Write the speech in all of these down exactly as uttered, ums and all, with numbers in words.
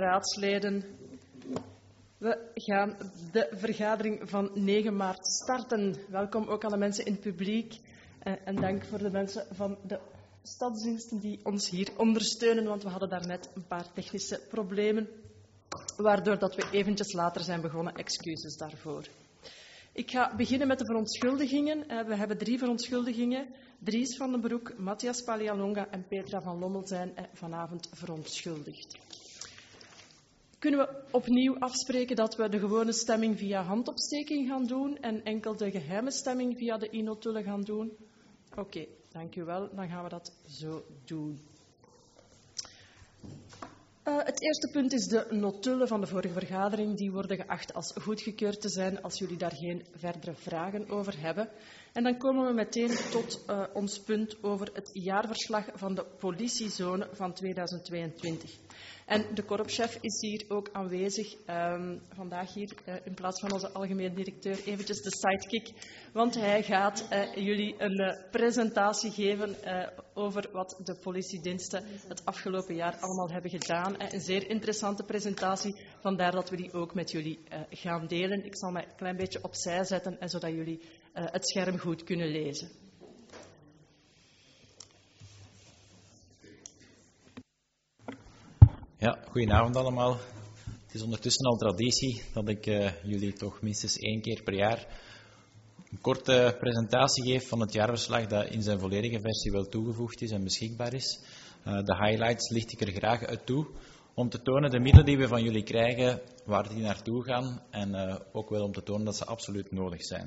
raadsleden. We gaan de vergadering van negen maart starten. Welkom ook alle mensen in het publiek. En dank voor de mensen van de stadsdiensten die ons hier ondersteunen, want we hadden daarnet een paar technische problemen, waardoor dat we eventjes later zijn begonnen. Excuses daarvoor. Ik ga beginnen met de verontschuldigingen. We hebben drie verontschuldigingen. Dries van den Broek, Matthias Palialonga en Petra van Lommel zijn vanavond verontschuldigd. Kunnen we opnieuw afspreken dat we de gewone stemming via handopsteking gaan doen en enkel de geheime stemming via de e-notulen gaan doen? Oké, okay, dank u wel. Dan gaan we dat zo doen. Uh, het eerste punt is de notulen van de vorige vergadering. Die worden geacht als goedgekeurd te zijn als jullie daar geen verdere vragen over hebben. En dan komen we meteen tot uh, ons punt over het jaarverslag van de politiezone van tweeduizend tweeëntwintig. En de korpschef is hier ook aanwezig, um, vandaag hier uh, in plaats van onze algemeen directeur, eventjes de sidekick, want hij gaat uh, jullie een uh, presentatie geven uh, over wat de politiediensten het afgelopen jaar allemaal hebben gedaan. Uh, een zeer interessante presentatie, vandaar dat we die ook met jullie uh, gaan delen. Ik zal mij een klein beetje opzij zetten, uh, zodat jullie uh, het scherm goed kunnen lezen. Ja, goedenavond allemaal. Het is ondertussen al traditie dat ik uh, jullie toch minstens één keer per jaar een korte presentatie geef van het jaarverslag dat in zijn volledige versie wel toegevoegd is en beschikbaar is. Uh, de highlights licht ik er graag uit toe om te tonen de middelen die we van jullie krijgen, waar die naartoe gaan en uh, ook wel om te tonen dat ze absoluut nodig zijn.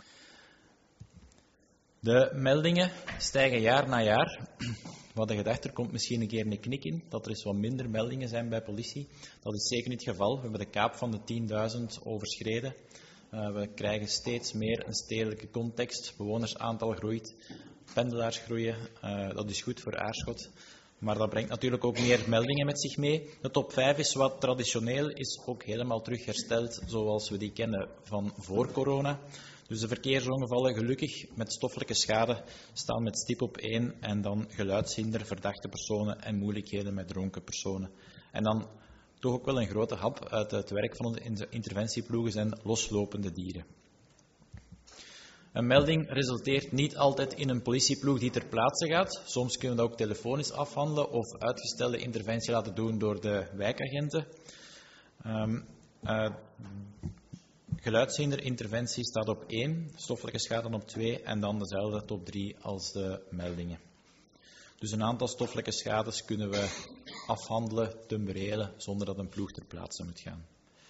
De meldingen stijgen jaar na jaar. We hadden gedacht, er komt misschien een keer een knik in, dat er eens wat minder meldingen zijn bij politie. Dat is zeker niet het geval. We hebben de kaap van de tienduizend overschreden. Uh, we krijgen steeds meer een stedelijke context. Bewonersaantal groeit, pendelaars groeien. Uh, dat is goed voor Aarschot. Maar dat brengt natuurlijk ook meer meldingen met zich mee. De top vijf is wat traditioneel, is ook helemaal terug hersteld zoals we die kennen van voor corona. Dus de verkeersongevallen, gelukkig met stoffelijke schade, staan met stip op één en dan geluidshinder, verdachte personen en moeilijkheden met dronken personen. En dan toch ook wel een grote hap uit het werk van onze interventieploegen zijn loslopende dieren. Een melding resulteert niet altijd in een politieploeg die ter plaatse gaat. Soms kunnen we dat ook telefonisch afhandelen of uitgestelde interventie laten doen door de wijkagenten. Um, uh, Geluidshinderinterventie staat op één, stoffelijke schade op twee en dan dezelfde top drie als de meldingen. Dus een aantal stoffelijke schades kunnen we afhandelen, temporeren, zonder dat een ploeg ter plaatse moet gaan.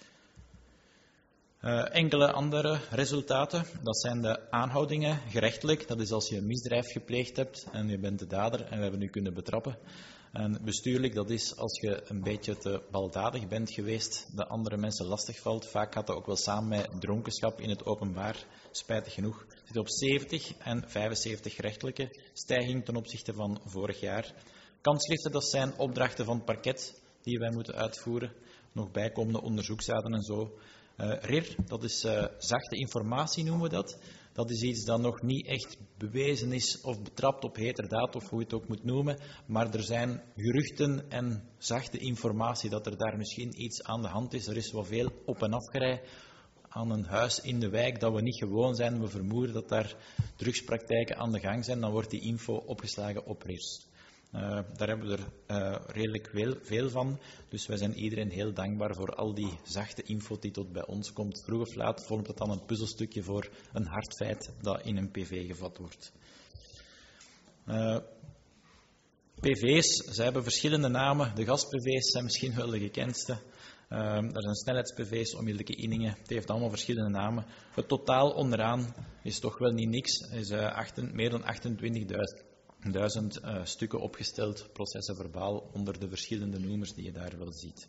Uh, enkele andere resultaten, dat zijn de aanhoudingen gerechtelijk. Dat is als je een misdrijf gepleegd hebt en je bent de dader en we hebben u kunnen betrappen. En bestuurlijk, dat is als je een beetje te baldadig bent geweest, dat andere mensen lastig valt. Vaak gaat dat ook wel samen met dronkenschap in het openbaar, spijtig genoeg. Het zit op zeventig en vijfenzeventig gerechtelijke, stijging ten opzichte van vorig jaar. Kansschriften, dat zijn opdrachten van het parket die wij moeten uitvoeren. Nog bijkomende onderzoeksdaden en zo. Uh, R I R, dat is uh, zachte informatie noemen we dat. Dat is iets dat nog niet echt bewezen is of betrapt op heterdaad of hoe je het ook moet noemen. Maar er zijn geruchten en zachte informatie dat er daar misschien iets aan de hand is. Er is wel veel op- en afgerij aan een huis in de wijk dat we niet gewoon zijn. We vermoeden dat daar drugspraktijken aan de gang zijn. Dan wordt die info opgeslagen op R I R. Uh, daar hebben we er uh, redelijk veel, veel van. Dus wij zijn iedereen heel dankbaar voor al die zachte info die tot bij ons komt. Vroeg of laat vormt het dan een puzzelstukje voor een hard feit dat in een P V gevat wordt. Uh, P V's, zij hebben verschillende namen. De gas-P V's zijn misschien wel de gekendste. Uh, er zijn snelheids-P V's, onmiddellijke inningen. Het heeft allemaal verschillende namen. Het totaal onderaan is toch wel niet niks. Het is uh, acht, meer dan achtentwintigduizend. Duizend uh, stukken opgesteld, processen verbaal, onder de verschillende noemers die je daar wel ziet.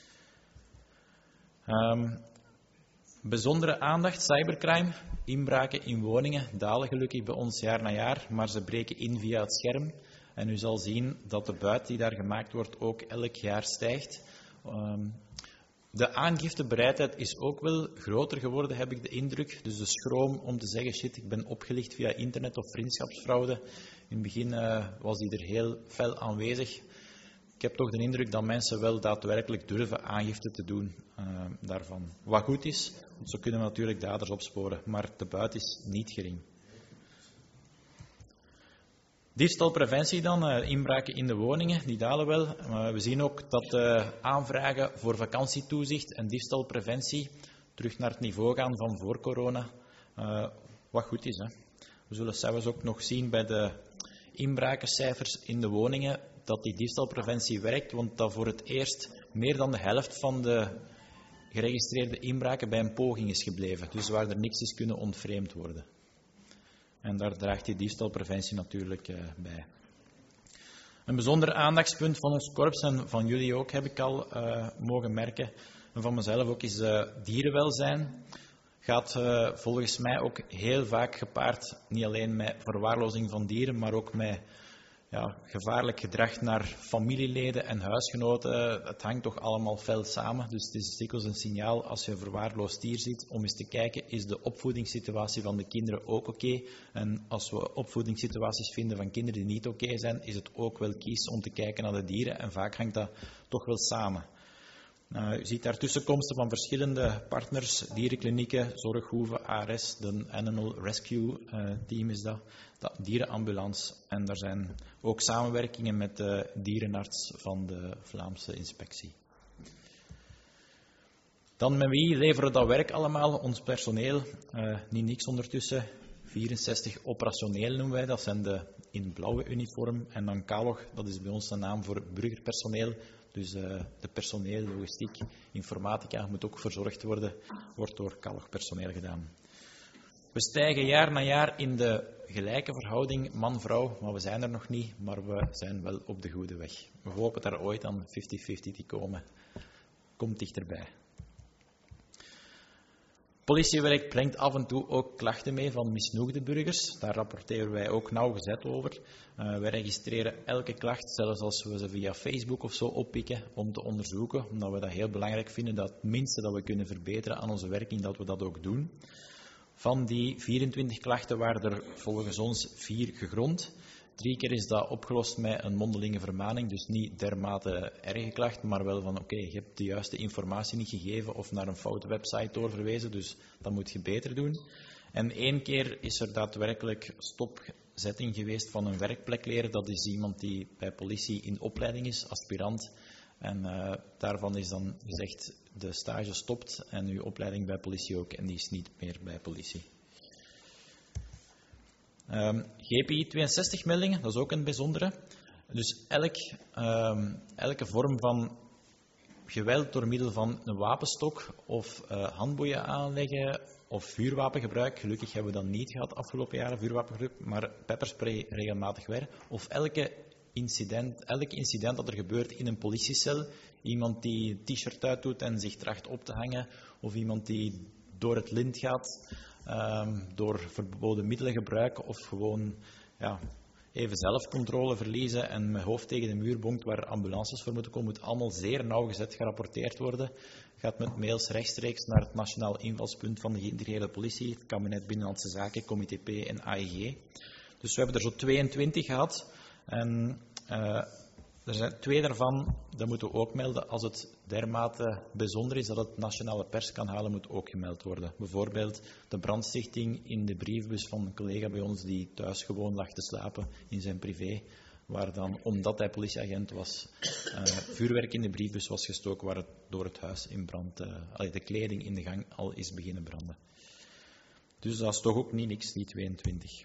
Um, bijzondere aandacht, cybercrime, inbraken in woningen, dalen gelukkig bij ons jaar na jaar, maar ze breken in via het scherm. En u zal zien dat de buit die daar gemaakt wordt ook elk jaar stijgt. Um, De aangiftebereidheid is ook wel groter geworden, heb ik de indruk. Dus de schroom om te zeggen, shit, ik ben opgelicht via internet of vriendschapsfraude. In het begin uh, was die er heel fel aanwezig. ik heb toch de indruk dat mensen wel daadwerkelijk durven aangifte te doen uh, daarvan. Wat goed is, want zo kunnen we natuurlijk daders opsporen, maar de buit is niet gering. Diefstalpreventie dan, uh, inbraken in de woningen, die dalen wel. Uh, we zien ook dat uh, aanvragen voor vakantietoezicht en diefstalpreventie terug naar het niveau gaan van voor corona, uh, wat goed is. Hè. We zullen zelfs ook nog zien bij de inbrakencijfers in de woningen dat die diefstalpreventie werkt, want dat voor het eerst meer dan de helft van de geregistreerde inbraken bij een poging is gebleven. Dus waar er niks is kunnen ontvreemd worden. En daar draagt die diefstalpreventie natuurlijk uh, bij. Een bijzonder aandachtspunt van ons korps en van jullie ook, heb ik al uh, mogen merken, en van mezelf ook, is uh, dierenwelzijn. Gaat uh, volgens mij ook heel vaak gepaard, niet alleen met verwaarlozing van dieren, maar ook met ja, gevaarlijk gedrag naar familieleden en huisgenoten. Het hangt toch allemaal fel samen, dus het is dikwijls een signaal als je een verwaarloosd dier ziet, om eens te kijken, is de opvoedingssituatie van de kinderen ook oké? Okay? En als we opvoedingssituaties vinden van kinderen die niet oké okay zijn, is het ook wel kies om te kijken naar de dieren, en vaak hangt dat toch wel samen. Uh, u ziet daar tussenkomsten van verschillende partners, dierenklinieken, zorghoeven, A R S, de Animal Rescue uh, Team is dat, de dierenambulance. En er zijn ook samenwerkingen met de dierenarts van de Vlaamse inspectie. Dan met wie leveren we dat werk allemaal? Ons personeel, uh, niet niks ondertussen, vierenzestig operationeel noemen wij, dat zijn de in blauwe uniform. En dan Kalog, dat is bij ons de naam voor burgerpersoneel. Dus uh, de personeel, logistiek, informatica moet ook verzorgd worden, wordt door Kalog personeel gedaan. We stijgen jaar na jaar in de gelijke verhouding man-vrouw, maar we zijn er nog niet, maar we zijn wel op de goede weg. We hopen daar ooit aan vijftig vijftig te komen. Komt dichterbij. Politiewerk brengt af en toe ook klachten mee van misnoegde burgers. Daar rapporteren wij ook nauwgezet over. Uh, wij registreren elke klacht, zelfs als we ze via Facebook of zo oppikken, om te onderzoeken, omdat we dat heel belangrijk vinden, dat het minste dat we kunnen verbeteren aan onze werking, dat we dat ook doen. Van die vierentwintig klachten waren er volgens ons vier gegrond. Drie keer is dat opgelost met een mondelinge vermaning, dus niet dermate erge klacht, maar wel van oké, okay, je hebt de juiste informatie niet gegeven of naar een foute website doorverwezen, dus dat moet je beter doen. En één keer is er daadwerkelijk stopzetting geweest van een werkplekleraar. Dat is iemand die bij politie in opleiding is, aspirant. En uh, daarvan is dan gezegd, de stage stopt en uw opleiding bij politie ook, en die is niet meer bij politie. Um, G P I tweeënzestig meldingen, dat is ook een bijzondere. Dus elk, um, elke vorm van geweld door middel van een wapenstok of uh, handboeien aanleggen of vuurwapengebruik, gelukkig hebben we dat niet gehad afgelopen jaren, vuurwapengebruik, maar pepperspray regelmatig weer, of elke incident, elk incident dat er gebeurt in een politiecel, iemand die een t-shirt uitdoet en zich tracht op te hangen, of iemand die door het lint gaat, um, door verboden middelen gebruiken, of gewoon ja, even zelfcontrole verliezen en met hoofd tegen de muur bonkt waar ambulances voor moeten komen, moet allemaal zeer nauwgezet gerapporteerd worden. Gaat met mails rechtstreeks naar het Nationaal Invalspunt van de Geïntegreerde Politie, het Kabinet Binnenlandse Zaken, Comité P en A I G. Dus we hebben er zo tweeëntwintig gehad. En uh, er zijn twee daarvan, dat moeten we ook melden, als het dermate bijzonder is dat het nationale pers kan halen, moet ook gemeld worden. Bijvoorbeeld de brandstichting in de brievenbus van een collega bij ons die thuis gewoon lag te slapen in zijn privé, waar dan, omdat hij politieagent was, uh, vuurwerk in de briefbus was gestoken, waar het door het huis in brand, uh, allee, de kleding in de gang al is beginnen branden. Dus dat is toch ook niet niks, die tweeëntwintig.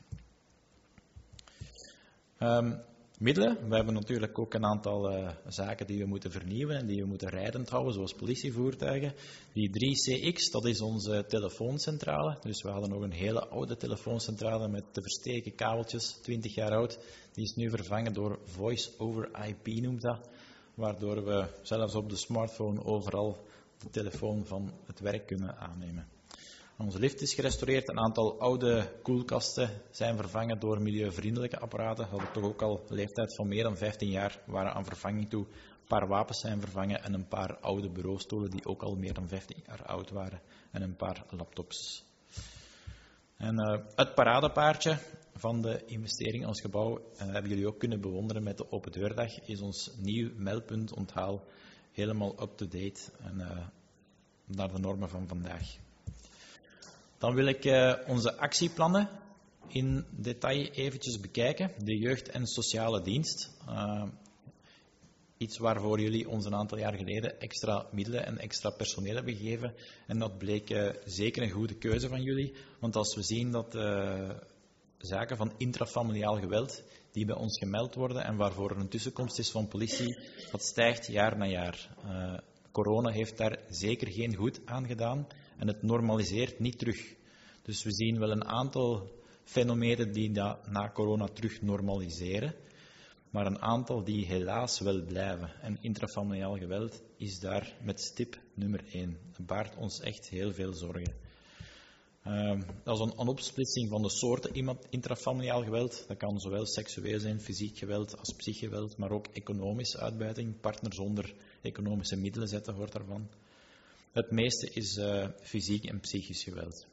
Um, Middelen. We hebben natuurlijk ook een aantal uh, zaken die we moeten vernieuwen en die we moeten rijdend houden, zoals politievoertuigen. Die drie C X, dat is onze telefooncentrale. Dus we hadden nog een hele oude telefooncentrale met te versteken kabeltjes, twintig jaar oud. Die is nu vervangen door Voice over I P, noemt dat. Waardoor we zelfs op de smartphone overal de telefoon van het werk kunnen aannemen. Onze lift is gerestaureerd. Een aantal oude koelkasten zijn vervangen door milieuvriendelijke apparaten. Dat hadden toch ook al een leeftijd van meer dan vijftien jaar waren aan vervanging toe. Een paar wapens zijn vervangen en een paar oude bureaustoelen die ook al meer dan vijftien jaar oud waren. En een paar laptops. En uh, het paradepaardje, van de investering in ons gebouw, en dat hebben jullie ook kunnen bewonderen met de Open Deurdag, is ons nieuw meldpunt onthaal helemaal up-to-date en uh, naar de normen van vandaag. Dan wil ik uh, onze actieplannen in detail eventjes bekijken. De jeugd- en sociale dienst. Uh, iets waarvoor jullie ons een aantal jaar geleden extra middelen en extra personeel hebben gegeven. En dat bleek uh, zeker een goede keuze van jullie. Want als we zien dat uh, zaken van intrafamiliaal geweld die bij ons gemeld worden en waarvoor er een tussenkomst is van politie, dat stijgt jaar na jaar. Uh, corona heeft daar zeker geen goed aan gedaan en het normaliseert niet terug. Dus we zien wel een aantal fenomenen die dat na corona terug normaliseren, maar een aantal die helaas wel blijven. En intrafamiliaal geweld is daar met stip nummer één. Dat baart ons echt heel veel zorgen. Uh, dat is een, een opsplitsing van de soorten intrafamiliaal geweld. Dat kan zowel seksueel zijn, fysiek geweld als psychgeweld, maar ook economische uitbuiting. Partner zonder economische middelen zetten hoort daarvan. Het meeste is uh, fysiek en psychisch geweld.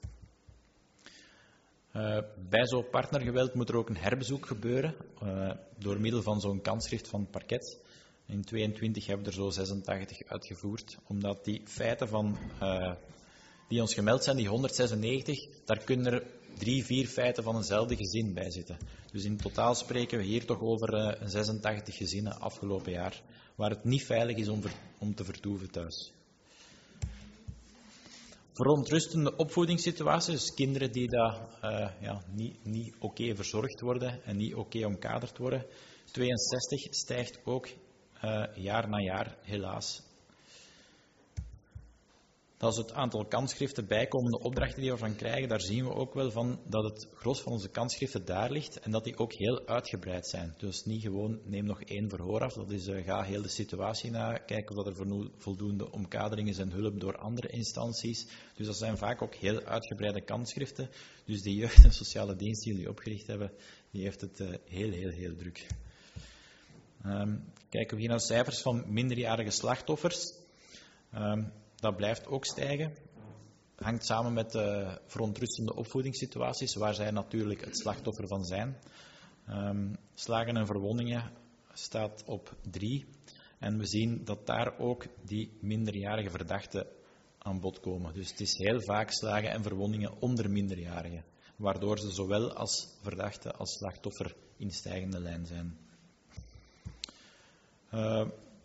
Uh, bij zo'n partnergeweld moet er ook een herbezoek gebeuren, uh, door middel van zo'n kansschrift van het parket. In tweeëntwintig hebben we er zo zesentachtig uitgevoerd, omdat die feiten van, uh, die ons gemeld zijn, die honderdzesennegentig, daar kunnen er drie, vier feiten van eenzelfde gezin bij zitten. Dus in totaal spreken we hier toch over uh, zesentachtig gezinnen afgelopen jaar, waar het niet veilig is om, ver, om te vertoeven thuis. Verontrustende opvoedingssituaties, dus kinderen die daar uh, ja, niet, niet oké okay verzorgd worden en niet oké okay omkaderd worden. tweeënzestig stijgt ook uh, jaar na jaar, helaas. Dat is het aantal kansschriften, bijkomende opdrachten die we van krijgen. Daar zien we ook wel van dat het gros van onze kansschriften daar ligt en dat die ook heel uitgebreid zijn. Dus niet gewoon neem nog één verhoor af, dat is uh, ga heel de situatie na, kijken of dat er voldoende omkadering is en hulp door andere instanties. Dus dat zijn vaak ook heel uitgebreide kansschriften. Dus de jeugd- en sociale dienst die jullie opgericht hebben, die heeft het uh, heel, heel, heel druk. Um, kijken we hier naar de cijfers van minderjarige slachtoffers. Um, Dat blijft ook stijgen. Hangt samen met de verontrustende opvoedingssituaties, waar zij natuurlijk het slachtoffer van zijn. Um, slagen en verwondingen staat op drie. En we zien dat daar ook die minderjarige verdachten aan bod komen. Dus het is heel vaak slagen en verwondingen onder minderjarigen, waardoor ze zowel als verdachte als slachtoffer in stijgende lijn zijn. Uh,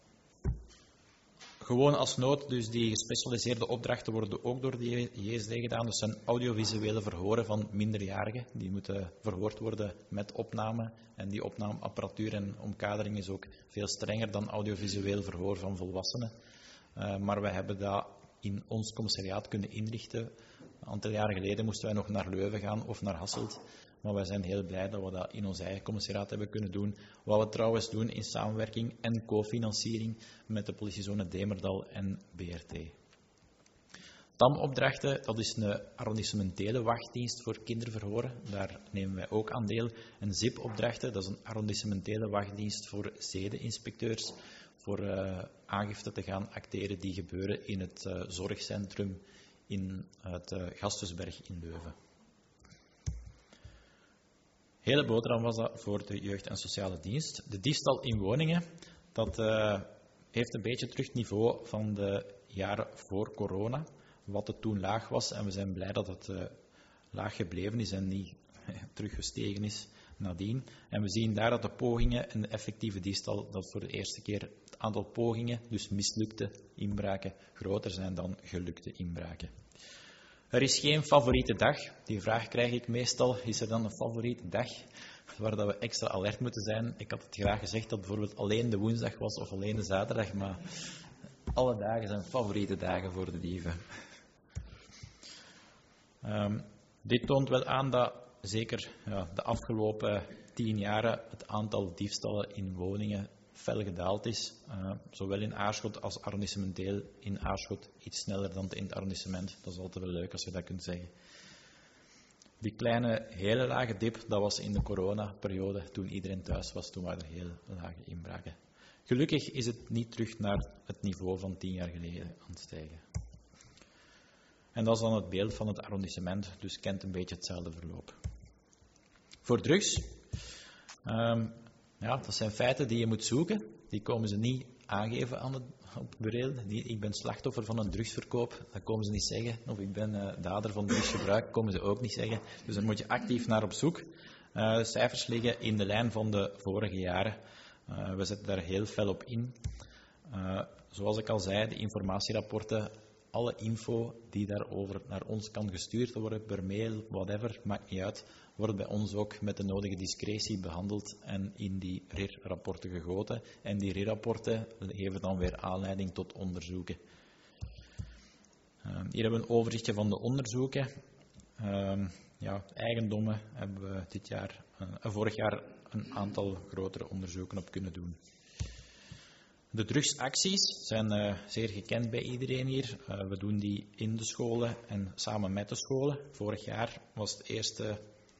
Gewoon als nood, dus die gespecialiseerde opdrachten worden ook door de J S D gedaan. Dus zijn audiovisuele verhoren van minderjarigen. Die moeten verhoord worden met opname. En die opnameapparatuur en omkadering is ook veel strenger dan audiovisueel verhoor van volwassenen. Uh, maar wij hebben dat in ons commissariaat kunnen inrichten. Een aantal jaren geleden moesten wij nog naar Leuven gaan of naar Hasselt. Maar wij zijn heel blij dat we dat in ons eigen commissariaat hebben kunnen doen. Wat we trouwens doen in samenwerking en cofinanciering met de politiezone Demerdal en B R T. T A M-opdrachten, dat is een arrondissementele wachtdienst voor kinderverhoren. Daar nemen wij ook aan deel. En Z I P-opdrachten, dat is een arrondissementele wachtdienst voor zedeninspecteurs. Voor uh, aangifte te gaan acteren die gebeuren in het uh, zorgcentrum in het uh, Gasthuisberg in Leuven. Hele boterham was dat voor de jeugd- en sociale dienst. De diefstal in woningen, dat uh, heeft een beetje terug het niveau van de jaren voor corona, wat het toen laag was. En we zijn blij dat het uh, laag gebleven is en niet teruggestegen is nadien. En we zien daar dat de pogingen en de effectieve diefstal, dat voor de eerste keer het aantal pogingen, dus mislukte inbraken, groter zijn dan gelukte inbraken. Er is geen favoriete dag. Die vraag krijg ik meestal. Is er dan een favoriete dag waar dat we extra alert moeten zijn? Ik had het graag gezegd dat bijvoorbeeld alleen de woensdag was of alleen de zaterdag, maar alle dagen zijn favoriete dagen voor de dieven. Um, dit toont wel aan dat zeker ja, de afgelopen tien jaren het aantal diefstallen in woningen fel gedaald is. Uh, zowel in Aarschot als arrondissementeel. In Aarschot iets sneller dan in het arrondissement. Dat is altijd wel leuk als je dat kunt zeggen. Die kleine, hele lage dip, dat was in de coronaperiode, toen iedereen thuis was, toen waren er heel lage inbraken. Gelukkig is het niet terug naar het niveau van tien jaar geleden aan het stijgen. En dat is dan het beeld van het arrondissement, dus kent een beetje hetzelfde verloop. Voor drugs, um, ja, dat zijn feiten die je moet zoeken. Die komen ze niet aangeven aan het, op het bureel. Die, ik ben slachtoffer van een drugsverkoop, dat komen ze niet zeggen. Of ik ben uh, dader van drugsgebruik, komen ze ook niet zeggen. Dus daar moet je actief naar op zoek. Uh, de cijfers liggen in de lijn van de vorige jaren. Uh, we zetten daar heel fel op in. Uh, zoals ik al zei, de informatierapporten, alle info die daarover naar ons kan gestuurd worden, per mail, whatever, maakt niet uit, wordt bij ons ook met de nodige discretie behandeld en in die R I R-rapporten gegoten. En die R I R-rapporten geven dan weer aanleiding tot onderzoeken. Uh, hier hebben we een overzichtje van de onderzoeken. Uh, ja, eigendommen hebben we dit jaar, uh, vorig jaar een aantal grotere onderzoeken op kunnen doen. De drugsacties zijn uh, zeer gekend bij iedereen hier. Uh, we doen die in de scholen en samen met de scholen. Vorig jaar was het eerste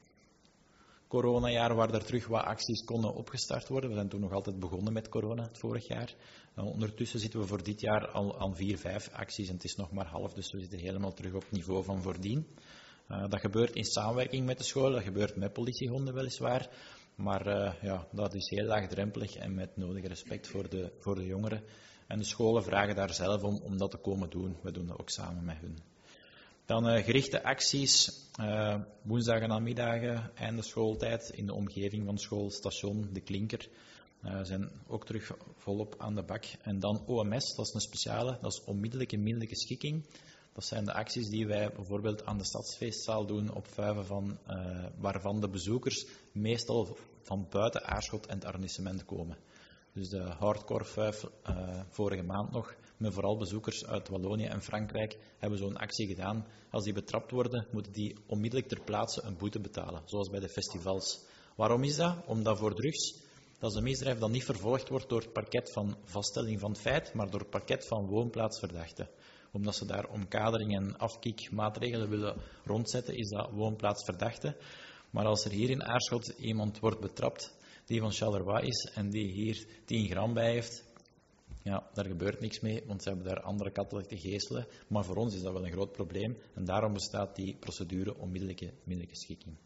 coronajaar waar er terug wat acties konden opgestart worden. We zijn toen nog altijd begonnen met corona, het vorig jaar. Uh, ondertussen zitten we voor dit jaar al aan vier, vijf acties en het is nog maar half, dus we zitten helemaal terug op het niveau van voordien. Uh, dat gebeurt in samenwerking met de school, dat gebeurt met politiehonden weliswaar. Maar uh, ja, dat is heel laagdrempelig en met nodig respect voor de, voor de jongeren. En de scholen vragen daar zelf om, om dat te komen doen. We doen dat ook samen met hun. Dan uh, gerichte acties, uh, woensdagen en middagen, einde schooltijd in de omgeving van school, station, de Klinker. Uh, zijn ook terug volop aan de bak. En dan O M S, dat is een speciale, dat is onmiddellijke middellijke schikking. Dat zijn de acties die wij bijvoorbeeld aan de Stadsfeestzaal doen op vuiven van, uh, waarvan de bezoekers meestal van buiten Aarschot en het arrondissement komen. Dus de hardcore vuif, uh, vorige maand nog, met vooral bezoekers uit Wallonië en Frankrijk, hebben zo'n actie gedaan. Als die betrapt worden, moeten die onmiddellijk ter plaatse een boete betalen, zoals bij de festivals. Waarom is dat? Omdat voor drugs, dat is een misdrijf dat niet vervolgd wordt door het parket van vaststelling van het feit, maar door het parket van woonplaatsverdachten. Omdat ze daar omkadering en afkikmaatregelen willen rondzetten, is dat woonplaatsverdachte. Maar als er hier in Aarschot iemand wordt betrapt die van Charleroi is en die hier tien gram bij heeft, ja, daar gebeurt niks mee, want ze hebben daar andere katten te geestelen. Maar voor ons is dat wel een groot probleem en daarom bestaat die procedure onmiddellijke middellijke schikking.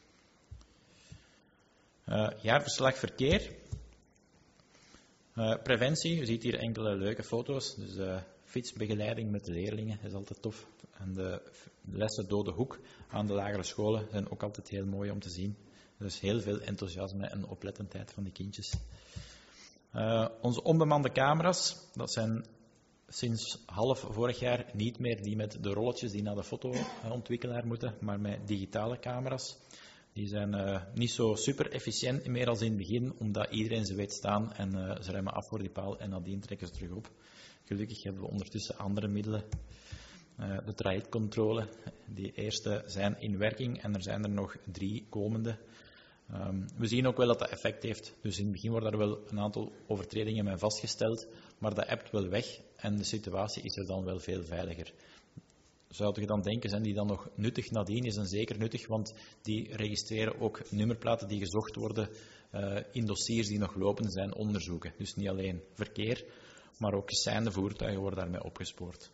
Uh, jaarverslag verkeer. Uh, preventie, u ziet hier enkele leuke foto's. Dus, uh, fietsbegeleiding met de leerlingen is altijd tof. En de lessen dode hoek aan de lagere scholen zijn ook altijd heel mooi om te zien. Dus heel veel enthousiasme en oplettendheid van die kindjes. Uh, onze onbemande camera's, dat zijn sinds half vorig jaar niet meer die met de rolletjes die naar de fotoontwikkelaar moeten, maar met digitale camera's. Die zijn uh, niet zo super efficiënt meer als in het begin, omdat iedereen ze weet staan en uh, ze remmen af voor die paal en nadien trekken ze terug op. Gelukkig hebben we ondertussen andere middelen. Uh, de trajectcontrole, die eerste zijn in werking en er zijn er nog drie komende. Um, we zien ook wel dat dat effect heeft. Dus in het begin worden er wel een aantal overtredingen mee vastgesteld, maar dat ebt wel weg en de situatie is er dan wel veel veiliger. Zou je dan denken, zijn die dan nog nuttig nadien? Is dan zeker nuttig, want die registreren ook nummerplaten die gezocht worden uh, in dossiers die nog lopen zijn onderzoeken. Dus niet alleen verkeer, maar ook geseinde voertuigen worden daarmee opgespoord.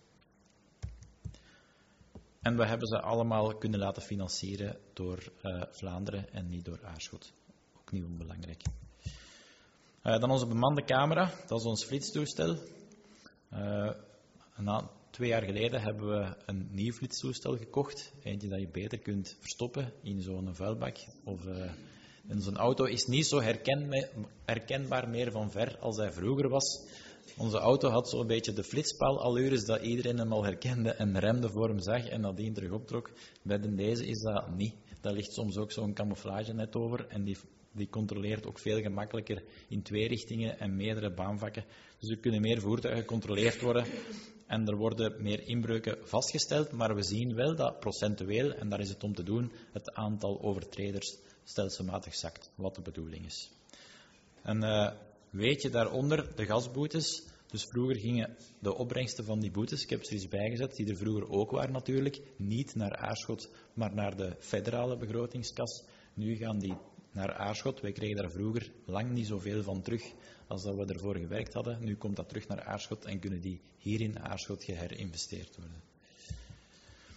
En we hebben ze allemaal kunnen laten financieren door uh, Vlaanderen en niet door Aarschot. Ook niet onbelangrijk. Uh, dan onze bemande camera, dat is ons flitstoestel. Uh, een Twee jaar geleden hebben we een nieuw flitstoestel gekocht. Eentje dat je beter kunt verstoppen in zo'n vuilbak. Of, uh, en zo'n auto is niet zo herken, herkenbaar meer van ver als hij vroeger was. Onze auto had zo'n beetje de flitspaal-allures dat iedereen hem al herkende en remde voor hem zag en nadien terug optrok. Bij deze is dat niet. Daar ligt soms ook zo'n camouflage net over en die, die controleert ook veel gemakkelijker in twee richtingen en meerdere baanvakken. Dus er kunnen meer voertuigen gecontroleerd worden. En er worden meer inbreuken vastgesteld, maar we zien wel dat procentueel, en daar is het om te doen, het aantal overtreders stelselmatig zakt, wat de bedoeling is. En uh, weet je daaronder de gasboetes, dus vroeger gingen de opbrengsten van die boetes, ik heb ze er eens bijgezet, die er vroeger ook waren natuurlijk, niet naar Aarschot, maar naar de federale begrotingskas. Nu gaan die naar Aarschot. Wij kregen daar vroeger lang niet zoveel van terug als dat we ervoor gewerkt hadden. Nu komt dat terug naar Aarschot en kunnen die hier in Aarschot geherinvesteerd worden.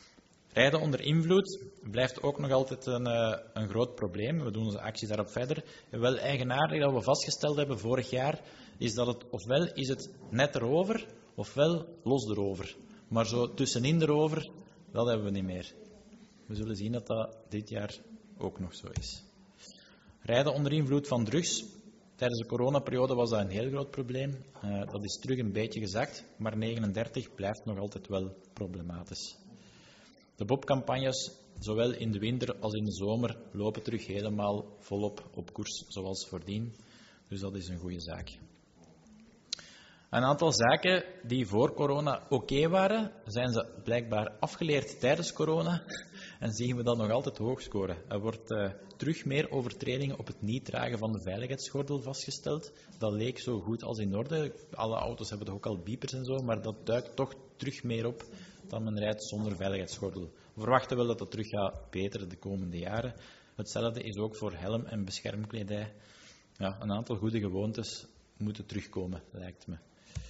Rijden onder invloed blijft ook nog altijd een, uh, een groot probleem. We doen onze acties daarop verder. En wel eigenaardig dat we vastgesteld hebben vorig jaar, is dat het ofwel is het net erover, ofwel los erover. Maar zo tussenin erover, dat hebben we niet meer. We zullen zien dat dat dit jaar ook nog zo is. Rijden onder invloed van drugs. Tijdens de coronaperiode was dat een heel groot probleem. Uh, dat is terug een beetje gezakt, maar negenendertig blijft nog altijd wel problematisch. De bobcampagnes, zowel in de winter als in de zomer, lopen terug helemaal volop op koers zoals voordien. Dus dat is een goede zaak. Een aantal zaken die voor corona oké waren, zijn ze blijkbaar afgeleerd tijdens corona en zien we dat nog altijd hoog scoren. Er wordt uh, terug meer overtredingen op het niet dragen van de veiligheidsgordel vastgesteld. Dat leek zo goed als in orde. Alle auto's hebben toch ook al beepers en zo, maar dat duikt toch terug meer op dan men rijdt zonder veiligheidsgordel. We verwachten wel dat dat terug gaat beteren de komende jaren. Hetzelfde is ook voor helm en beschermkledij. Ja, een aantal goede gewoontes moeten terugkomen, lijkt me.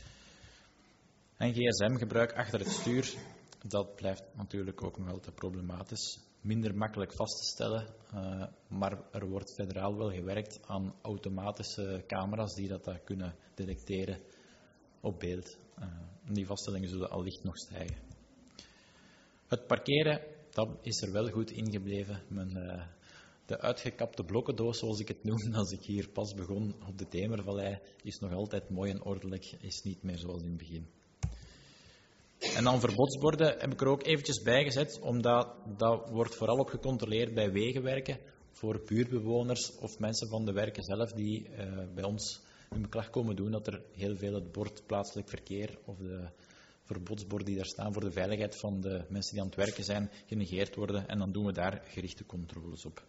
En gsm gebruik achter het stuur, dat blijft natuurlijk ook nog altijd problematisch. Minder makkelijk vast te stellen, uh, maar er wordt federaal wel gewerkt aan automatische camera's die dat, dat kunnen detecteren op beeld. Uh, die vaststellingen zullen allicht nog stijgen. Het parkeren, dat is er wel goed ingebleven. Men, uh, de uitgekapte blokkendoos, zoals ik het noem, als ik hier pas begon op de Themervallei, is nog altijd mooi en ordelijk, is niet meer zoals in het begin. En dan verbodsborden heb ik er ook eventjes bij gezet, omdat dat wordt vooral op gecontroleerd bij wegenwerken, voor buurtbewoners of mensen van de werken zelf die uh, bij ons hun beklag komen doen, dat er heel veel het bord plaatselijk verkeer of de verbodsborden die daar staan voor de veiligheid van de mensen die aan het werken zijn, genegeerd worden. En dan doen we daar gerichte controles op.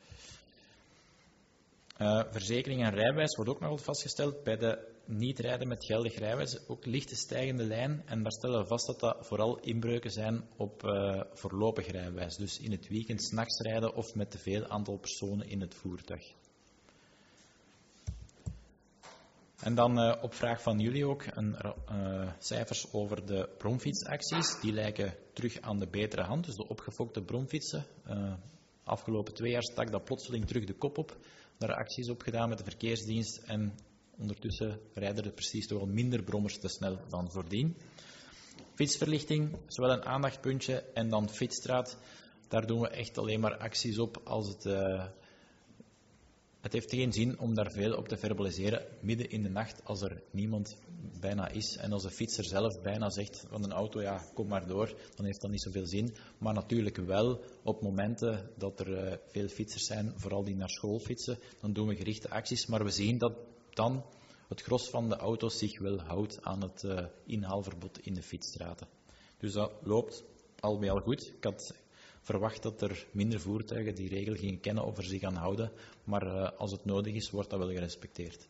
Uh, verzekering en rijbewijs wordt ook nog altijd vastgesteld. Bij de niet rijden met geldig rijbewijs ook lichte stijgende lijn. En daar stellen we vast dat dat vooral inbreuken zijn op uh, voorlopig rijbewijs. Dus in het weekend 's nachts rijden of met te veel aantal personen in het voertuig. En dan uh, op vraag van jullie ook een, uh, cijfers over de bromfietsacties. Die lijken terug aan de betere hand. Dus de opgefokte bromfietsen. Uh, afgelopen twee jaar stak dat plotseling terug de kop op. Daar acties op gedaan met de verkeersdienst en ondertussen rijden er precies toch al minder brommers te snel dan voordien. Fietsverlichting, zowel een aandachtpuntje en dan fietsstraat. Daar doen we echt alleen maar acties op als het... Uh, het heeft geen zin om daar veel op te verbaliseren midden in de nacht als er niemand bijna is. En als de fietser zelf bijna zegt van een auto, ja, kom maar door, dan heeft dat niet zoveel zin. Maar natuurlijk wel op momenten dat er uh, veel fietsers zijn, vooral die naar school fietsen, dan doen we gerichte acties. Maar we zien dat dan het gros van de auto's zich wel houdt aan het uh, inhaalverbod in de fietsstraten. Dus dat loopt al bij al goed. Ik had verwacht dat er minder voertuigen die regel gingen kennen of er zich aan houden, maar uh, als het nodig is, wordt dat wel gerespecteerd.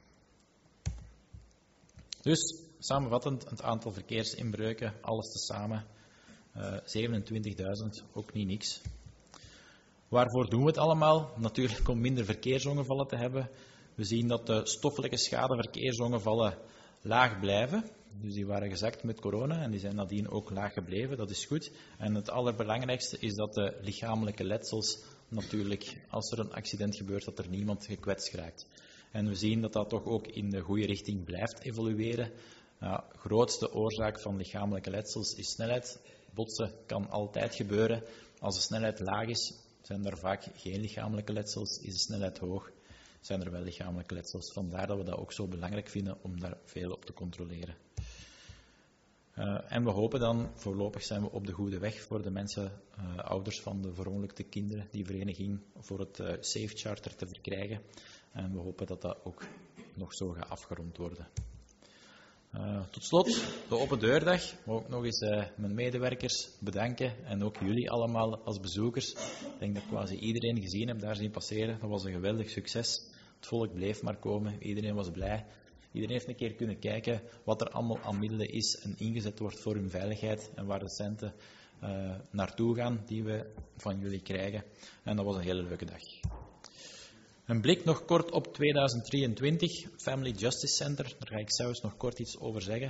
Dus, samenvattend, het aantal verkeersinbreuken, alles tezamen, uh, zevenentwintigduizend, ook niet niks. Waarvoor doen we het allemaal? Natuurlijk om minder verkeersongevallen te hebben. We zien dat de stoffelijke schade verkeersongevallen laag blijven. Dus die waren gezakt met corona en die zijn nadien ook laag gebleven, dat is goed. En het allerbelangrijkste is dat de lichamelijke letsels natuurlijk, als er een accident gebeurt, dat er niemand gekwetst raakt. En we zien dat dat toch ook in de goede richting blijft evolueren. De grootste oorzaak van lichamelijke letsels is snelheid. Botsen kan altijd gebeuren. Als de snelheid laag is, zijn er vaak geen lichamelijke letsels. Is de snelheid hoog, zijn er wel lichamelijke letsels. Vandaar dat we dat ook zo belangrijk vinden om daar veel op te controleren. Uh, en we hopen dan, voorlopig zijn we op de goede weg voor de mensen, uh, ouders van de verongelukte kinderen, die vereniging voor het uh, Safe Charter te verkrijgen. En we hopen dat dat ook nog zo gaat afgerond worden. Uh, tot slot, de Open Deurdag. Ik wil ook nog eens uh, mijn medewerkers bedanken en ook jullie allemaal als bezoekers. Ik denk dat quasi iedereen gezien heb daar zien passeren. Dat was een geweldig succes. Het volk bleef maar komen, iedereen was blij. Iedereen heeft een keer kunnen kijken wat er allemaal aan middelen is en ingezet wordt voor hun veiligheid en waar de centen uh, naartoe gaan die we van jullie krijgen. En dat was een hele leuke dag. Een blik nog kort op tweeduizend drieëntwintig, Family Justice Center. Daar ga ik zelfs nog kort iets over zeggen.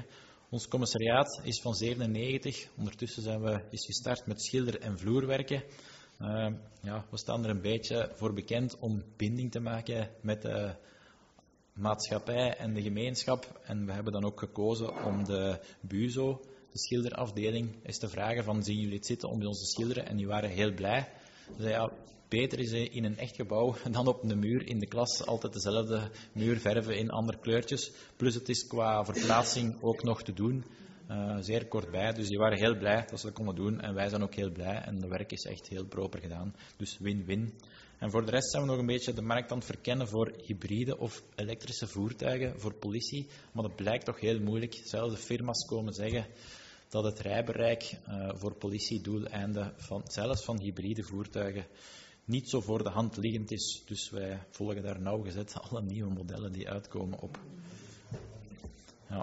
Ons commissariaat is van zevenennegentig. Ondertussen zijn we is gestart met schilder- en vloerwerken. Uh, ja, we staan er een beetje voor bekend om binding te maken met de maatschappij en de gemeenschap. En we hebben dan ook gekozen om de BUZO, de schilderafdeling, eens te vragen van, zien jullie het zitten om bij ons te schilderen? En die waren heel blij. Ze zeiden, ja, beter is in een echt gebouw dan op een muur in de klas altijd dezelfde muur verven in andere kleurtjes. Plus het is qua verplaatsing ook nog te doen. Uh, zeer kort bij, dus die waren heel blij dat ze dat konden doen en wij zijn ook heel blij en het werk is echt heel proper gedaan, dus win-win. En voor de rest zijn we nog een beetje de markt aan het verkennen voor hybride of elektrische voertuigen voor politie, maar dat blijkt toch heel moeilijk. Zelfs de firma's komen zeggen dat het rijbereik uh, voor politiedoeleinden van, zelfs van hybride voertuigen niet zo voor de hand liggend is, dus wij volgen daar nauwgezet alle nieuwe modellen die uitkomen op. Ja.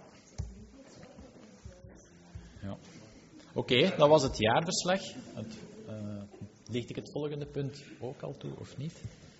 Ja. Oké, okay, dat was het jaarverslag. Het, uh, licht ik het volgende punt ook al toe, of niet?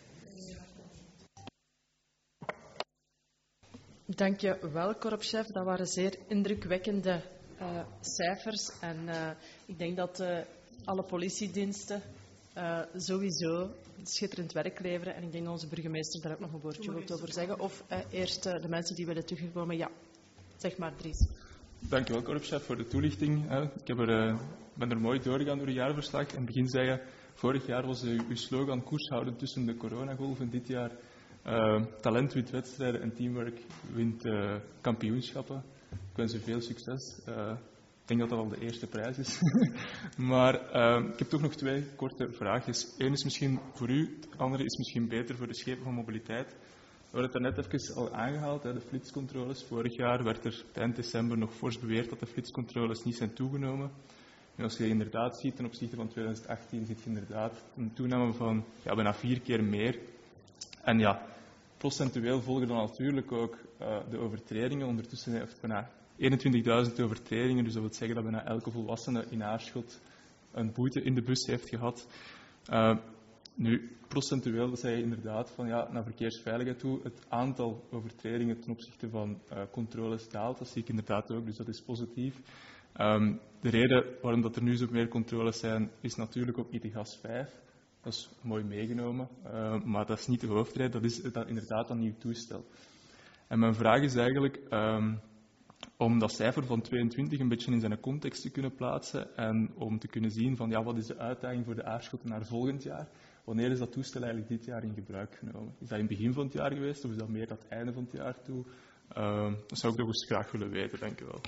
Dank je wel, korpschef. Dat waren zeer indrukwekkende uh, cijfers. En uh, ik denk dat uh, alle politiediensten uh, sowieso schitterend werk leveren. En ik denk dat onze burgemeester daar ook nog een woordje wilt over zeggen. Of uh, eerst uh, de mensen die willen toegekomen. Ja, zeg maar, Dries. Dank u wel, korpschef, voor de toelichting. Ik heb er, uh, ben er mooi doorgegaan door het jaarverslag. En begin zeggen, vorig jaar was uh, uw slogan koers houden tussen de coronagolven. Dit jaar uh, talent wint wedstrijden en teamwork wint uh, kampioenschappen. Ik wens u veel succes. Uh, ik denk dat dat al de eerste prijs is. maar uh, ik heb toch nog twee korte vraagjes. Eén is misschien voor u, de andere is misschien beter voor de schepen van mobiliteit. We hebben het daarnet even al aangehaald, hè, de flitscontroles. Vorig jaar werd er eind december nog fors beweerd dat de flitscontroles niet zijn toegenomen. En als je inderdaad ziet ten opzichte van twintig achttien, ziet je inderdaad een toename van ja, bijna vier keer meer. En ja, procentueel volgen dan natuurlijk ook uh, de overtredingen. Ondertussen heeft bijna eenentwintigduizend overtredingen, dus dat wil zeggen dat bijna elke volwassene in Aarschot een boete in de bus heeft gehad. Uh, Nu, procentueel zei je inderdaad van ja, naar verkeersveiligheid toe, het aantal overtredingen ten opzichte van uh, controles daalt. Dat zie ik inderdaad ook, dus dat is positief. Um, de reden waarom dat er nu zo meer controles zijn, is natuurlijk ook I T G A S vijf. Dat is mooi meegenomen, uh, maar dat is niet de hoofdreden, dat is dat inderdaad een nieuw toestel. En mijn vraag is eigenlijk, um, om dat cijfer van tweeëntwintig een beetje in zijn context te kunnen plaatsen en om te kunnen zien van ja, wat is de uitdaging voor de Aarschottenaar volgend jaar. Wanneer is dat toestel eigenlijk dit jaar in gebruik genomen? Is dat in het begin van het jaar geweest of is dat meer naar het einde van het jaar toe? Uh, dat zou ik nog eens graag willen weten, dank u wel.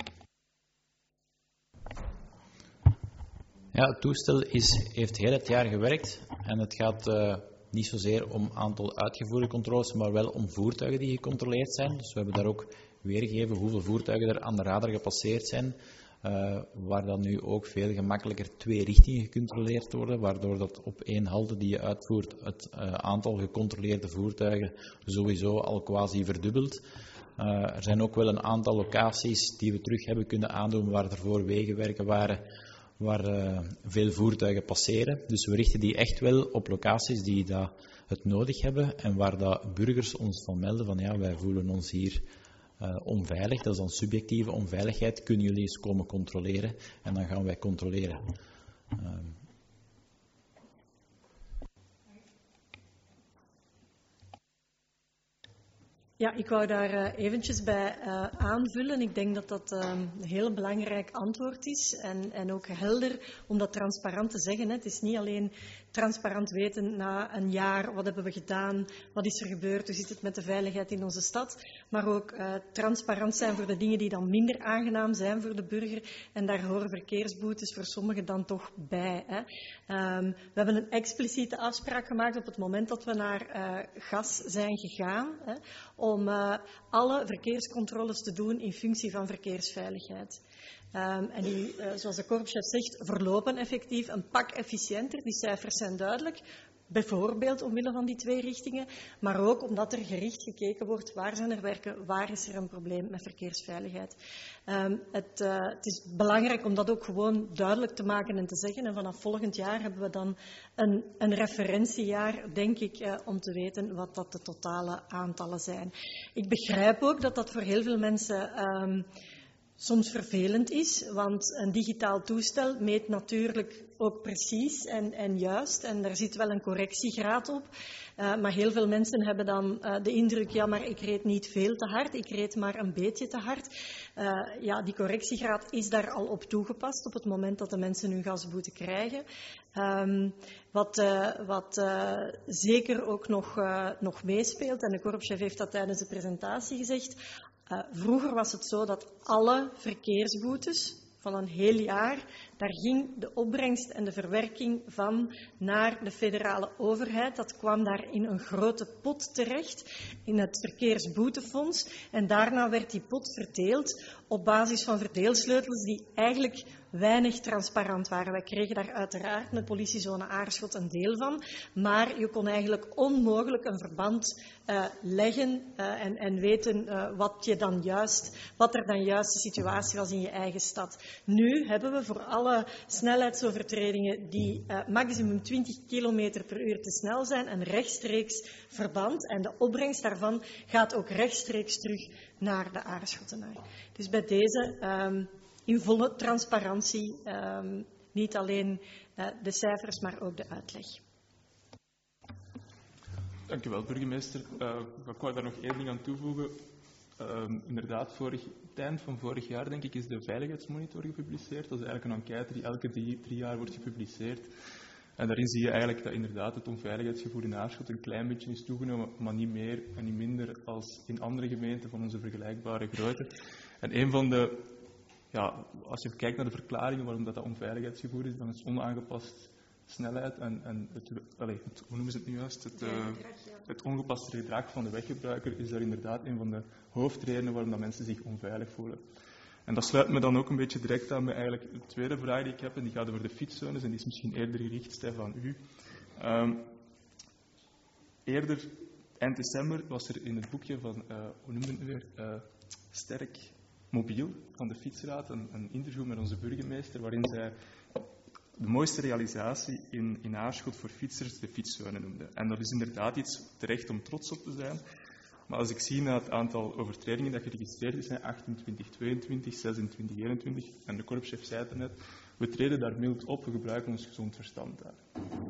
Ja, het toestel is, heeft heel het jaar gewerkt en het gaat uh, niet zozeer om aantal uitgevoerde controles, maar wel om voertuigen die gecontroleerd zijn. Dus we hebben daar ook weergegeven hoeveel voertuigen er aan de radar gepasseerd zijn. Uh, waar dan nu ook veel gemakkelijker twee richtingen gecontroleerd worden, waardoor dat op één halte die je uitvoert het uh, aantal gecontroleerde voertuigen sowieso al quasi verdubbelt. Uh, er zijn ook wel een aantal locaties die we terug hebben kunnen aandoen waar ervoor wegenwerken waren, waar uh, veel voertuigen passeren. Dus we richten die echt wel op locaties die dat het nodig hebben en waar dat burgers ons van melden van ja, wij voelen ons hier Uh, onveilig, dat is dan subjectieve onveiligheid, kunnen jullie eens komen controleren en dan gaan wij controleren. Uh. Ja, ik wou daar uh, eventjes bij uh, aanvullen. Ik denk dat dat uh, een heel belangrijk antwoord is en, en ook helder om dat transparant te zeggen. Hè. Het is niet alleen transparant weten na een jaar, wat hebben we gedaan, wat is er gebeurd, hoe zit het met de veiligheid in onze stad, maar ook uh, transparant zijn voor de dingen die dan minder aangenaam zijn voor de burger. En daar horen verkeersboetes voor sommigen dan toch bij. Hè. Um, we hebben een expliciete afspraak gemaakt op het moment dat we naar uh, gas zijn gegaan, hè, om uh, alle verkeerscontroles te doen in functie van verkeersveiligheid. Um, en die, uh, zoals de korpschef zegt, verlopen effectief een pak efficiënter. Die cijfers zijn duidelijk. Bijvoorbeeld omwille van die twee richtingen, maar ook omdat er gericht gekeken wordt waar zijn er werken, waar is er een probleem met verkeersveiligheid. Um, het, uh, het is belangrijk om dat ook gewoon duidelijk te maken en te zeggen. En vanaf volgend jaar hebben we dan een, een referentiejaar, denk ik, uh, om te weten wat dat de totale aantallen zijn. Ik begrijp ook dat dat voor heel veel mensen Um, soms vervelend is, want een digitaal toestel meet natuurlijk ook precies en, en juist en daar zit wel een correctiegraad op. Uh, maar heel veel mensen hebben dan uh, de indruk, ja, maar ik reed niet veel te hard, ik reed maar een beetje te hard. Uh, ja, die correctiegraad is daar al op toegepast op het moment dat de mensen hun gasboete krijgen. Um, wat uh, wat uh, zeker ook nog, uh, nog meespeelt, en de korpschef heeft dat tijdens de presentatie gezegd, uh, vroeger was het zo dat alle verkeersboetes van een heel jaar, daar ging de opbrengst en de verwerking van naar de federale overheid. Dat kwam daar in een grote pot terecht, in het verkeersboetefonds. En daarna werd die pot verdeeld op basis van verdeelsleutels die eigenlijk weinig transparant waren. Wij kregen daar uiteraard met politiezone Aarschot een deel van, maar je kon eigenlijk onmogelijk een verband uh, leggen uh, en, en weten uh, wat, je dan juist, wat er dan juist de situatie was in je eigen stad. Nu hebben we voor alle snelheidsovertredingen die uh, maximum twintig kilometer per uur te snel zijn een rechtstreeks verband en de opbrengst daarvan gaat ook rechtstreeks terug naar de Aarschottenaar. Dus bij deze um, in volle transparantie, um, niet alleen uh, de cijfers, maar ook de uitleg. Dank u wel, burgemeester. Uh, ik wou daar nog één ding aan toevoegen. Uh, inderdaad, vorig, het eind van vorig jaar, denk ik, is de veiligheidsmonitor gepubliceerd. Dat is eigenlijk een enquête die elke drie, drie jaar wordt gepubliceerd. En daarin zie je eigenlijk dat inderdaad het onveiligheidsgevoel in Aarschot een klein beetje is toegenomen, maar niet meer en niet minder als in andere gemeenten van onze vergelijkbare grootte. En een van de, ja, als je kijkt naar de verklaringen waarom dat, dat onveiligheidsgevoel is, dan is onaangepast snelheid en, en het, allez, het, hoe noemen ze het nu juist? Het, uh, het ongepaste gedrag van de weggebruiker is daar inderdaad een van de hoofdredenen waarom dat mensen zich onveilig voelen. En dat sluit me dan ook een beetje direct aan bij eigenlijk de tweede vraag die ik heb, en die gaat over de fietszones, en die is misschien eerder gericht, Stef, aan u. Um, eerder, eind december, was er in het boekje van, uh, hoe noemde het nu weer, uh, Sterk Mobiel van de Fietsraad, een, een interview met onze burgemeester, waarin zij de mooiste realisatie in, in Aarschot voor fietsers de fietszone noemde. En dat is inderdaad iets terecht om trots op te zijn. Maar als ik zie naar het aantal overtredingen dat geregistreerd is, achtentwintig, tweeëntwintig, zesentwintig, eenentwintig, en de korpschef zei het net, we treden daar mild op, we gebruiken ons gezond verstand daar.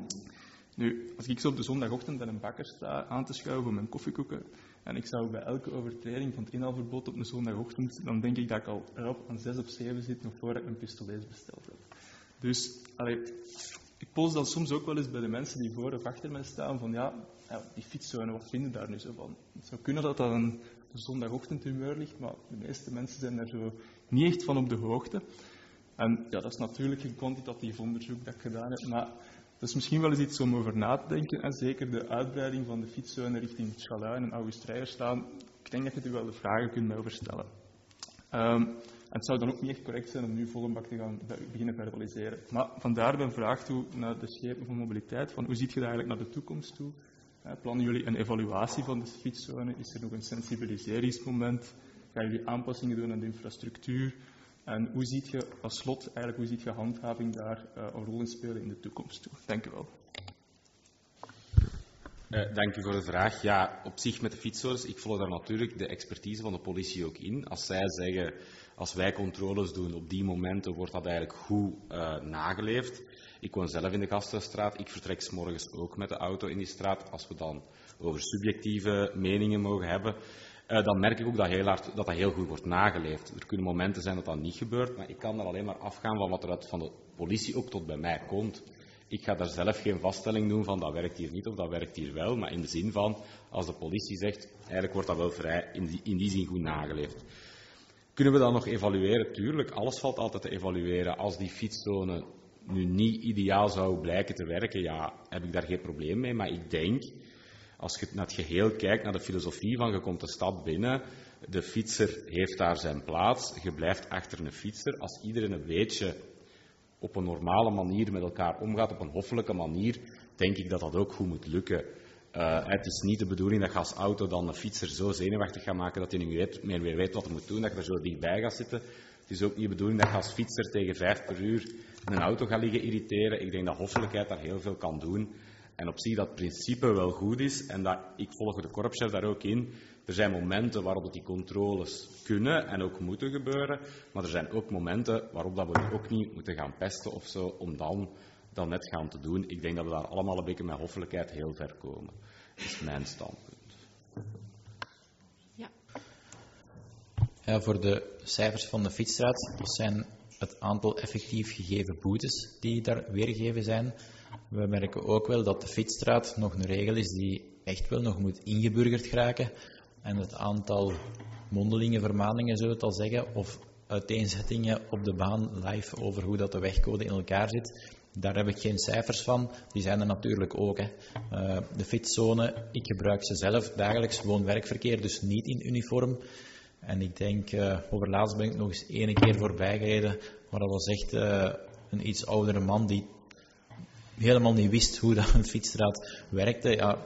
Nu, als ik zo op de zondagochtend bij een bakker sta aan te schuiven voor mijn koffiekoeken, en ik zou bij elke overtreding van het inhaalverbod op een zondagochtend, dan denk ik dat ik al erop aan zes of zeven zit, nog voor ik mijn pistolees besteld heb. Dus, allee, ik pols dan soms ook wel eens bij de mensen die voor of achter mij staan van ja, ja die fietszone, wat vinden daar nu zo van? Het zou kunnen dat dat een, een zondagochtendhumeur ligt, maar de meeste mensen zijn daar zo niet echt van op de hoogte. En ja, dat is natuurlijk een kwantitatief onderzoek dat ik gedaan heb, maar dat is misschien wel eens iets om over na te denken. En zeker de uitbreiding van de fietszone richting Schaluin en August-Rijerslaan, ik denk dat je er wel de vragen kunt mee over stellen. Um, En het zou dan ook niet echt correct zijn om nu vol een bak te gaan beginnen verbaliseren. Maar vandaar mijn vraag toe naar de schepen van mobiliteit. Van hoe ziet je dat eigenlijk naar de toekomst toe? Plannen jullie een evaluatie van de fietszone? Is er nog een sensibiliseringsmoment? Gaan jullie aanpassingen doen aan de infrastructuur? En hoe ziet je als slot, eigenlijk, hoe ziet je handhaving daar uh, een rol in spelen in de toekomst toe? Dank u wel. Uh, dank u voor de vraag. Ja, op zich met de fietszones, ik volg daar natuurlijk de expertise van de politie ook in. Als zij zeggen, als wij controles doen op die momenten, wordt dat eigenlijk goed uh, nageleefd. Ik woon zelf in de Gasthuisstraat, ik vertrek 's morgens ook met de auto in die straat. Als we dan over subjectieve meningen mogen hebben, uh, dan merk ik ook dat, heel hard, dat dat heel goed wordt nageleefd. Er kunnen momenten zijn dat dat niet gebeurt, maar ik kan er alleen maar afgaan van wat er uit van de politie ook tot bij mij komt. Ik ga daar zelf geen vaststelling doen van dat werkt hier niet of dat werkt hier wel, maar in de zin van, als de politie zegt, eigenlijk wordt dat wel vrij in die, in die zin goed nageleefd. Kunnen we dat nog evalueren? Tuurlijk, alles valt altijd te evalueren. Als die fietszone nu niet ideaal zou blijken te werken, ja, heb ik daar geen probleem mee. Maar ik denk, als je naar het geheel kijkt, naar de filosofie van je komt de stad binnen, de fietser heeft daar zijn plaats, je blijft achter een fietser. Als iedereen een beetje op een normale manier met elkaar omgaat, op een hoffelijke manier, denk ik dat dat ook goed moet lukken. Uh, het is niet de bedoeling dat je als auto dan een fietser zo zenuwachtig gaat maken dat hij niet meer, meer weet wat hij moet doen, dat je er zo dichtbij gaat zitten. Het is ook niet de bedoeling dat je als fietser tegen vijf per uur een auto gaat liggen irriteren. Ik denk dat hoffelijkheid daar heel veel kan doen. En op zich dat principe wel goed is, en dat, ik volg de korpschef daar ook in, Er zijn momenten waarop die controles kunnen en ook moeten gebeuren, maar er zijn ook momenten waarop dat we ook niet moeten gaan pesten of zo, om dan dat net gaan te doen. Ik denk dat we daar allemaal een beetje met hoffelijkheid heel ver komen. Dat is mijn standpunt. Ja. Ja, voor de cijfers van de Fietsstraat, dat zijn het aantal effectief gegeven boetes die daar weergegeven zijn. We merken ook wel dat de Fietsstraat nog een regel is die echt wel nog moet ingeburgerd geraken. En het aantal mondelinge vermaningen, zullen we het al zeggen, of uiteenzettingen op de baan live over hoe dat de wegcode in elkaar zit, daar heb ik geen cijfers van. Die zijn er natuurlijk ook. Hè. Uh, de fietszone, ik gebruik ze zelf dagelijks, woon-werkverkeer, dus niet in uniform. En ik denk, uh, overlaatst ben ik nog eens ene keer voorbij gereden, maar dat was echt uh, een iets oudere man die helemaal niet wist hoe dat een fietsstraat werkte. Ja,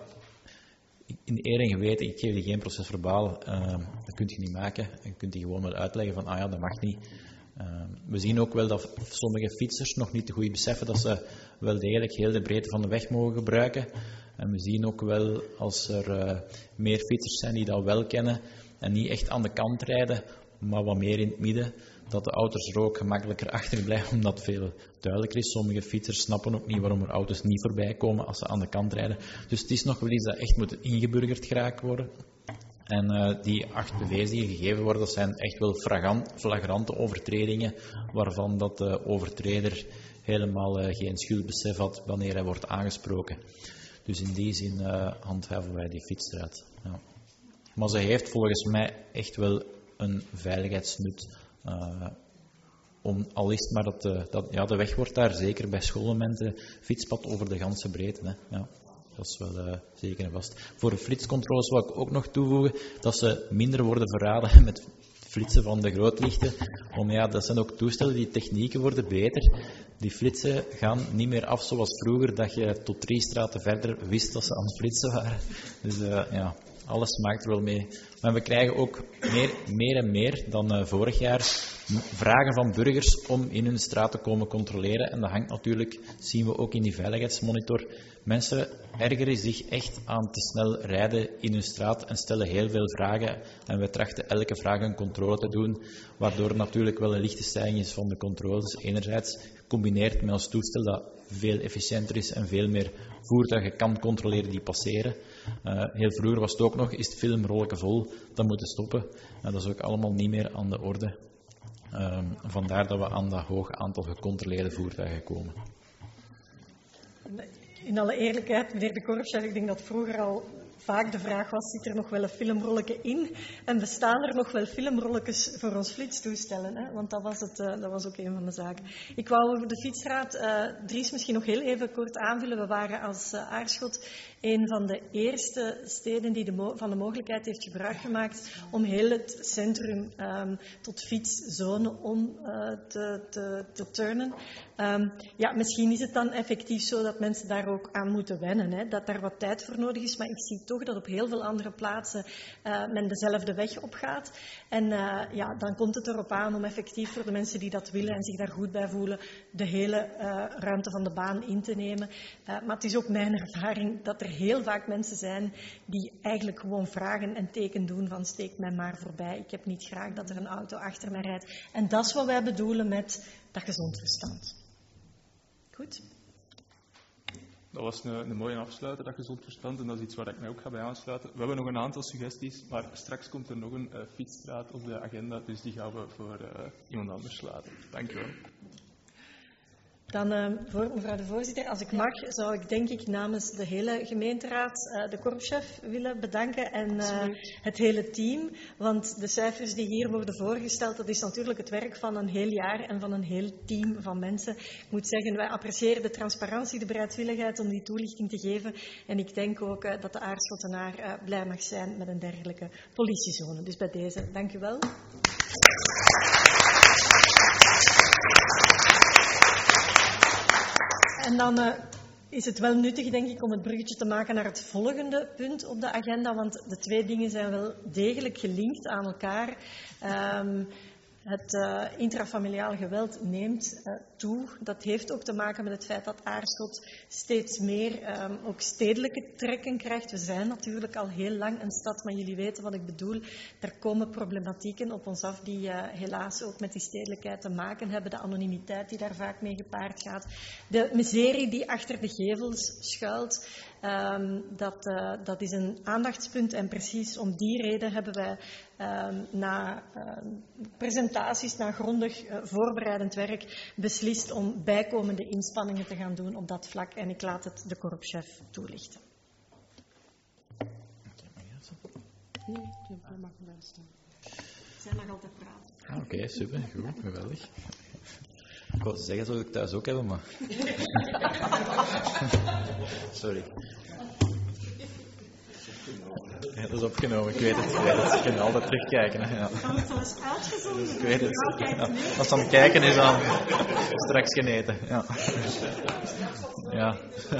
in eer en geweten, ik geef die geen procesverbaal, uh, dat kun je niet maken. Je kunt die gewoon wel uitleggen van, ah ja, dat mag niet. Uh, we zien ook wel dat sommige fietsers nog niet te goed beseffen dat ze wel degelijk heel de breedte van de weg mogen gebruiken. En we zien ook wel, als er uh, meer fietsers zijn die dat wel kennen en niet echt aan de kant rijden, maar wat meer in het midden, dat de auto's er ook gemakkelijker achter blijven, omdat het veel duidelijker is. Sommige fietsers snappen ook niet waarom er auto's niet voorbij komen als ze aan de kant rijden. Dus het is nog wel iets dat echt moet ingeburgerd geraakt worden. En uh, die acht B V's die gegeven worden, dat zijn echt wel flagrante overtredingen, waarvan dat de overtreder helemaal uh, geen schuldbesef had wanneer hij wordt aangesproken. Dus in die zin uh, handhaven wij die fietsstraat. Ja. Maar ze heeft volgens mij echt wel een veiligheidsnut. Uh, om, al is het maar dat, de, dat ja, de weg wordt daar zeker bij schoolmomenten fietspad over de ganse breedte. Hè. Ja, dat is wel uh, zeker en vast. Voor de flitscontroles wil ik ook nog toevoegen dat ze minder worden verraden met flitsen van de grootlichten. Om, ja, dat zijn ook toestellen, die technieken worden beter. Die flitsen gaan niet meer af zoals vroeger, dat je tot drie straten verder wist dat ze aan het flitsen waren. Dus uh, ja, alles maakt er wel mee. Maar we krijgen ook meer, meer en meer dan uh, vorig jaar vragen van burgers om in hun straat te komen controleren. En dat hangt natuurlijk, zien we ook in die veiligheidsmonitor. Mensen ergeren zich echt aan te snel rijden in hun straat en stellen heel veel vragen. En wij trachten elke vraag een controle te doen, waardoor natuurlijk wel een lichte stijging is van de controles. Enerzijds gecombineerd met ons toestel dat veel efficiënter is en veel meer voertuigen kan controleren die passeren. Uh, heel vroeger was het ook nog, is het filmrollen vol, dat moeten stoppen. Uh, dat is ook allemaal niet meer aan de orde. Uh, vandaar dat we aan dat hoog aantal gecontroleerde voertuigen komen. In alle eerlijkheid, meneer de Korpschef, ik denk dat vroeger al vaak de vraag was, zit er nog wel een filmrolletje in? En bestaan er nog wel filmrolletjes voor ons flitstoestellen? Hè? Want dat was, het, uh, dat was ook een van de zaken. Ik wou over de fietsraad, uh, Dries, misschien nog heel even kort aanvullen. We waren als uh, Aarschot een van de eerste steden die de mo- van de mogelijkheid heeft gebruik gemaakt om heel het centrum um, tot fietszone om uh, te, te, te turnen. Um, ja, misschien is het dan effectief zo dat mensen daar ook aan moeten wennen, hè? Dat daar wat tijd voor nodig is, maar ik zie toch dat op heel veel andere plaatsen uh, men dezelfde weg opgaat. En uh, ja, dan komt het erop aan om effectief voor de mensen die dat willen en zich daar goed bij voelen, de hele uh, ruimte van de baan in te nemen. Uh, maar het is ook mijn ervaring dat er heel vaak mensen zijn die eigenlijk gewoon vragen en teken doen van steek mij maar voorbij. Ik heb niet graag dat er een auto achter mij rijdt. En dat is wat wij bedoelen met dat gezond verstand. Goed? Dat was een, een mooie afsluiter, dat gezond verstand, en dat is iets waar ik mij ook ga bij aansluiten. We hebben nog een aantal suggesties, maar straks komt er nog een uh, fietsstraat op de agenda, dus die gaan we voor uh, iemand anders laten. Dank u wel. Dan, uh, voor, mevrouw de voorzitter, als ik mag, zou ik denk ik namens de hele gemeenteraad uh, de korpschef willen bedanken en uh, het hele team. Want de cijfers die hier worden voorgesteld, dat is natuurlijk het werk van een heel jaar en van een heel team van mensen. Ik moet zeggen, wij appreciëren de transparantie, de bereidwilligheid om die toelichting te geven. En ik denk ook uh, dat de Aarschottenaar uh, blij mag zijn met een dergelijke politiezone. Dus bij deze, dank u wel. En dan uh, is het wel nuttig, denk ik, om het bruggetje te maken naar het volgende punt op de agenda, want de twee dingen zijn wel degelijk gelinkt aan elkaar. Um, Het uh, intrafamiliaal geweld neemt uh, toe. Dat heeft ook te maken met het feit dat Aarschot steeds meer um, ook stedelijke trekken krijgt. We zijn natuurlijk al heel lang een stad, maar jullie weten wat ik bedoel. Er komen problematieken op ons af die uh, helaas ook met die stedelijkheid te maken hebben. De anonimiteit die daar vaak mee gepaard gaat. De miserie die achter de gevels schuilt. Um, dat, uh, dat is een aandachtspunt en precies om die reden hebben wij um, na um, presentaties, na grondig uh, voorbereidend werk beslist om bijkomende inspanningen te gaan doen op dat vlak. En ik laat het de korpschef toelichten. Nee, je mag wel staan. Zij mag altijd praten. Ah, Oké, okay, super, goed, geweldig. Ik wou zeggen, zou ik thuis ook hebben, maar... Sorry. Ja, dat is opgenomen, ik weet het. Ik weet het. Je kunt altijd terugkijken. Hè. Ja. Kan het wel eens uitgezonden? Ik weet het. Ja. Als het aan het kijken is, dan straks geneten. Ja. Ja.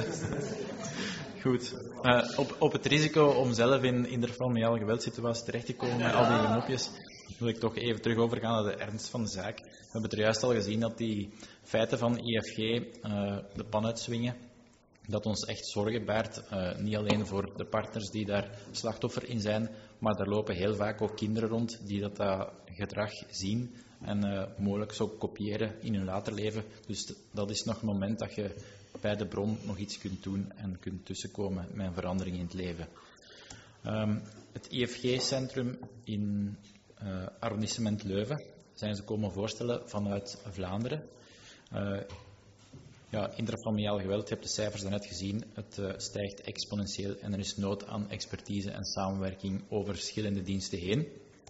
Goed. Uh, op, op het risico om zelf in interfamiliale geweldsituaties terecht te komen met al die mopjes, wil ik toch even terug overgaan naar de ernst van de zaak. We hebben er juist al gezien dat die feiten van I F G uh, de pan uitswingen. Dat ons echt zorgen baart, uh, niet alleen voor de partners die daar slachtoffer in zijn, maar daar lopen heel vaak ook kinderen rond die dat uh, gedrag zien en uh, mogelijk zo kopiëren in hun later leven. Dus t- dat is nog een moment dat je bij de bron nog iets kunt doen en kunt tussenkomen met een verandering in het leven. Um, het I F G-centrum in uh, arrondissement Leuven zijn ze komen voorstellen vanuit Vlaanderen. Uh, ja, interfamiliaal geweld, je hebt de cijfers daarnet gezien, het uh, stijgt exponentieel en er is nood aan expertise en samenwerking over verschillende diensten heen.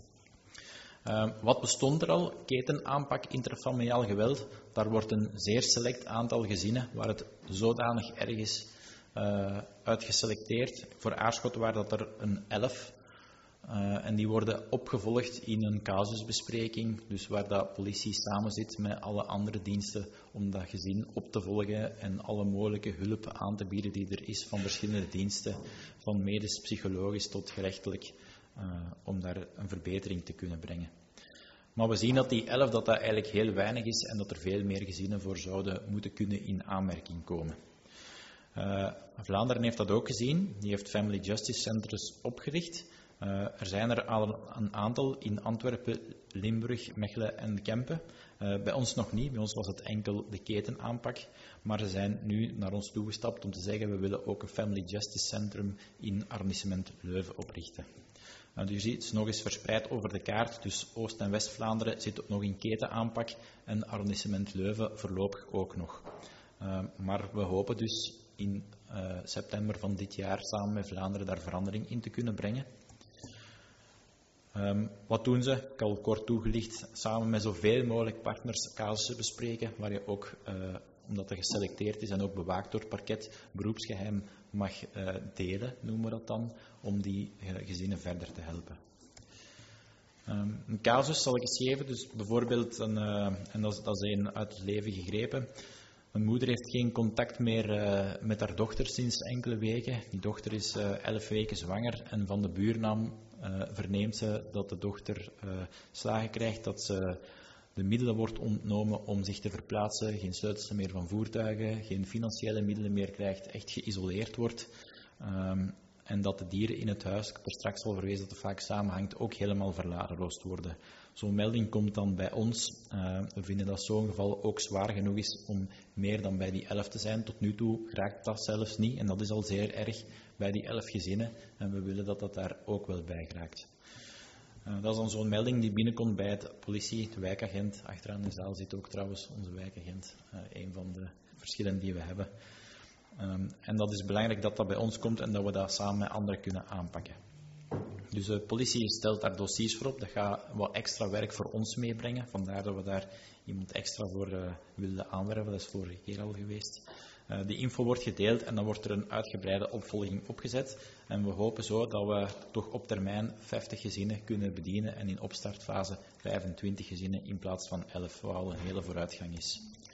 Uh, wat bestond er al? Ketenaanpak interfamiliaal geweld. Daar wordt een zeer select aantal gezinnen waar het zodanig erg is uh, uitgeselecteerd. Voor Aarschot waren dat er een elf. Uh, en die worden opgevolgd in een casusbespreking, dus waar de politie samen zit met alle andere diensten om dat gezin op te volgen en alle mogelijke hulp aan te bieden die er is van verschillende diensten, van medisch, psychologisch tot gerechtelijk, uh, om daar een verbetering te kunnen brengen. Maar we zien dat die elf dat dat eigenlijk heel weinig is en dat er veel meer gezinnen voor zouden moeten kunnen in aanmerking komen. Uh, Vlaanderen heeft dat ook gezien, die heeft Family Justice Centers opgericht. Uh, er zijn er al een aantal in Antwerpen, Limburg, Mechelen en Kempen. Uh, bij ons nog niet, bij ons was het enkel de ketenaanpak. Maar ze zijn nu naar ons toegestapt om te zeggen we willen ook een Family Justice Centrum in arrondissement Leuven oprichten. Uh, dus je ziet, het is nog eens verspreid over de kaart, dus Oost- en West-Vlaanderen zit nog in ketenaanpak en arrondissement Leuven voorlopig ook nog. Uh, maar we hopen dus in uh, september van dit jaar samen met Vlaanderen daar verandering in te kunnen brengen. Um, wat doen ze? Ik heb al kort toegelicht, samen met zoveel mogelijk partners casussen bespreken, waar je ook, uh, omdat er geselecteerd is en ook bewaakt door het parket, beroepsgeheim mag uh, delen, noemen we dat dan, om die uh, gezinnen verder te helpen. Um, een casus zal ik eens geven, dus bijvoorbeeld, een, uh, en dat is, dat is een uit het leven gegrepen. Mijn moeder heeft geen contact meer uh, met haar dochter sinds enkele weken. Die dochter is uh, elf weken zwanger en van de buurnaam uh, verneemt ze dat de dochter uh, slagen krijgt, dat ze de middelen wordt ontnomen om zich te verplaatsen, geen sleutels meer van voertuigen, geen financiële middelen meer krijgt, echt geïsoleerd wordt. Um, en dat de dieren in het huis, ik heb er straks al verwezen dat het vaak samenhangt, ook helemaal verwaarloosd worden. Zo'n melding komt dan bij ons. Uh, we vinden dat zo'n geval ook zwaar genoeg is om meer dan bij die elf te zijn. Tot nu toe raakt dat zelfs niet en dat is al zeer erg bij die elf gezinnen. En we willen dat dat daar ook wel bij raakt. Uh, dat is dan zo'n melding die binnenkomt bij de politie, de wijkagent. Achteraan in de zaal zit ook trouwens onze wijkagent, uh, een van de verschillen die we hebben. Um, en dat is belangrijk dat dat bij ons komt en dat we dat samen met anderen kunnen aanpakken. Dus de politie stelt daar dossiers voor op. Dat gaat wat extra werk voor ons meebrengen. Vandaar dat we daar iemand extra voor uh, wilden aanwerven. Dat is vorige keer al geweest. Uh, die info wordt gedeeld en dan wordt er een uitgebreide opvolging opgezet. En we hopen zo dat we toch op termijn vijftig gezinnen kunnen bedienen en in opstartfase vijfentwintig gezinnen in plaats van elf, wat al een hele vooruitgang is.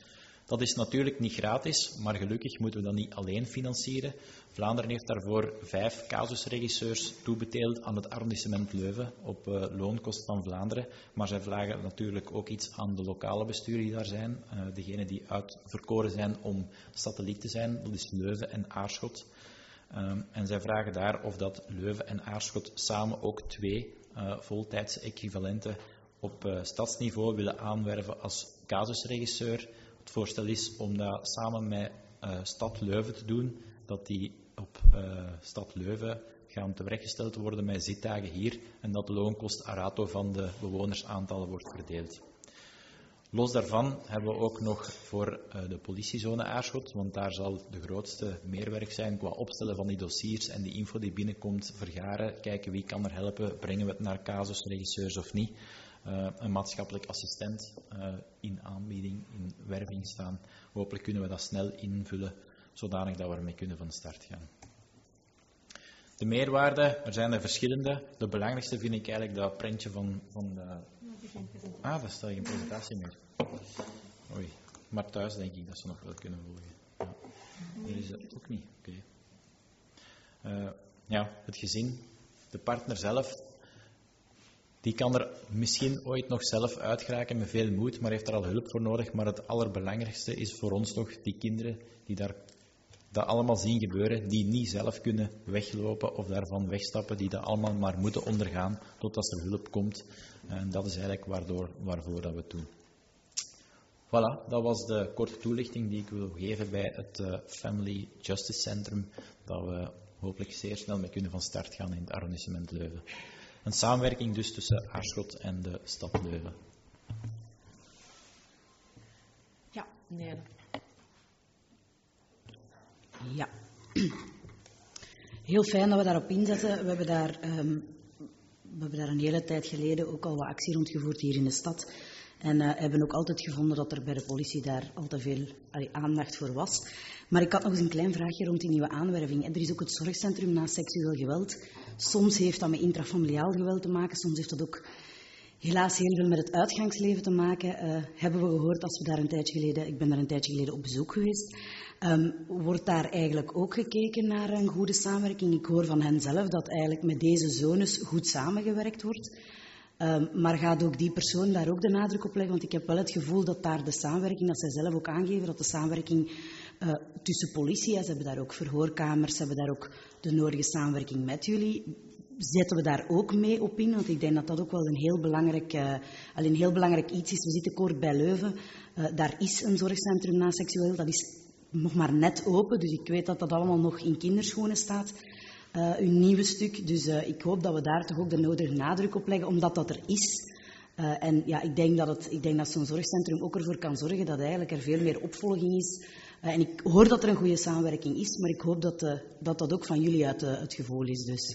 Dat is natuurlijk niet gratis, maar gelukkig moeten we dat niet alleen financieren. Vlaanderen heeft daarvoor vijf casusregisseurs toebedeeld aan het arrondissement Leuven op uh, loonkost van Vlaanderen. Maar zij vragen natuurlijk ook iets aan de lokale besturen die daar zijn. Uh, degenen die uitverkoren zijn om satelliet te zijn, dat is Leuven en Aarschot. Um, en zij vragen daar of dat Leuven en Aarschot samen ook twee uh, voltijdse equivalenten op uh, stadsniveau willen aanwerven als casusregisseur. Het voorstel is om dat samen met uh, Stad Leuven te doen, dat die op uh, Stad Leuven gaan teweeggesteld worden met zitdagen hier en dat de loonkost a rato van de bewonersaantallen wordt verdeeld. Los daarvan hebben we ook nog voor uh, de politiezone Aarschot, want daar zal de grootste meerwerk zijn qua opstellen van die dossiers en die info die binnenkomt vergaren, kijken wie kan er helpen, brengen we het naar casusregisseurs of niet. Uh, een maatschappelijk assistent uh, in aanbieding, in werving staan. Hopelijk kunnen we dat snel invullen, zodanig dat we ermee kunnen van start gaan. De meerwaarde, er zijn er verschillende. De belangrijkste vind ik eigenlijk dat prentje van, van de... Ah, daar staat geen presentatie meer. Oei, maar thuis denk ik dat ze nog wel kunnen volgen. Ja. Hier is het ook niet, oké. Okay. Uh, ja, het gezin, de partner zelf, die kan er misschien ooit nog zelf uitgeraken met veel moed, maar heeft er al hulp voor nodig. Maar het allerbelangrijkste is voor ons nog die kinderen die daar dat allemaal zien gebeuren, die niet zelf kunnen weglopen of daarvan wegstappen, die dat allemaal maar moeten ondergaan totdat er hulp komt. En dat is eigenlijk waardoor, waarvoor dat we het doen. Voilà, dat was de korte toelichting die ik wil geven bij het uh, Family Justice Centrum, dat we hopelijk zeer snel mee kunnen van start gaan in het arrondissement Leuven. Een samenwerking dus tussen Aarschot en de stad Leuven. Ja, nee. Ja. Heel fijn dat we daarop inzetten. We hebben daar, um, we hebben daar een hele tijd geleden ook al wat actie rondgevoerd hier in de stad. En uh, hebben ook altijd gevonden dat er bij de politie daar al te veel allee, aandacht voor was. Maar ik had nog eens een klein vraagje rond die nieuwe aanwerving. En er is ook het zorgcentrum na seksueel geweld. Soms heeft dat met intrafamiliaal geweld te maken. Soms heeft dat ook helaas heel veel met het uitgangsleven te maken. Uh, hebben we gehoord als we daar een tijdje geleden... Ik ben daar een tijdje geleden op bezoek geweest. Um, wordt daar eigenlijk ook gekeken naar een goede samenwerking? Ik hoor van hen zelf dat eigenlijk met deze zones goed samengewerkt wordt. Um, maar gaat ook die persoon daar ook de nadruk op leggen? Want ik heb wel het gevoel dat daar de samenwerking, dat zij zelf ook aangeven, dat de samenwerking uh, tussen politie, ja, ze hebben daar ook verhoorkamers, ze hebben daar ook de nodige samenwerking met jullie. Zetten we daar ook mee op in? Want ik denk dat dat ook wel een heel belangrijk, uh, een heel belangrijk iets is. We zitten kort bij Leuven. Uh, daar is een zorgcentrum na seksueel. Dat is nog maar net open. Dus ik weet dat dat allemaal nog in kinderschoenen staat. Uh, uw nieuwe stuk. Dus uh, ik hoop dat we daar toch ook de nodige nadruk op leggen, omdat dat er is. Uh, en ja, ik denk dat, het, ik denk dat zo'n zorgcentrum ook ervoor kan zorgen dat eigenlijk er veel meer opvolging is. Uh, en ik hoor dat er een goede samenwerking is, maar ik hoop dat uh, dat, dat ook van jullie uit uh, het gevoel is. Dus.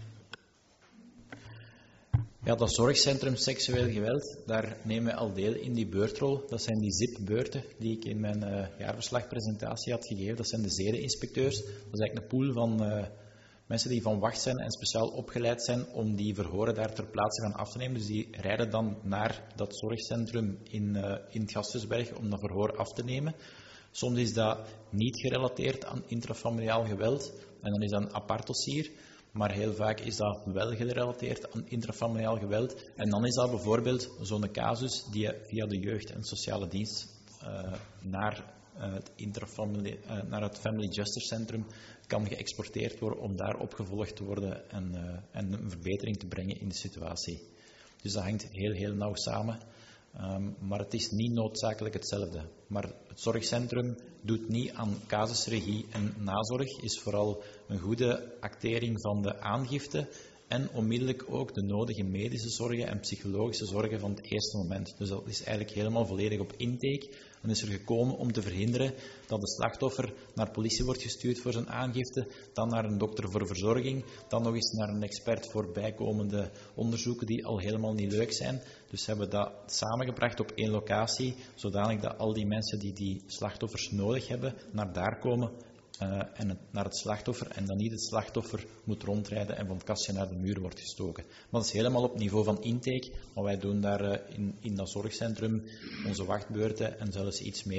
Ja, dat zorgcentrum seksueel geweld, daar nemen we al deel in die beurtrol. Dat zijn die Z I P-beurten die ik in mijn uh, jaarverslagpresentatie had gegeven. Dat zijn de zedeninspecteurs. Dat is eigenlijk een pool van uh, mensen die van wacht zijn en speciaal opgeleid zijn om die verhoren daar ter plaatse gaan af te nemen. Dus die rijden dan naar dat zorgcentrum in, uh, in het Gasthuisberg om dat verhoor af te nemen. Soms is dat niet gerelateerd aan intrafamiliaal geweld en dan is dat een apart dossier. Maar heel vaak is dat wel gerelateerd aan intrafamiliaal geweld. En dan is dat bijvoorbeeld zo'n casus die via de jeugd- en sociale dienst uh, naar, uh, het intrafamili- uh, naar het Family Justice Centrum kan geëxporteerd worden om daar opgevolgd te worden en, uh, en een verbetering te brengen in de situatie. Dus dat hangt heel, heel nauw samen. Um, maar het is niet noodzakelijk hetzelfde. Maar het zorgcentrum doet niet aan casusregie en nazorg, is vooral een goede actering van de aangifte en onmiddellijk ook de nodige medische zorgen en psychologische zorgen van het eerste moment. Dus dat is eigenlijk helemaal volledig op intake en is er gekomen om te verhinderen dat de slachtoffer naar politie wordt gestuurd voor zijn aangifte, dan naar een dokter voor verzorging, dan nog eens naar een expert voor bijkomende onderzoeken die al helemaal niet leuk zijn. Dus hebben we dat samengebracht op één locatie, zodanig dat al die mensen die die slachtoffers nodig hebben, naar daar komen uh, en het, naar het slachtoffer en dan niet het slachtoffer moet rondrijden en van het kastje naar de muur wordt gestoken. Maar dat is helemaal op niveau van intake, maar wij doen daar uh, in, in dat zorgcentrum onze wachtbeurten en zelfs iets meer.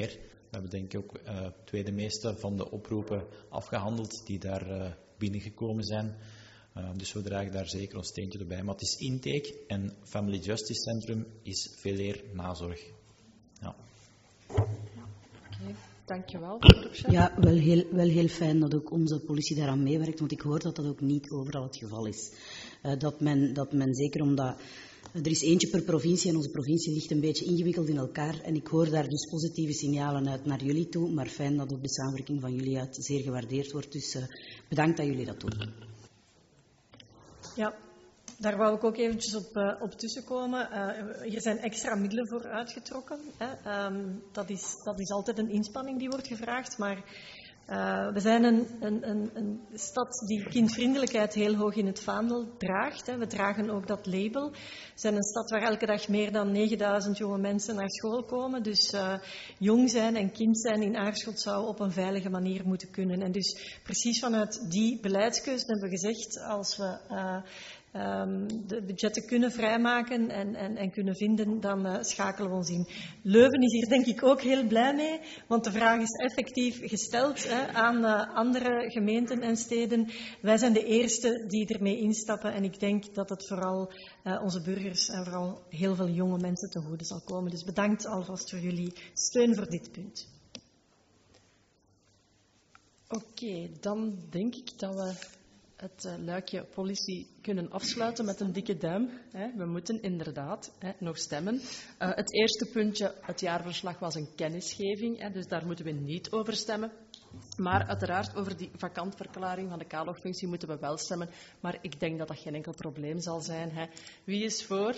We hebben denk ik ook uh, tweede meeste van de oproepen afgehandeld die daar uh, binnengekomen zijn. Uh, dus we dragen daar zeker ons steentje erbij. Maar het is intake en Family Justice Centrum is veel eer nazorg. Ja. Okay. Dankjewel. Ja, wel heel, wel heel fijn dat ook onze politie daaraan meewerkt, want ik hoor dat dat ook niet overal het geval is. Uh, dat, men, dat men zeker omdat... Uh, er is eentje per provincie en onze provincie ligt een beetje ingewikkeld in elkaar. En ik hoor daar dus positieve signalen uit naar jullie toe, maar fijn dat ook de samenwerking van jullie uit zeer gewaardeerd wordt. Dus uh, bedankt dat jullie dat doen. Ja. Daar wou ik ook eventjes op, uh, op tussenkomen. Uh, hier zijn extra middelen voor uitgetrokken. Hè. Um, dat, is, dat is altijd een inspanning die wordt gevraagd. Maar uh, we zijn een, een, een, een stad die kindvriendelijkheid heel hoog in het vaandel draagt. Hè. We dragen ook dat label. We zijn een stad waar elke dag meer dan negenduizend jonge mensen naar school komen. Dus uh, jong zijn en kind zijn in Aarschot zou op een veilige manier moeten kunnen. En dus precies vanuit die beleidskeuze hebben we gezegd, als we... Uh, Um, de budgetten kunnen vrijmaken en, en, en kunnen vinden, dan uh, schakelen we ons in. Leuven is hier denk ik ook heel blij mee, want de vraag is effectief gesteld hè, aan uh, andere gemeenten en steden. Wij zijn de eerste die ermee instappen en ik denk dat het vooral uh, onze burgers en vooral heel veel jonge mensen ten goede zal komen. Dus bedankt alvast voor jullie steun voor dit punt. Oké, okay, dan denk ik dat we het uh, luikje politie kunnen afsluiten met een dikke duim. Hè. We moeten inderdaad hè, nog stemmen. Uh, het eerste puntje, het jaarverslag, was een kennisgeving, hè, dus daar moeten we niet over stemmen. Maar uiteraard over die vakantverklaring van de K-logfunctie moeten we wel stemmen. Maar ik denk dat dat geen enkel probleem zal zijn. Hè. Wie is voor?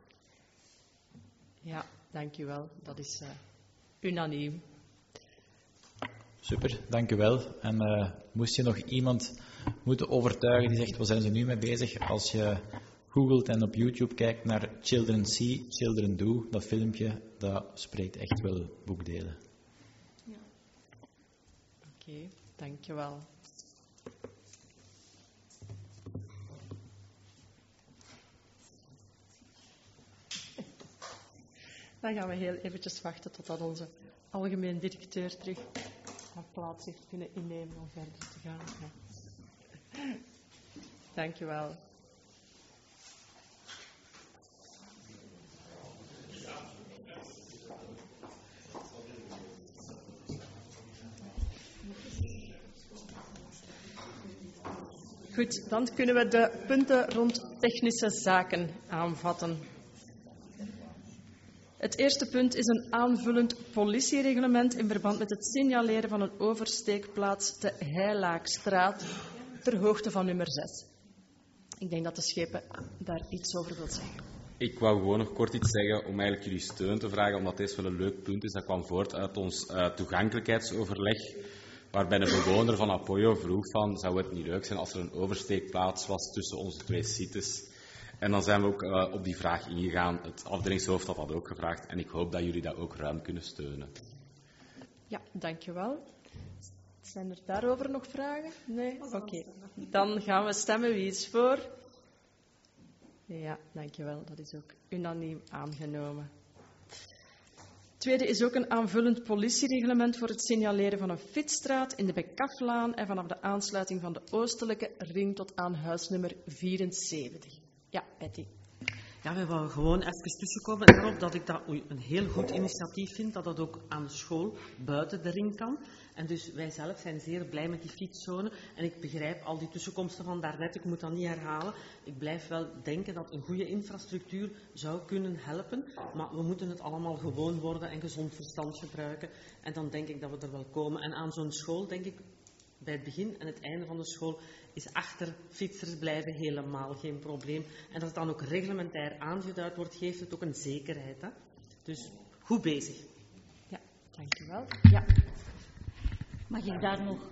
Ja, dank u wel. Dat is uh, unaniem. Super, dank u wel. En uh, moest je nog iemand moeten overtuigen die zegt, waar zijn ze nu mee bezig? Als je googelt en op YouTube kijkt naar Children See, Children Do, dat filmpje, dat spreekt echt wel boekdelen. Ja. Oké, okay, dankjewel. Dan gaan we heel eventjes wachten totdat onze algemeen directeur terug haar plaats heeft kunnen innemen om verder te gaan. Ja. Dank je wel. Goed, dan kunnen we de punten rond technische zaken aanvatten. Het eerste punt is een aanvullend politiereglement in verband met het signaleren van een oversteekplaats de Heilaakstraat ter hoogte van nummer zes. Ik denk dat de schepen daar iets over wil zeggen. Ik wou gewoon nog kort iets zeggen om eigenlijk jullie steun te vragen, omdat deze wel een leuk punt is. Dat kwam voort uit ons uh, toegankelijkheidsoverleg, waarbij de bewoner van Apoyo vroeg van, zou het niet leuk zijn als er een oversteekplaats was tussen onze twee sites? En dan zijn we ook uh, op die vraag ingegaan. Het afdelingshoofd had dat ook gevraagd en ik hoop dat jullie dat ook ruim kunnen steunen. Ja, dankjewel. Zijn er daarover nog vragen? Nee? Oké. Okay. Dan gaan we stemmen. Wie is voor? Ja, dankjewel. Dat is ook unaniem aangenomen. Tweede is ook een aanvullend politiereglement voor het signaleren van een fietsstraat in de Bekaflaan en vanaf de aansluiting van de oostelijke ring tot aan huisnummer vierenzeventig. Ja, Etty. Ja, we willen gewoon even tussenkomen erop dat ik dat een heel goed initiatief vind, dat dat ook aan de school buiten de ring kan. En dus wij zelf zijn zeer blij met die fietszone. En ik begrijp al die tussenkomsten van daarnet, ik moet dat niet herhalen. Ik blijf wel denken dat een goede infrastructuur zou kunnen helpen. Maar we moeten het allemaal gewoon worden en gezond verstand gebruiken. En dan denk ik dat we er wel komen. En aan zo'n school denk ik, bij het begin en het einde van de school, is achter fietsers blijven helemaal geen probleem. En dat het dan ook reglementair aangeduid wordt, geeft het ook een zekerheid. Hè? Dus goed bezig. Ja, dankjewel. Ja. Mag ik daar nog,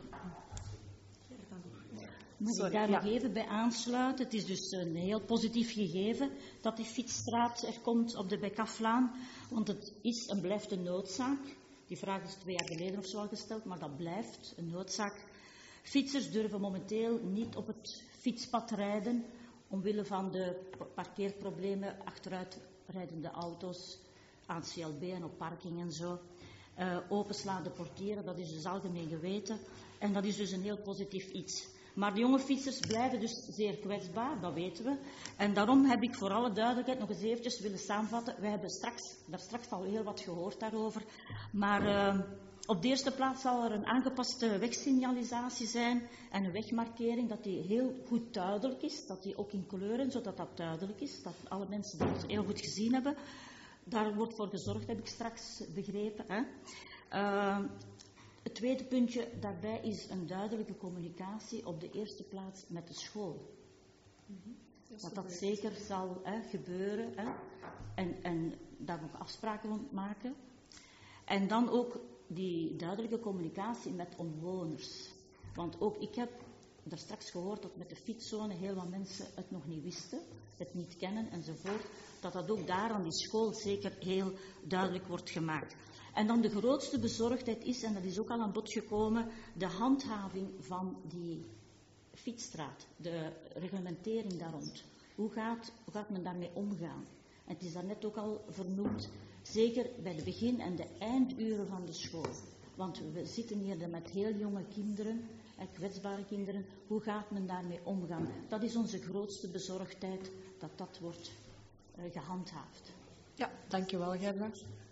mag Sorry, ik daar ja. nog even bij aansluiten? Het is dus een heel positief gegeven dat die fietsstraat er komt op de Bekaflaan, want het is en blijft een noodzaak. Die vraag is twee jaar geleden of zo al gesteld, maar dat blijft een noodzaak. Fietsers durven momenteel niet op het fietspad rijden, omwille van de parkeerproblemen, achteruitrijdende auto's, aan C L B en op parking en zo. Uh, openslaan, deporteren, dat is dus algemeen geweten. En dat is dus een heel positief iets. Maar de jonge fietsers blijven dus zeer kwetsbaar, dat weten we. En daarom heb ik voor alle duidelijkheid nog eens eventjes willen samenvatten. We hebben straks, daar straks al heel wat gehoord daarover. Maar uh, op de eerste plaats zal er een aangepaste wegsignalisatie zijn en een wegmarkering, dat die heel goed duidelijk is. Dat die ook in kleuren, zodat dat duidelijk is. Dat alle mensen dat heel goed gezien hebben. Daar wordt voor gezorgd, heb ik straks begrepen. Hè. Uh, het tweede puntje daarbij is een duidelijke communicatie op de eerste plaats met de school. Mm-hmm. Dat dat, dat zeker zal hè, gebeuren hè. En, en daar nog afspraken rond maken. En dan ook die duidelijke communicatie met omwoners. Want ook ik heb daar straks gehoord dat met de fietszone heel wat mensen het nog niet wisten, het niet kennen enzovoort. Dat dat ook daar aan die school zeker heel duidelijk wordt gemaakt. En dan de grootste bezorgdheid is, en dat is ook al aan bod gekomen, de handhaving van die fietsstraat, de reglementering daar rond. Hoe gaat, hoe gaat men daarmee omgaan? En het is daarnet ook al vernoemd, zeker bij de begin- en de einduren van de school. Want we zitten hier met heel jonge kinderen, kwetsbare kinderen. Hoe gaat men daarmee omgaan? Dat is onze grootste bezorgdheid, dat dat wordt uh, gehandhaafd. Ja, dankjewel Gerda.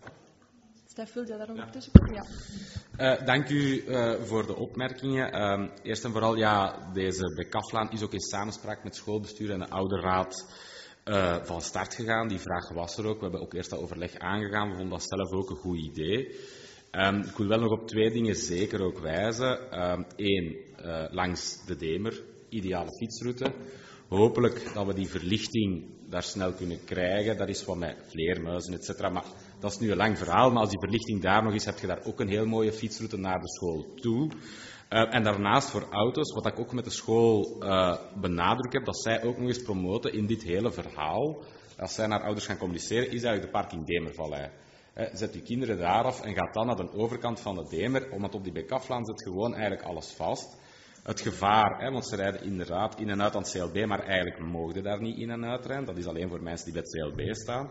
Stef, wil jij daar nog ja. tussen komen? Ja. Uh, dank u uh, voor de opmerkingen. Uh, eerst en vooral, ja, deze Bekaflaan is ook in samenspraak met schoolbestuur en de ouderraad uh, van start gegaan. Die vraag was er ook. We hebben ook eerst dat overleg aangegaan. We vonden dat zelf ook een goed idee. Um, ik wil wel nog op twee dingen zeker ook wijzen. Eén, um, uh, langs de Demer, ideale fietsroute. Hopelijk dat we die verlichting daar snel kunnen krijgen. Dat is wat met vleermuizen, et cetera. Maar dat is nu een lang verhaal. Maar als die verlichting daar nog is, heb je daar ook een heel mooie fietsroute naar de school toe. Uh, en daarnaast voor auto's, wat ik ook met de school uh, benadrukt heb, dat zij ook nog eens promoten in dit hele verhaal. Als zij naar ouders gaan communiceren, is eigenlijk de parking Demervallei. Zet je kinderen daar af en gaat dan naar de overkant van de Demer, omdat op die Bekaflaan zit gewoon eigenlijk alles vast. Het gevaar, hè, want ze rijden inderdaad in en uit aan het C L B, maar eigenlijk mogen ze daar niet in en uit rijden. Dat is alleen voor mensen die bij het C L B staan.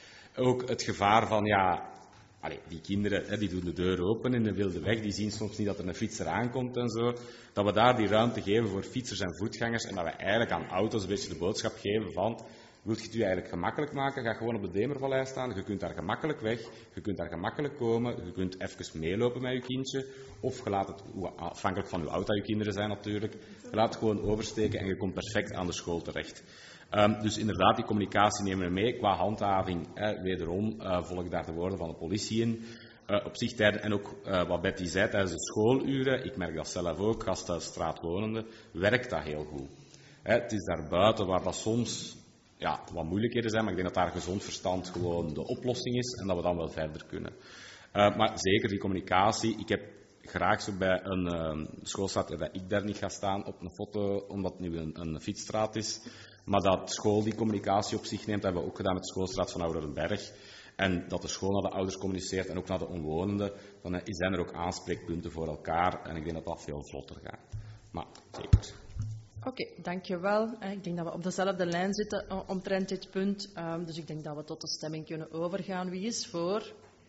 Ook het gevaar van, ja, allez, die kinderen hè, die doen de deur open in de wilde weg, die zien soms niet dat er een fietser aankomt en zo. Dat we daar die ruimte geven voor fietsers en voetgangers en dat we eigenlijk aan auto's een beetje de boodschap geven van... Wilt je het u eigenlijk gemakkelijk maken? Ga gewoon op de Demervallei staan. Je kunt daar gemakkelijk weg. Je kunt daar gemakkelijk komen. Je kunt even meelopen met je kindje. Of je laat het, afhankelijk van hoe oud dat je kinderen zijn natuurlijk, je laat het gewoon oversteken en je komt perfect aan de school terecht. Um, dus inderdaad, die communicatie nemen we mee. Qua handhaving, eh, wederom, uh, volg ik daar de woorden van de politie in. Uh, op zich tijdens, en ook uh, wat Betty zei tijdens de schooluren, ik merk dat zelf ook, gasthuisstraatwonenden, werkt dat heel goed. Eh, het is daar buiten waar dat soms... ja, wat moeilijkheden zijn, maar ik denk dat daar gezond verstand gewoon de oplossing is en dat we dan wel verder kunnen. Uh, maar zeker die communicatie. Ik heb graag zo bij een uh, schoolstraat dat ik daar niet ga staan op een foto, omdat het nu een, een fietsstraat is. Maar dat school die communicatie op zich neemt, dat hebben we ook gedaan met de schoolstraat van Ouderenberg. En dat de school naar de ouders communiceert en ook naar de omwonenden, dan zijn er ook aanspreekpunten voor elkaar. En ik denk dat dat veel vlotter gaat. Maar zeker. Oké, okay, dankjewel. Ik denk dat we op dezelfde lijn zitten omtrent dit punt. Um, dus ik denk dat we tot de stemming kunnen overgaan. Wie is voor?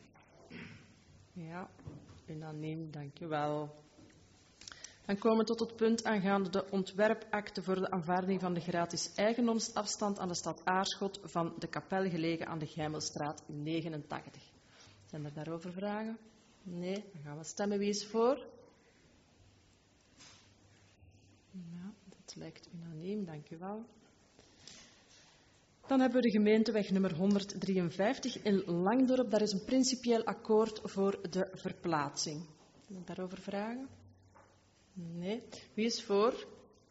Ja, unaniem, dankjewel. Dan komen we tot het punt aangaande de ontwerpakte voor de aanvaarding van de gratis eigendomsafstand aan de stad Aarschot van de kapel gelegen aan de Gijmelstraat negenentachtig. Zijn er daarover vragen? Nee, dan gaan we stemmen. Wie is voor? Ja, dat lijkt unaniem, dank u wel. Dan hebben we de gemeenteweg nummer honderddrieënvijftig in Langdorp. Daar is een principieel akkoord voor de verplaatsing. Wil ik daarover vragen? Nee. Wie is voor?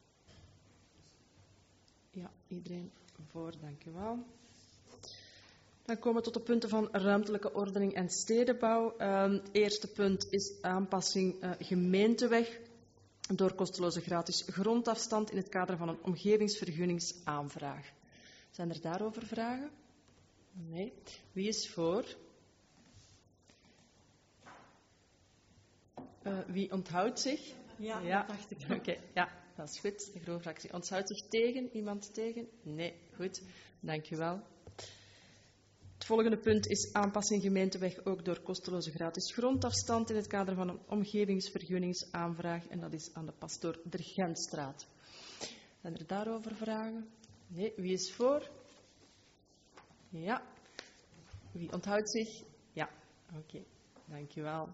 Ja, iedereen voor, dank u wel. Dan komen we tot de punten van ruimtelijke ordening en stedenbouw. Uh, het eerste punt is aanpassing uh, gemeenteweg door kosteloze gratis grondafstand in het kader van een omgevingsvergunningsaanvraag. Zijn er daarover vragen? Nee. Wie is voor? Uh, wie onthoudt zich? Ja, ja. dat dacht ik. Oké, okay. Ja, dat is goed. De groene fractie onthoudt zich tegen. Iemand tegen? Nee, goed. Dank u wel. Het Het volgende punt is aanpassing gemeenteweg ook door kosteloze gratis grondafstand in het kader van een omgevingsvergunningsaanvraag. En dat is aan de Pastoor Dergentstraat. Zijn er daarover vragen? Nee. Wie is voor? Ja. Wie onthoudt zich? Ja. Oké. Okay. Dank u wel.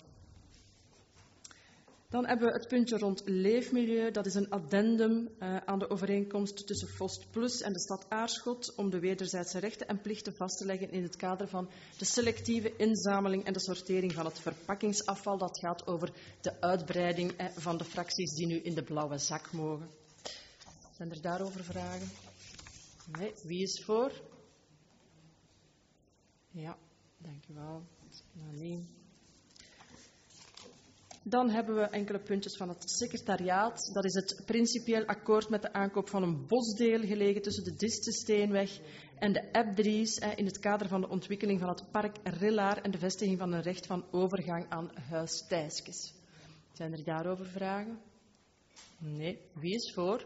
Dan hebben we het puntje rond leefmilieu. Dat is een addendum uh, aan de overeenkomst tussen Fost Plus en de stad Aarschot om de wederzijdse rechten en plichten vast te leggen in het kader van de selectieve inzameling en de sortering van het verpakkingsafval. Dat gaat over de uitbreiding uh, van de fracties die nu in de blauwe zak mogen. Zijn er daarover vragen? Nee. Wie is voor? Ja, dank u wel. Janine. Dan hebben we enkele puntjes van het secretariaat. Dat is het principieel akkoord met de aankoop van een bosdeel gelegen tussen de Distesteenweg en de Ebdries in het kader van de ontwikkeling van het park Rillaar en de vestiging van een recht van overgang aan Huis Thijskes. Zijn er daarover vragen? Nee. Wie is voor?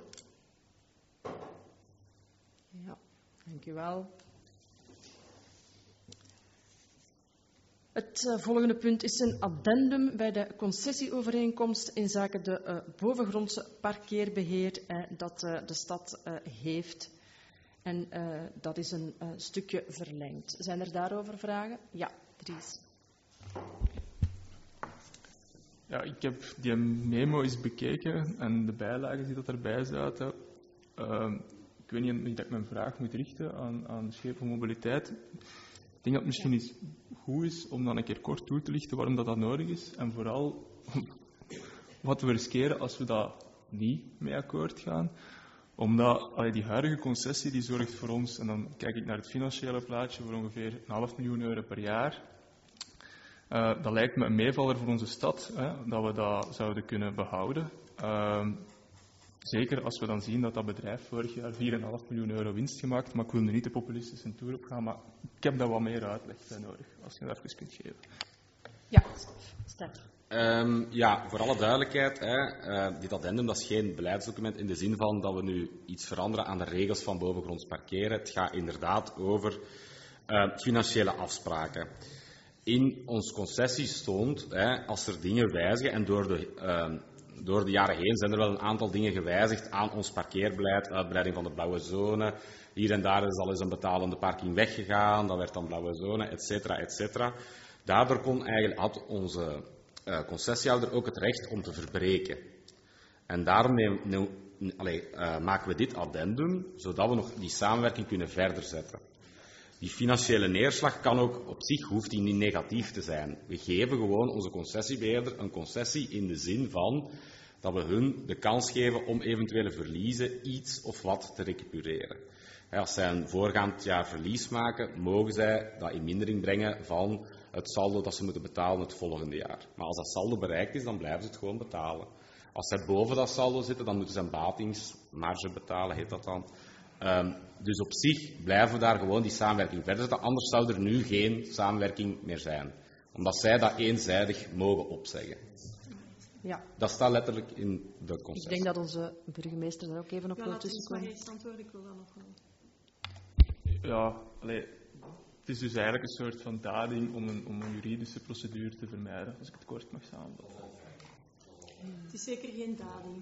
Ja, dank u wel. Het uh, volgende punt is een addendum bij de concessieovereenkomst in zaken de uh, bovengrondse parkeerbeheer uh, dat uh, de stad uh, heeft. En uh, dat is een uh, stukje verlengd. Zijn er daarover vragen? Ja, Dries. Ja, ik heb die memo eens bekeken en de bijlagen die dat erbij zaten. Uh, ik weet niet of ik mijn vraag moet richten aan, aan Schepen Mobiliteit. Ik denk dat het misschien eens goed is om dan een keer kort toe te lichten waarom dat, dat nodig is. En vooral wat we riskeren als we dat niet mee akkoord gaan. Omdat allee, die huidige concessie die zorgt voor ons, en dan kijk ik naar het financiële plaatje, voor ongeveer een half miljoen euro per jaar. Uh, dat lijkt me een meevaller voor onze stad, hè, dat we dat zouden kunnen behouden. Uh, Zeker als we dan zien dat dat bedrijf vorig jaar vier komma vijf miljoen euro winst gemaakt, maar ik wil nu niet de populistische toer op gaan, maar ik heb daar wat meer uitleg bij nodig, als je dat even kunt geven. Ja, Stef. Um, ja, voor alle duidelijkheid, hè, uh, dit addendum dat is geen beleidsdocument in de zin van dat we nu iets veranderen aan de regels van bovengronds parkeren. Het gaat inderdaad over uh, financiële afspraken. In ons concessie stond, hè, als er dingen wijzigen en door de... Uh, Door de jaren heen zijn er wel een aantal dingen gewijzigd aan ons parkeerbeleid, uitbreiding van de blauwe zone. Hier en daar is al eens een betalende parking weggegaan, dat werd dan blauwe zone, et cetera, et cetera. Daardoor kon eigenlijk, had onze uh, concessiehouder ook het recht om te verbreken. En daarom neem, neem, allee, uh, maken we dit addendum, zodat we nog die samenwerking kunnen verder zetten. Die financiële neerslag kan ook op zich, hoeft die niet negatief te zijn. We geven gewoon onze concessiebeheerder een concessie in de zin van dat we hun de kans geven om eventuele verliezen iets of wat te recupereren. Als zij een voorgaand jaar verlies maken, mogen zij dat in mindering brengen van het saldo dat ze moeten betalen het volgende jaar. Maar als dat saldo bereikt is, dan blijven ze het gewoon betalen. Als zij boven dat saldo zitten, dan moeten ze een batingsmarge betalen, heet dat dan. Um, dus op zich blijven we daar gewoon die samenwerking verder zetten. Anders zou er nu geen samenwerking meer zijn. Omdat zij dat eenzijdig mogen opzeggen. Ja. Dat staat letterlijk in de concessie. Ik denk dat onze burgemeester daar ook even op ja, wil tussenkomen. Ja, laat eens maar eens antwoorden. Ik wil dat nog wel. Ja, allee, het is dus eigenlijk een soort van dading om een, om een juridische procedure te vermijden, als ik het kort mag samenvatten. Het is zeker geen dading.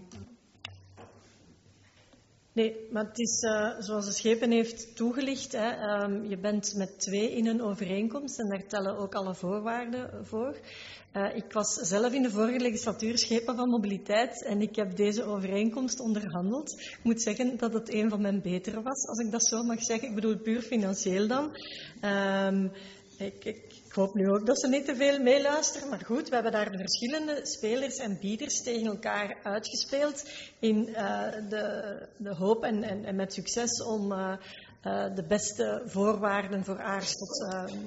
Nee, maar het is uh, zoals de Schepen heeft toegelicht. Hè, um, je bent met twee in een overeenkomst en daar tellen ook alle voorwaarden voor. Uh, ik was zelf in de vorige legislatuur Schepen van Mobiliteit en ik heb deze overeenkomst onderhandeld. Ik moet zeggen dat het een van mijn betere was, als ik dat zo mag zeggen. Ik bedoel puur financieel dan. Um, ik, ik, ik hoop nu ook dat ze niet te veel meeluisteren, maar goed, we hebben daar de verschillende spelers en bieders tegen elkaar uitgespeeld in uh, de, de hoop en, en, en met succes om uh, uh, de beste voorwaarden voor Aarschot uh,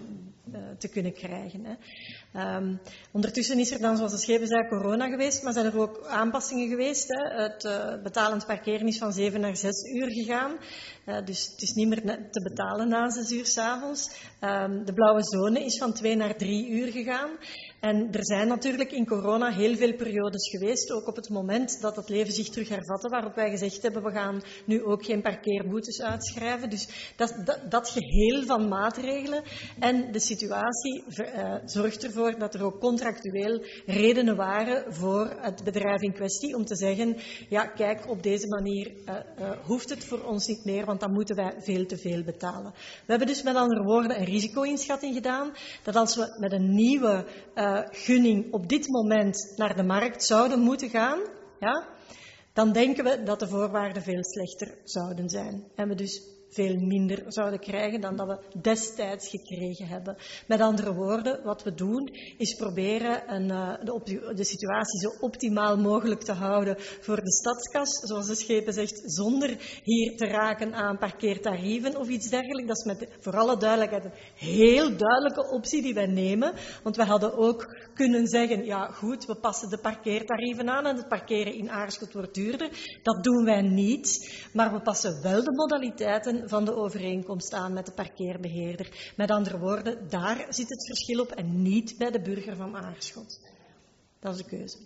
uh, te kunnen krijgen. Hè. Um, ondertussen is er dan, zoals de schepen zei, corona geweest, maar zijn er ook aanpassingen geweest. Hè. Het uh, betalend parkeren is van zeven naar zes uur gegaan. Uh, dus het is niet meer te betalen na zes uur 's avonds. Um, de blauwe zone is van twee naar drie uur gegaan. En er zijn natuurlijk in corona heel veel periodes geweest, ook op het moment dat het leven zich terug hervatte, waarop wij gezegd hebben, we gaan nu ook geen parkeerboetes uitschrijven. Dus dat, dat, dat geheel van maatregelen en de situatie uh, zorgt ervoor dat er ook contractueel redenen waren voor het bedrijf in kwestie om te zeggen, ja kijk, op deze manier uh, uh, hoeft het voor ons niet meer, want dan moeten wij veel te veel betalen. We hebben dus met andere woorden een risico-inschatting gedaan, dat als we met een nieuwe uh, gunning op dit moment naar de markt zouden moeten gaan, ja, dan denken we dat de voorwaarden veel slechter zouden zijn. En we dus veel minder zouden krijgen dan dat we destijds gekregen hebben. Met andere woorden, wat we doen, is proberen een, uh, de, de situatie zo optimaal mogelijk te houden voor de stadskas, zoals de schepen zegt, zonder hier te raken aan parkeertarieven of iets dergelijks. Dat is met de, voor alle duidelijkheid een heel duidelijke optie die wij nemen. Want we hadden ook kunnen zeggen, ja goed, we passen de parkeertarieven aan en het parkeren in Aarschot wordt duurder. Dat doen wij niet, maar we passen wel de modaliteiten van de overeenkomst aan met de parkeerbeheerder. Met andere woorden, daar zit het verschil op en niet bij de burger van Aarschot. Dat is de keuze.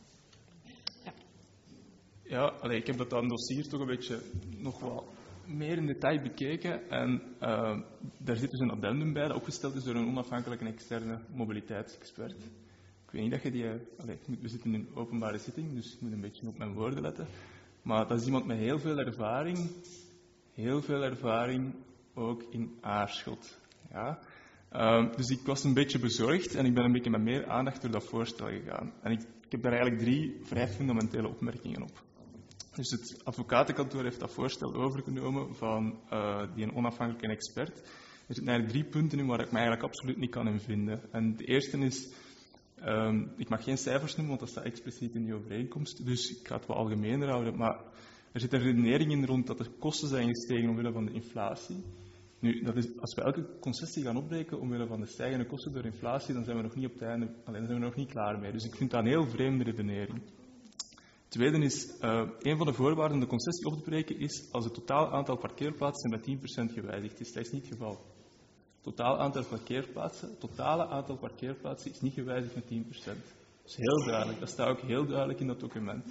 Ja, ja allee, ik heb dat aan dossier toch een beetje nog wel meer in detail bekeken. En uh, daar zit dus een addendum bij dat opgesteld is door een onafhankelijke externe mobiliteitsexpert. Ik weet niet dat je die... Allee, we zitten in een openbare zitting, dus ik moet een beetje op mijn woorden letten. Maar dat is iemand met heel veel ervaring... Heel veel ervaring ook in Aarschot. Ja. Uh, dus ik was een beetje bezorgd en ik ben een beetje met meer aandacht door dat voorstel gegaan. En ik, ik heb daar eigenlijk drie vrij fundamentele opmerkingen op. Dus het advocatenkantoor heeft dat voorstel overgenomen van uh, die een onafhankelijke expert. Er zitten eigenlijk drie punten in waar ik me eigenlijk absoluut niet kan in vinden. En de eerste is, um, ik mag geen cijfers noemen, want dat staat expliciet in die overeenkomst. Dus ik ga het wat algemener houden, maar... Er zit een redenering in rond dat de kosten zijn gestegen omwille van de inflatie. Nu, dat is, als we elke concessie gaan opbreken omwille van de stijgende kosten door inflatie, dan zijn we nog niet op het einde, alleen zijn we nog niet klaar mee. Dus ik vind dat een heel vreemde redenering. Tweede is, uh, een van de voorwaarden om de concessie op te breken is als het totaal aantal parkeerplaatsen met tien procent gewijzigd is. Dat is niet het geval. Het totaal aantal parkeerplaatsen, het totale aantal parkeerplaatsen is niet gewijzigd met tien procent. Dat is heel duidelijk. Dat staat ook heel duidelijk in dat document.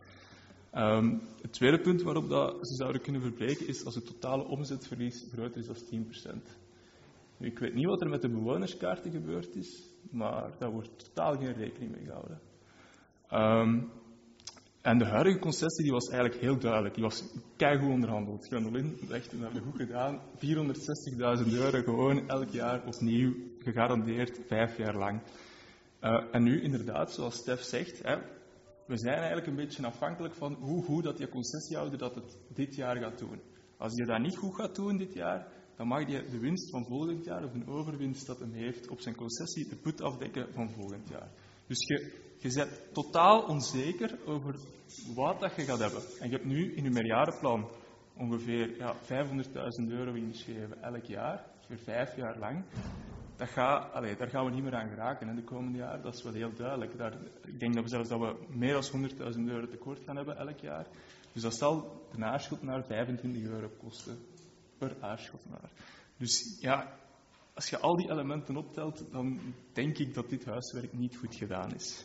Um, het tweede punt waarop dat ze zouden kunnen verbreken is als het totale omzetverlies groter is dan tien procent. Nu, ik weet niet wat er met de bewonerskaarten gebeurd is, maar daar wordt totaal geen rekening mee gehouden. Um, en de huidige concessie die was eigenlijk heel duidelijk. Die was keigoed onderhandeld. Granolin, echt, dat hebben we goed gedaan. vierhonderdzestigduizend euro gewoon elk jaar opnieuw, gegarandeerd, vijf jaar lang. Uh, en nu inderdaad, zoals Stef zegt... Hè, we zijn eigenlijk een beetje afhankelijk van hoe goed dat die concessiehouder dat het dit jaar gaat doen. Als je dat niet goed gaat doen dit jaar, dan mag je de winst van volgend jaar, of een overwinst dat hem heeft op zijn concessie, de put afdekken van volgend jaar. Dus je, je bent totaal onzeker over wat dat je gaat hebben. En je hebt nu in je meerjarenplan ongeveer ja, vijfhonderdduizend euro ingeschreven elk jaar, voor vijf jaar lang. Dat gaat, allez, daar gaan we niet meer aan geraken in de komende jaar. Dat is wel heel duidelijk. Daar, ik denk dat we zelfs dat we meer dan honderdduizend euro tekort gaan hebben elk jaar. Dus dat zal een aarschotnaar vijfentwintig euro kosten per aarschotnaar. Dus ja, als je al die elementen optelt, dan denk ik dat dit huiswerk niet goed gedaan is.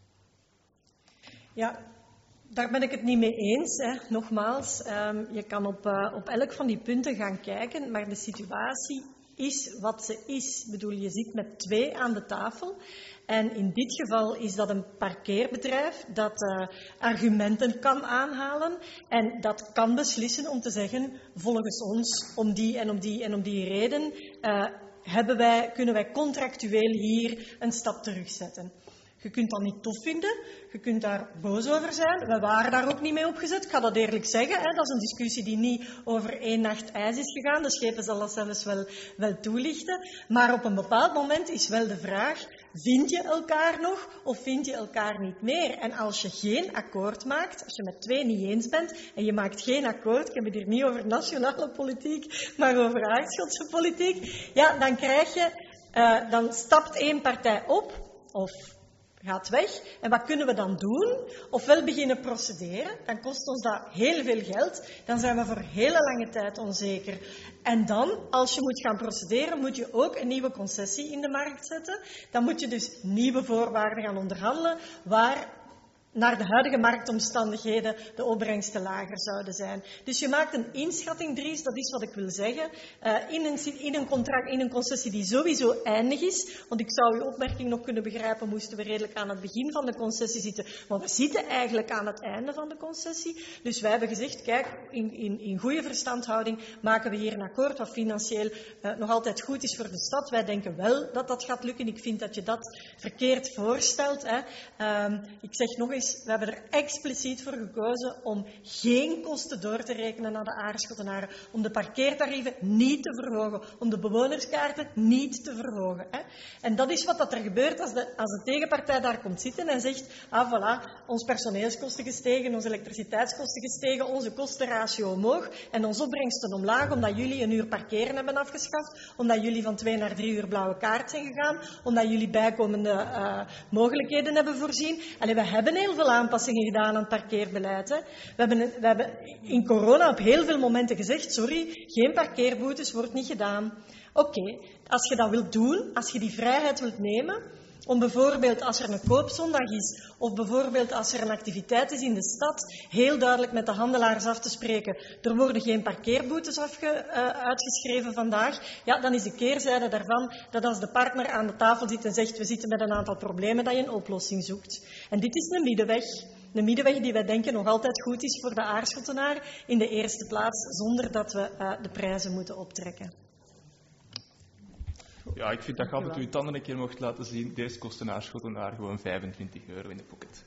Ja, daar ben ik het niet mee eens. Hè. Nogmaals, um, je kan op, uh, op elk van die punten gaan kijken, maar de situatie is wat ze is. Ik bedoel, je zit met twee aan de tafel. En in dit geval is dat een parkeerbedrijf dat uh, argumenten kan aanhalen en dat kan beslissen om te zeggen, volgens ons, om die en om die en om die reden, uh, hebben wij, kunnen wij contractueel hier een stap terugzetten. Je kunt dat niet tof vinden, je kunt daar boos over zijn. We waren daar ook niet mee opgezet, ik ga dat eerlijk zeggen. Hè. Dat is een discussie die niet over één nacht ijs is gegaan. De schepen zal dat zelfs wel, wel toelichten. Maar op een bepaald moment is wel de vraag, vind je elkaar nog of vind je elkaar niet meer? En als je geen akkoord maakt, als je met twee niet eens bent en je maakt geen akkoord, ik heb het hier niet over nationale politiek, maar over Aarschotse politiek, ja, dan krijg je Uh, dan stapt één partij op of gaat weg. En wat kunnen we dan doen? Ofwel beginnen procederen, dan kost ons dat heel veel geld. Dan zijn we voor hele lange tijd onzeker. En dan, als je moet gaan procederen, moet je ook een nieuwe concessie in de markt zetten. Dan moet je dus nieuwe voorwaarden gaan onderhandelen, waar naar de huidige marktomstandigheden de opbrengsten lager zouden zijn. Dus je maakt een inschatting, Dries, dat is wat ik wil zeggen, uh, in, een, in een contract, in een concessie die sowieso eindig is. Want ik zou uw opmerking nog kunnen begrijpen, moesten we redelijk aan het begin van de concessie zitten. Maar we zitten eigenlijk aan het einde van de concessie. Dus wij hebben gezegd, kijk, in, in, in goede verstandhouding maken we hier een akkoord wat financieel uh, nog altijd goed is voor de stad. Wij denken wel dat dat gaat lukken. Ik vind dat je dat verkeerd voorstelt. Hè. Um, ik zeg nog eens, we hebben er expliciet voor gekozen om geen kosten door te rekenen naar de Aarschottenaren, om de parkeertarieven niet te verhogen, om de bewonerskaarten niet te verhogen. Hè. En dat is wat dat er gebeurt als de, als de tegenpartij daar komt zitten en zegt, ah voilà, ons personeelskosten gestegen, onze elektriciteitskosten gestegen, onze kostenratio omhoog en onze opbrengsten omlaag, omdat jullie een uur parkeren hebben afgeschaft, omdat jullie van twee naar drie uur blauwe kaart zijn gegaan, omdat jullie bijkomende uh, mogelijkheden hebben voorzien. Allee, we hebben heel veel aanpassingen gedaan aan het parkeerbeleid. Hè. We, hebben, we hebben in corona op heel veel momenten gezegd, sorry, geen parkeerboetes, wordt niet gedaan. Oké, okay, als je dat wilt doen, als je die vrijheid wilt nemen, om bijvoorbeeld als er een koopzondag is, of bijvoorbeeld als er een activiteit is in de stad, heel duidelijk met de handelaars af te spreken, er worden geen parkeerboetes afge, uh, uitgeschreven vandaag, ja, dan is de keerzijde daarvan dat als de partner aan de tafel zit en zegt, we zitten met een aantal problemen, dat je een oplossing zoekt. En dit is een middenweg. Een middenweg die wij denken nog altijd goed is voor de Aarschottenaar, in de eerste plaats, zonder dat we uh, de prijzen moeten optrekken. Ja, ik vind dat je af en toe je tanden een keer mocht laten zien. Deze kost een Aarschottenaar gewoon vijfentwintig euro in de pocket.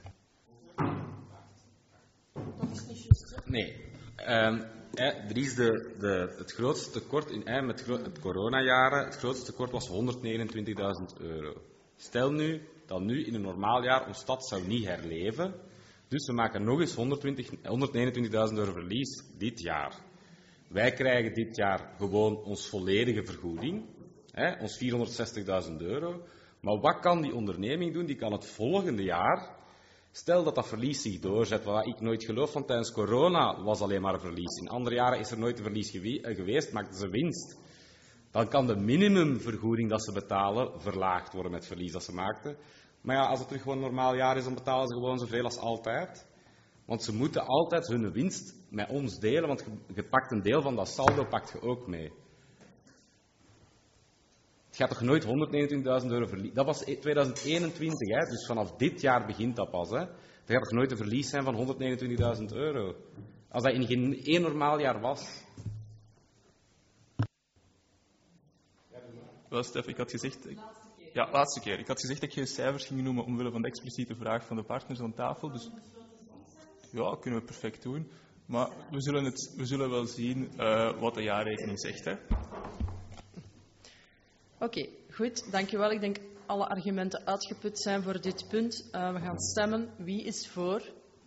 Dat is niet juist. Nee. Um, eh, er is de, de, het grootste tekort in eh, met gro- het coronajaren. Het grootste tekort was honderdnegenentwintigduizend euro. Stel nu dat nu in een normaal jaar onze stad zou niet herleven. Dus we maken nog eens honderdnegenentwintigduizend euro verlies dit jaar. Wij krijgen dit jaar gewoon ons volledige vergoeding. Hè, ons vierhonderdzestigduizend euro. Maar wat kan die onderneming doen? Die kan het volgende jaar, stel dat dat verlies zich doorzet, wat ik nooit geloof, want tijdens corona was alleen maar een verlies. In andere jaren is er nooit een verlies gewe- geweest, maakten ze winst. Dan kan de minimumvergoeding dat ze betalen verlaagd worden met het verlies dat ze maakten. Maar ja, als het terug gewoon een normaal jaar is, dan betalen ze gewoon zoveel als altijd. Want ze moeten altijd hun winst met ons delen, want je, je pakt een deel van dat saldo pakt je ook mee. Het gaat toch nooit honderdnegenentwintigduizend euro verlies. Dat was tweeduizend eenentwintig, hè? Dus vanaf dit jaar begint dat pas. Hè? Er gaat toch nooit een verlies zijn van honderdnegenentwintigduizend euro. Als dat in geen één normaal jaar was. Wel, Stef, ik had gezegd... Ja, laatste keer. Ik had gezegd dat ik geen cijfers ging noemen omwille van de expliciete vraag van de partners aan tafel. Dus ja, dat kunnen we perfect doen. Maar we zullen, het, we zullen wel zien uh, wat de jaarrekening zegt, hè. Oké, okay, goed. Dankjewel. Ik denk alle argumenten uitgeput zijn voor dit punt. Uh, we gaan stemmen. Wie is voor?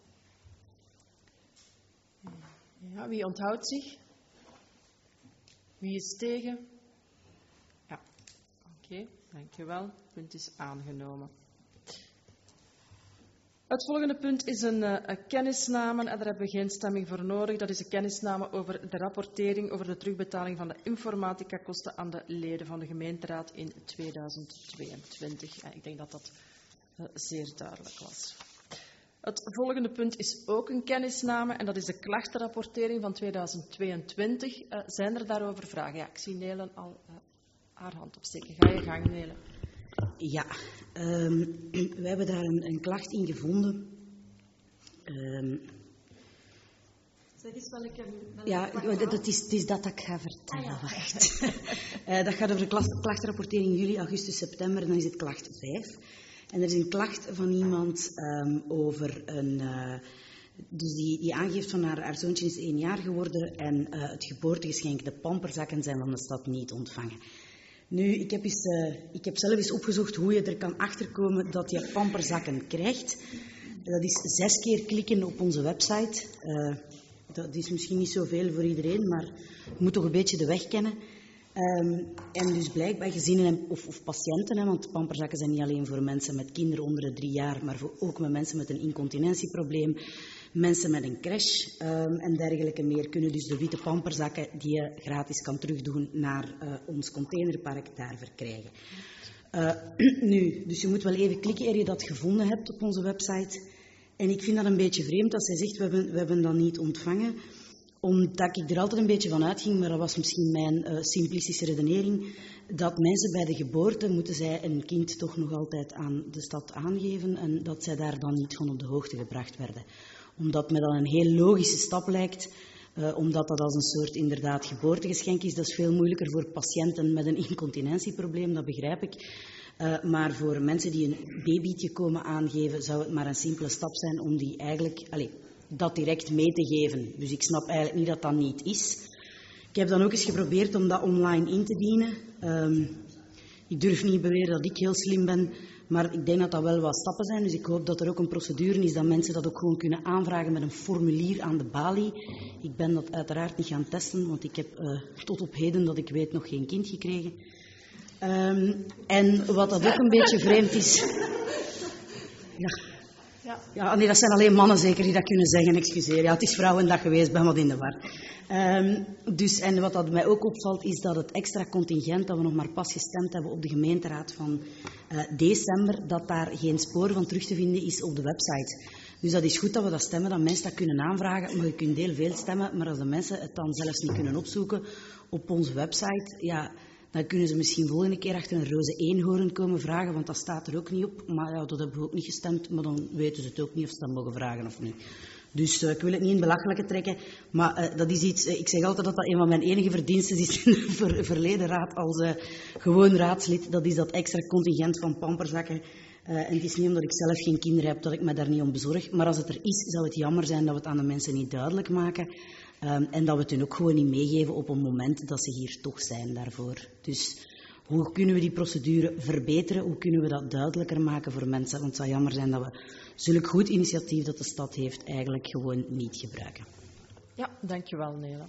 Ja, wie onthoudt zich? Wie is tegen? Ja, oké. Okay, dankjewel. Het punt is aangenomen. Het volgende punt is een, uh, een kennisname, en daar hebben we geen stemming voor nodig. Dat is een kennisname over de rapportering over de terugbetaling van de informatica-kosten aan de leden van de gemeenteraad in tweeduizend tweeëntwintig. Ja, ik denk dat dat uh, zeer duidelijk was. Het volgende punt is ook een kennisname, en dat is de klachtenrapportering van tweeduizend tweeëntwintig. Uh, zijn er daarover vragen? Ja, ik zie Nelen al uh, haar hand opsteken. Ga je gang, Nelen. Ja, um, we hebben daar een, een klacht in gevonden. Um, zeg eens welke... welke ja, dat is, het is dat dat ik ga vertellen. Ah, ja. Wacht. uh, dat gaat over de klachtenrapportering juli, augustus, september, en dan is het klacht vijf. En er is een klacht van iemand um, over een... Uh, dus die, die aangeeft van haar, haar zoontje is één jaar geworden en uh, het geboortegeschenk, de pamperzakken, zijn van de stad niet ontvangen. Nu, ik heb, eens, uh, ik heb zelf eens opgezocht hoe je er kan achterkomen dat je pamperzakken krijgt. Dat is zes keer klikken op onze website. Uh, dat is misschien niet zoveel voor iedereen, maar je moet toch een beetje de weg kennen. Um, en dus blijkbaar gezinnen en, of, of patiënten, hè, want pamperzakken zijn niet alleen voor mensen met kinderen onder de drie jaar, maar voor, ook met mensen met een incontinentieprobleem, mensen met een crash um, en dergelijke meer, kunnen dus de witte pamperzakken die je gratis kan terugdoen naar uh, ons containerpark daar verkrijgen. Uh, nu, dus je moet wel even klikken eer je dat gevonden hebt op onze website. En ik vind dat een beetje vreemd als zij zegt, we hebben, we hebben dat niet ontvangen, omdat ik er altijd een beetje van uitging, maar dat was misschien mijn uh, simplistische redenering, dat mensen bij de geboorte moeten zij een kind toch nog altijd aan de stad aangeven en dat zij daar dan niet van op de hoogte gebracht werden. Omdat me dan een heel logische stap lijkt, uh, omdat dat als een soort inderdaad geboortegeschenk is. Dat is veel moeilijker voor patiënten met een incontinentieprobleem, dat begrijp ik. Uh, maar voor mensen die een babytje komen aangeven, zou het maar een simpele stap zijn om die eigenlijk, allez, dat direct mee te geven. Dus ik snap eigenlijk niet dat dat niet is. Ik heb dan ook eens geprobeerd om dat online in te dienen. Um, ik durf niet beweren dat ik heel slim ben, maar ik denk dat dat wel wat stappen zijn. Dus ik hoop dat er ook een procedure is dat mensen dat ook gewoon kunnen aanvragen met een formulier aan de balie. Ik ben dat uiteraard niet gaan testen, want ik heb uh, tot op heden dat ik weet nog geen kind gekregen. Um, en wat dat ook een beetje vreemd is... Ja. Ja. ja, nee, dat zijn alleen mannen zeker die dat kunnen zeggen, excuseer. Ja, het is Vrouwendag geweest, ben wat in de war. Um, dus, en wat dat mij ook opvalt, is dat het extra contingent dat we nog maar pas gestemd hebben op de gemeenteraad van uh, december, dat daar geen spoor van terug te vinden is op de website. Dus dat is goed dat we dat stemmen, dat mensen dat kunnen aanvragen, maar je kunt heel veel stemmen, maar als de mensen het dan zelfs niet kunnen opzoeken op onze website, ja... Dan kunnen ze misschien volgende keer achter een roze eenhoorn komen vragen, want dat staat er ook niet op. Maar ja, dat hebben we ook niet gestemd, maar dan weten ze het ook niet of ze dat mogen vragen of niet. Dus uh, ik wil het niet in belachelijke trekken, maar uh, dat is iets, uh, ik zeg altijd dat dat een van mijn enige verdiensten is in de ver, verleden raad als uh, gewoon raadslid. Dat is dat extra contingent van pamperzakken. Uh, en het is niet omdat ik zelf geen kinderen heb dat ik me daar niet om bezorg. Maar als het er is, zou het jammer zijn dat we het aan de mensen niet duidelijk maken. Um, en dat we het hun ook gewoon niet meegeven op een moment dat ze hier toch zijn daarvoor. Dus hoe kunnen we die procedure verbeteren? Hoe kunnen we dat duidelijker maken voor mensen? Want het zou jammer zijn dat we zulk goed initiatief dat de stad heeft eigenlijk gewoon niet gebruiken. Ja, dankjewel Nele.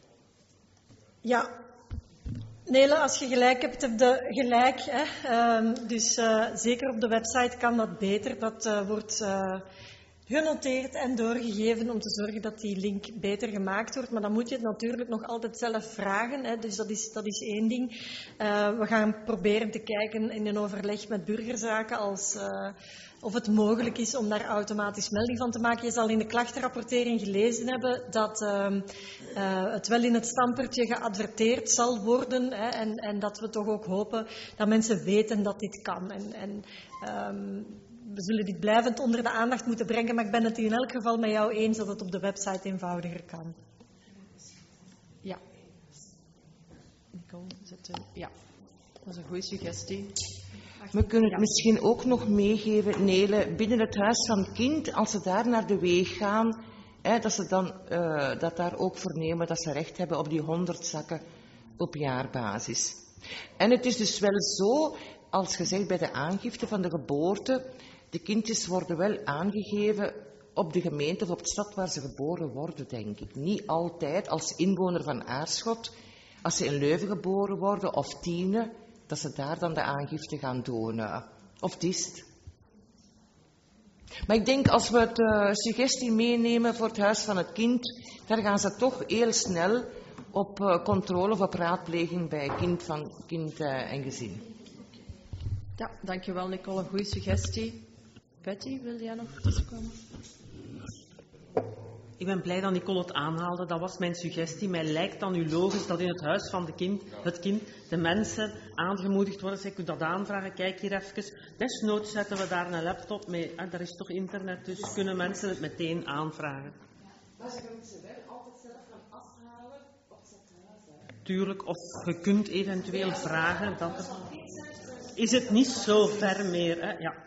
Ja, Nele, als je gelijk hebt, heb je gelijk. Hè? Um, dus uh, zeker op de website kan dat beter. Dat uh, wordt... Uh, genoteerd en doorgegeven om te zorgen dat die link beter gemaakt wordt. Maar dan moet je het natuurlijk nog altijd zelf vragen. Hè. Dus dat is, dat is één ding. Uh, we gaan proberen te kijken in een overleg met burgerzaken als, uh, of het mogelijk is om daar automatisch melding van te maken. Je zal in de klachtenrapportering gelezen hebben dat uh, uh, het wel in het stampertje geadverteerd zal worden. Hè, en, en dat we toch ook hopen dat mensen weten dat dit kan. En, en, um, We zullen dit blijvend onder de aandacht moeten brengen, maar ik ben het in elk geval met jou eens dat het op de website eenvoudiger kan. Ja. Nicole, zet u. Ja, dat is een goede suggestie. We kunnen het misschien ook nog meegeven, Nele, binnen het Huis van het Kind, als ze daar naar de weeg gaan, hè, dat ze dan uh, dat daar ook vernemen dat ze recht hebben op die honderd zakken op jaarbasis. En het is dus wel zo, als gezegd bij de aangifte van de geboorte, de kindjes worden wel aangegeven op de gemeente of op de stad waar ze geboren worden, denk ik. Niet altijd als inwoner van Aarschot, als ze in Leuven geboren worden of Tiene, dat ze daar dan de aangifte gaan doen. Of Diest. Maar ik denk als we het uh, suggestie meenemen voor het Huis van het Kind, daar gaan ze toch heel snel op uh, controle of op raadpleging bij kind, van, kind uh, en gezin. Ja, dankjewel Nicole, een goede suggestie. Betty, wil jij nog tussenkomen? Ik ben blij dat Nicole het aanhaalde. Dat was mijn suggestie. Mij lijkt dan nu logisch dat in het huis van de kind, het kind de mensen aangemoedigd worden. Zij kunnen dat aanvragen. Kijk hier even. Desnoods zetten we daar een laptop mee. Ah, daar is toch internet, dus kunnen mensen het meteen aanvragen. Maar ze kunnen ze wel altijd zelf gaan afhalen op het huis. Tuurlijk, of je kunt eventueel vragen. Dat is het niet zo ver meer, hè? Ja.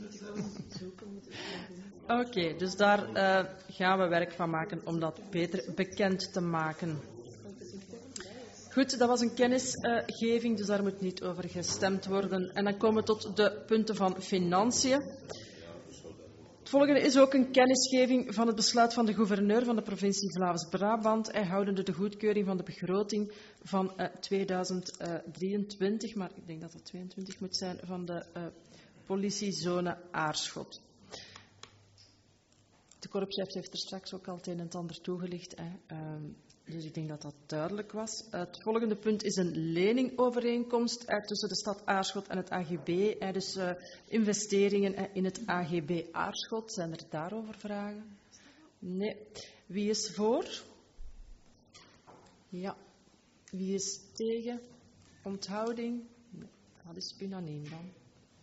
Oké, okay, dus daar uh, gaan we werk van maken om dat beter bekend te maken. Goed, dat was een kennisgeving, dus daar moet niet over gestemd worden. En dan komen we tot de punten van financiën. Het volgende is ook een kennisgeving van het besluit van de gouverneur van de provincie Vlaams-Brabant, eh, houdende de goedkeuring van de begroting van uh, tweeduizend drieëntwintig, maar ik denk dat het tweeëntwintig moet zijn, van de uh, politiezone Aarschot. De korpschef heeft er straks ook al het een en het ander toegelicht, hè. Um, dus ik denk dat dat duidelijk was. Uh, het volgende punt is een leningovereenkomst uh, tussen de stad Aarschot en het A G B. Uh, dus uh, investeringen uh, in het A G B Aarschot. Zijn er daarover vragen? Nee. Wie is voor? Ja. Wie is tegen? Onthouding? Nee. Dat is unaniem dan.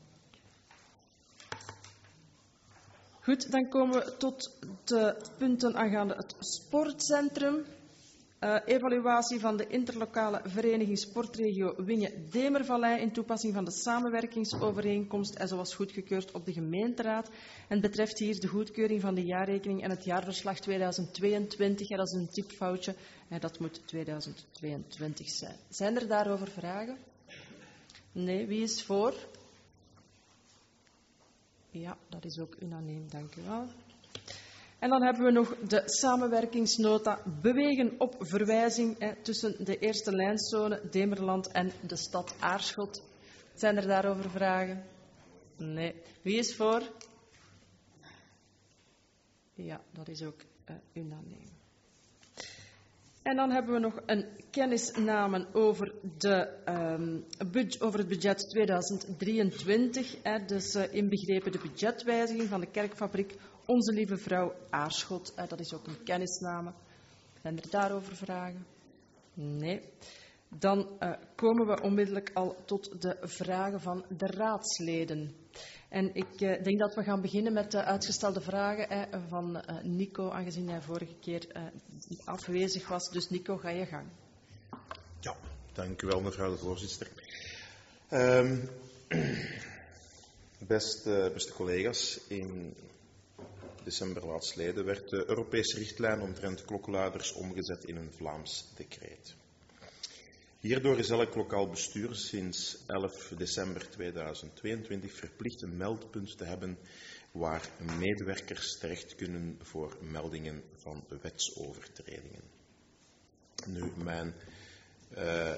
Goed, dan komen we tot de punten aangaande het sportcentrum. Uh, evaluatie van de interlokale vereniging Sportregio Winge-Demervallei in toepassing van de samenwerkingsovereenkomst en zoals goedgekeurd op de gemeenteraad. En betreft hier de goedkeuring van de jaarrekening en het jaarverslag tweeduizend tweeëntwintig. Ja, dat is een typfoutje en dat moet tweeduizend tweeëntwintig zijn. Zijn er daarover vragen? Nee, wie is voor? Ja, dat is ook unaniem, dank u wel. En dan hebben we nog de samenwerkingsnota bewegen op verwijzing eh, tussen de eerste lijnzone Demerland en de stad Aarschot. Zijn er daarover vragen? Nee. Wie is voor? Ja, dat is ook uh, unaniem. En dan hebben we nog een kennisname over, de, um, budget, over het budget tweeduizend drieëntwintig. Eh, dus uh, inbegrepen de budgetwijziging van de kerkfabriek Onze Lieve Vrouw Aarschot. Uh, dat is ook een kennisname. Zijn er daarover vragen? Nee. Dan uh, komen we onmiddellijk al tot de vragen van de raadsleden. En ik uh, denk dat we gaan beginnen met de uitgestelde vragen eh, van uh, Nico, aangezien hij vorige keer uh, afwezig was. Dus Nico, ga je gang. Ja, dank u wel, mevrouw de voorzitter. Um, beste, beste collega's, in december laatstleden werd de Europese richtlijn omtrent klokkenluiders omgezet in een Vlaams decreet. Hierdoor is elk lokaal bestuur sinds elf december tweeduizend tweeëntwintig verplicht een meldpunt te hebben waar medewerkers terecht kunnen voor meldingen van wetsovertredingen. Nu, mijn uh,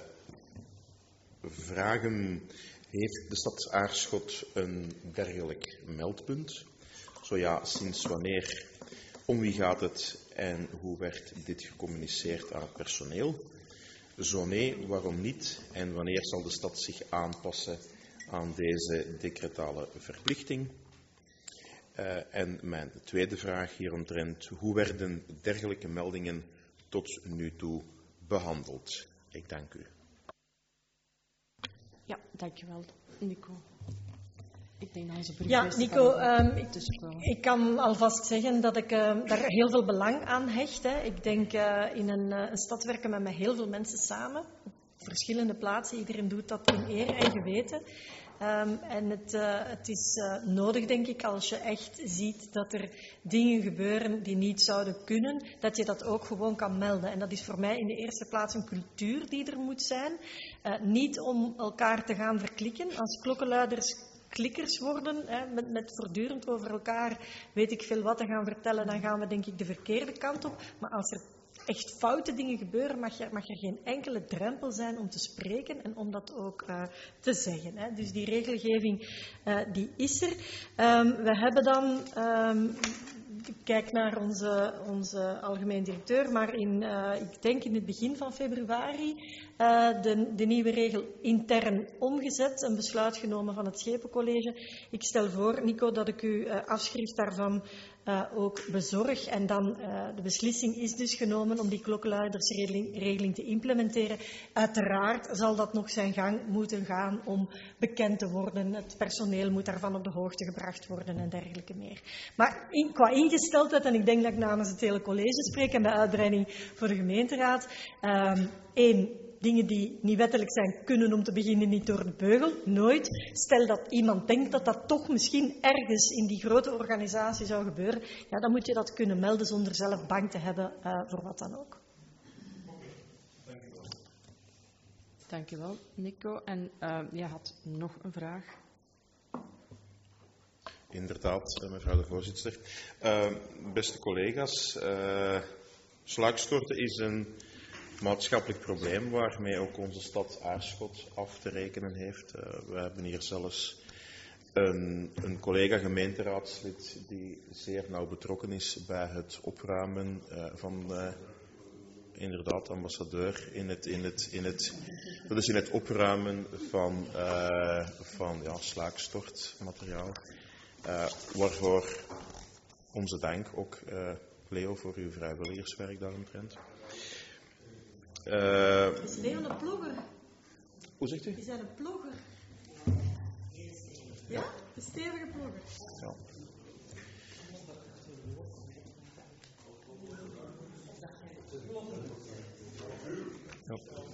vragen: heeft de stad Aarschot een dergelijk meldpunt? Zo ja, sinds wanneer? Om wie gaat het en hoe werd dit gecommuniceerd aan het personeel? Zo nee, waarom niet? En wanneer zal de stad zich aanpassen aan deze decretale verplichting? Uh, en mijn tweede vraag hieromtrent: hoe werden dergelijke meldingen tot nu toe behandeld? Ik dank u. Ja, dankjewel, Nico. Ik denk dat onze ja, Nico, um, ik, ik kan alvast zeggen dat ik uh, daar heel veel belang aan hecht. Hè. Ik denk uh, in een, uh, een stad werken we met heel veel mensen samen, op verschillende plaatsen. Iedereen doet dat in eer en geweten. Um, en het, uh, het is uh, nodig, denk ik, als je echt ziet dat er dingen gebeuren die niet zouden kunnen, dat je dat ook gewoon kan melden. En dat is voor mij in de eerste plaats een cultuur die er moet zijn. Uh, niet om elkaar te gaan verklikken. Als klokkenluiders klikkers worden, hè, met, met voortdurend over elkaar weet ik veel wat te gaan vertellen, dan gaan we denk ik de verkeerde kant op. Maar als er echt foute dingen gebeuren, mag er, mag er geen enkele drempel zijn om te spreken en om dat ook uh, te zeggen. Hè. Dus die regelgeving, uh, die is er. Um, we hebben dan... Um, Ik kijk naar onze, onze algemeen directeur, maar in, uh, ik denk in het begin van februari uh, de, de nieuwe regel intern omgezet, een besluit genomen van het Schepencollege. Ik stel voor, Nico, dat ik u uh, afschrift daarvan uh, ook bezorg. En dan uh, de beslissing is dus genomen om die klokkenluidersregeling te implementeren. Uiteraard zal dat nog zijn gang moeten gaan om bekend te worden. Het personeel moet daarvan op de hoogte gebracht worden en dergelijke meer. Maar in, qua ingesteldheid, en ik denk dat ik namens het hele college spreek en bij uitbreiding voor de gemeenteraad, um, één, dingen die niet wettelijk zijn, kunnen om te beginnen niet door de beugel. Nooit. Stel dat iemand denkt dat dat toch misschien ergens in die grote organisatie zou gebeuren, ja, dan moet je dat kunnen melden zonder zelf bang te hebben uh, voor wat dan ook. Dank u wel, Nico. En uh, jij had nog een vraag. inderdaad, uh, mevrouw de voorzitter. Uh, beste collega's, uh, sluikstorten is een maatschappelijk probleem waarmee ook onze stad Aarschot af te rekenen heeft. Uh, we hebben hier zelfs een, een collega-gemeenteraadslid die zeer nauw betrokken is bij het opruimen uh, van, uh, inderdaad, ambassadeur, in het, in het, in het, dat is in het opruimen van, uh, van ja, sluikstortmateriaal. Uh, waarvoor onze dank ook, uh, Leo, voor uw vrijwilligerswerk daaromtrent. Uh, is Leo een plogger? Hoe zegt u? Is hij een plogger? Ja, een stevige plogger. Ja. Ja.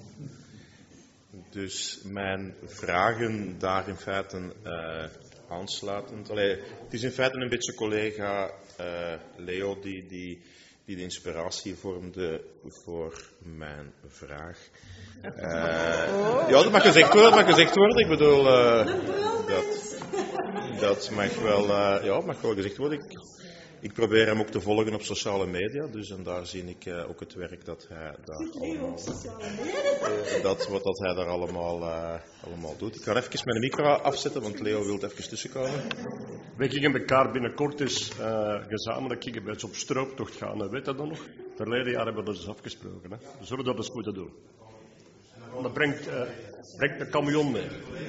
Dus mijn vragen daar in feite uh, aansluitend. Allee, het is in feite een beetje collega uh, Leo die, die, die de inspiratie vormde voor mijn vraag. Uh, oh. Ja, dat mag gezegd worden, mag gezegd worden. Ik bedoel, uh, dat, dat mag wel, uh, ja, mag wel gezegd worden. Ik, ik probeer hem ook te volgen op sociale media, dus en daar zie ik uh, ook het werk dat hij daar allemaal, uh, dat, wat dat hij daar allemaal, uh, allemaal doet. Ik ga even mijn micro afzetten, want Leo wil even tussenkomen. Wij gingen elkaar binnenkort eens uh, gezamenlijk gingen wij eens op strooptocht gaan, hè. Weet dat dan nog? Verleden jaar hebben we dat eens afgesproken. Hè. We zullen dat eens moeten doen. Dat brengt, uh, brengt een camion mee.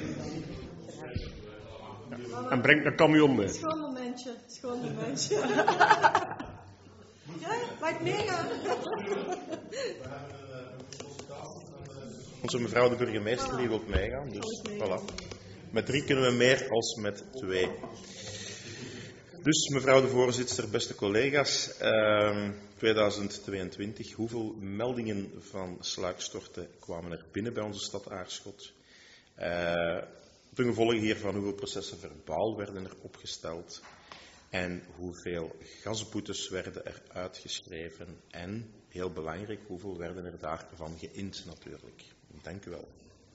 Ja. En brengt een camion mee. Schoon momentje, schoon momentje. Ja, mag meegaan. Onze mevrouw de burgemeester die wil meegaan, dus voilà. Met drie kunnen we meer als met twee. Dus mevrouw de voorzitter, beste collega's, uh, tweeduizend tweeëntwintig, hoeveel meldingen van sluikstorten kwamen er binnen bij onze stad Aarschot? Uh, ten gevolge hiervan, hoeveel processen verbaal werden er opgesteld? En hoeveel gasboetes werden er uitgeschreven? En, heel belangrijk, hoeveel werden er daarvan geïnd natuurlijk? Dank u wel.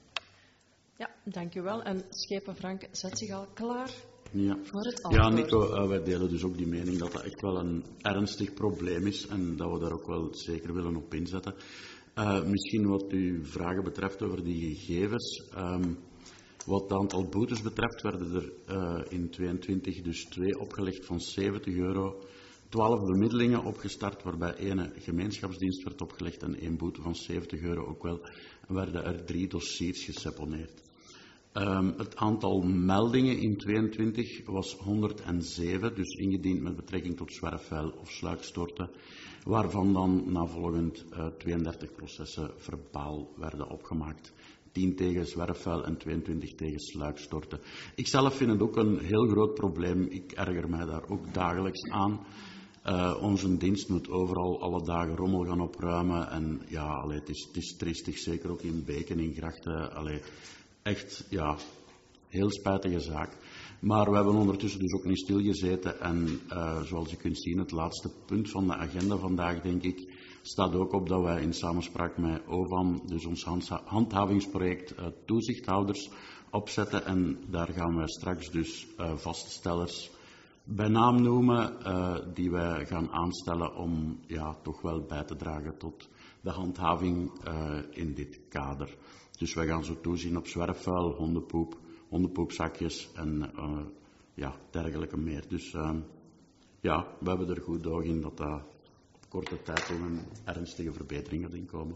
Ja, dank u wel. En Schepen Frank zet zich al klaar ja. voor het antwoord. Ja, Nico, uh, wij delen dus ook die mening dat dat echt wel een ernstig probleem is en dat we daar ook wel zeker willen op inzetten. Uh, misschien wat uw vragen betreft over die gegevens. Um, wat het aantal boetes betreft werden er uh, in tweeëntwintig dus twee opgelegd van zeventig euro. twaalf bemiddelingen opgestart, waarbij één gemeenschapsdienst werd opgelegd en één boete van zeventig euro ook wel. En werden er drie dossiers geseponeerd. Um, het aantal meldingen in tweeëntwintig was honderdzeven, dus ingediend met betrekking tot zwerfvuil of sluikstorten, waarvan dan navolgend uh, tweeëndertig processen verbaal werden opgemaakt. tien tegen zwerfvuil en tweeëntwintig tegen sluikstorten. Ik zelf vind het ook een heel groot probleem. Ik erger mij daar ook dagelijks aan. Uh, onze dienst moet overal alle dagen rommel gaan opruimen. En ja, allee, het, is, het is triestig, zeker ook in Beken, in Grachten. Allee, echt, ja, heel spijtige zaak. Maar we hebben ondertussen dus ook niet stilgezeten. En uh, zoals je kunt zien, het laatste punt van de agenda vandaag, denk ik, staat ook op dat wij in samenspraak met O V A M, dus ons handhavingsproject, uh, toezichthouders opzetten. En daar gaan we straks dus uh, vaststellers bij naam noemen, uh, die wij gaan aanstellen om ja, toch wel bij te dragen tot de handhaving uh, in dit kader. Dus wij gaan zo toezien op zwerfvuil, hondenpoep, hondenpoepzakjes en uh, ja, dergelijke meer. Dus uh, ja, we hebben er goed oog in dat dat op korte tijd toch een ernstige verbetering gaat inkomen.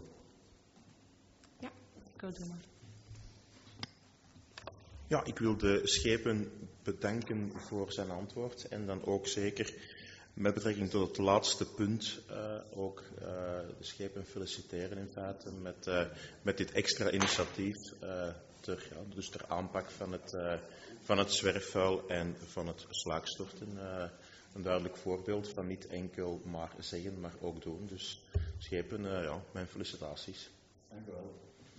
Ja, go doe maar. Ja, ik wil de Schepen bedanken voor zijn antwoord en dan ook zeker met betrekking tot het laatste punt uh, ook uh, de Schepen feliciteren in feite met, uh, met dit extra initiatief uh, ter, ja, dus ter aanpak van het, uh, van het zwerfvuil en van het sluikstorten. Uh, een duidelijk voorbeeld van niet enkel maar zeggen, maar ook doen. Dus Schepen, uh, ja, mijn felicitaties. Dank u wel.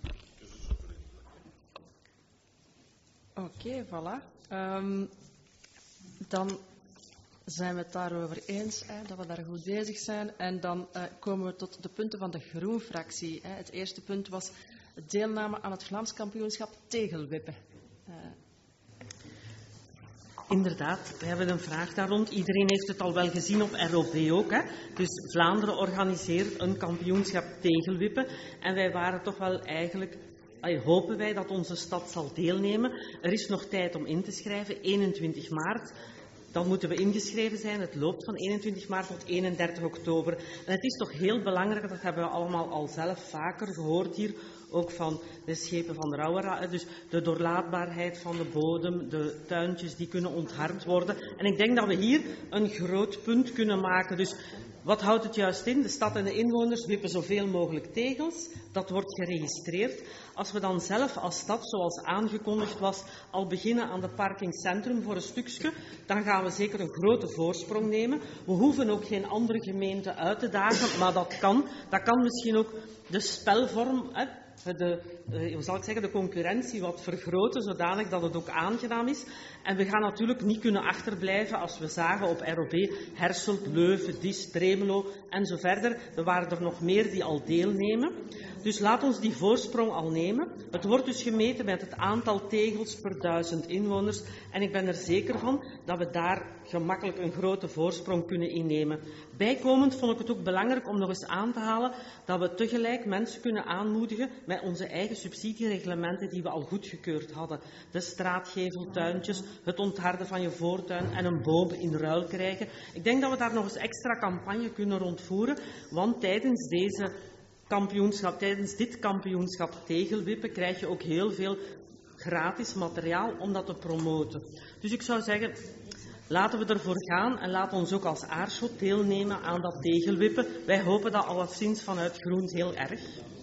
Oké, okay, voilà. Um, dan zijn we het daarover eens, hè, dat we daar goed bezig zijn. En dan uh, komen we tot de punten van de Groen-fractie. Hè. Het eerste punt was deelname aan het Vlaams kampioenschap tegelwippen. Uh. Inderdaad, we hebben een vraag daar rond. Iedereen heeft het al wel gezien op R O B ook. Hè? Dus Vlaanderen organiseert een kampioenschap tegelwippen. En wij waren toch wel eigenlijk... Ay, hopen wij dat onze stad zal deelnemen. Er is nog tijd om in te schrijven, eenentwintig maart. Dan moeten we ingeschreven zijn. Het loopt van eenentwintig maart tot eenendertig oktober. En het is toch heel belangrijk, dat hebben we allemaal al zelf vaker gehoord hier, ook van de schepen van de Rauwera. Dus de doorlaatbaarheid van de bodem, de tuintjes die kunnen onthard worden. En ik denk dat we hier een groot punt kunnen maken. Dus wat houdt het juist in? De stad en de inwoners wippen zoveel mogelijk tegels. Dat wordt geregistreerd. Als we dan zelf als stad, zoals aangekondigd was, al beginnen aan de parkingcentrum voor een stukje, dan gaan we zeker een grote voorsprong nemen. We hoeven ook geen andere gemeenten uit te dagen, maar dat kan. Dat kan misschien ook de spelvorm, hè, de, uh, hoe zal ik zeggen, de concurrentie wat vergroten, zodanig dat het ook aangenaam is. En we gaan natuurlijk niet kunnen achterblijven als we zagen op R O B, Herselt, Leuven, Diest, Tremelo en zo verder. Er waren er nog meer die al deelnemen. Dus laat ons die voorsprong al nemen. Het wordt dus gemeten met het aantal tegels per duizend inwoners. En ik ben er zeker van dat we daar gemakkelijk een grote voorsprong kunnen innemen. Bijkomend vond ik het ook belangrijk om nog eens aan te halen dat we tegelijk mensen kunnen aanmoedigen met onze eigen subsidiereglementen die we al goedgekeurd hadden. De straatgeveltuintjes, het ontharden van je voortuin en een boom in ruil krijgen. Ik denk dat we daar nog eens extra campagne kunnen rondvoeren, want tijdens deze kampioenschap, tijdens dit kampioenschap tegelwippen krijg je ook heel veel gratis materiaal om dat te promoten. Dus ik zou zeggen, laten we ervoor gaan en laten ons ook als Aarschot deelnemen aan dat tegelwippen. Wij hopen dat alleszins vanuit Groens heel erg.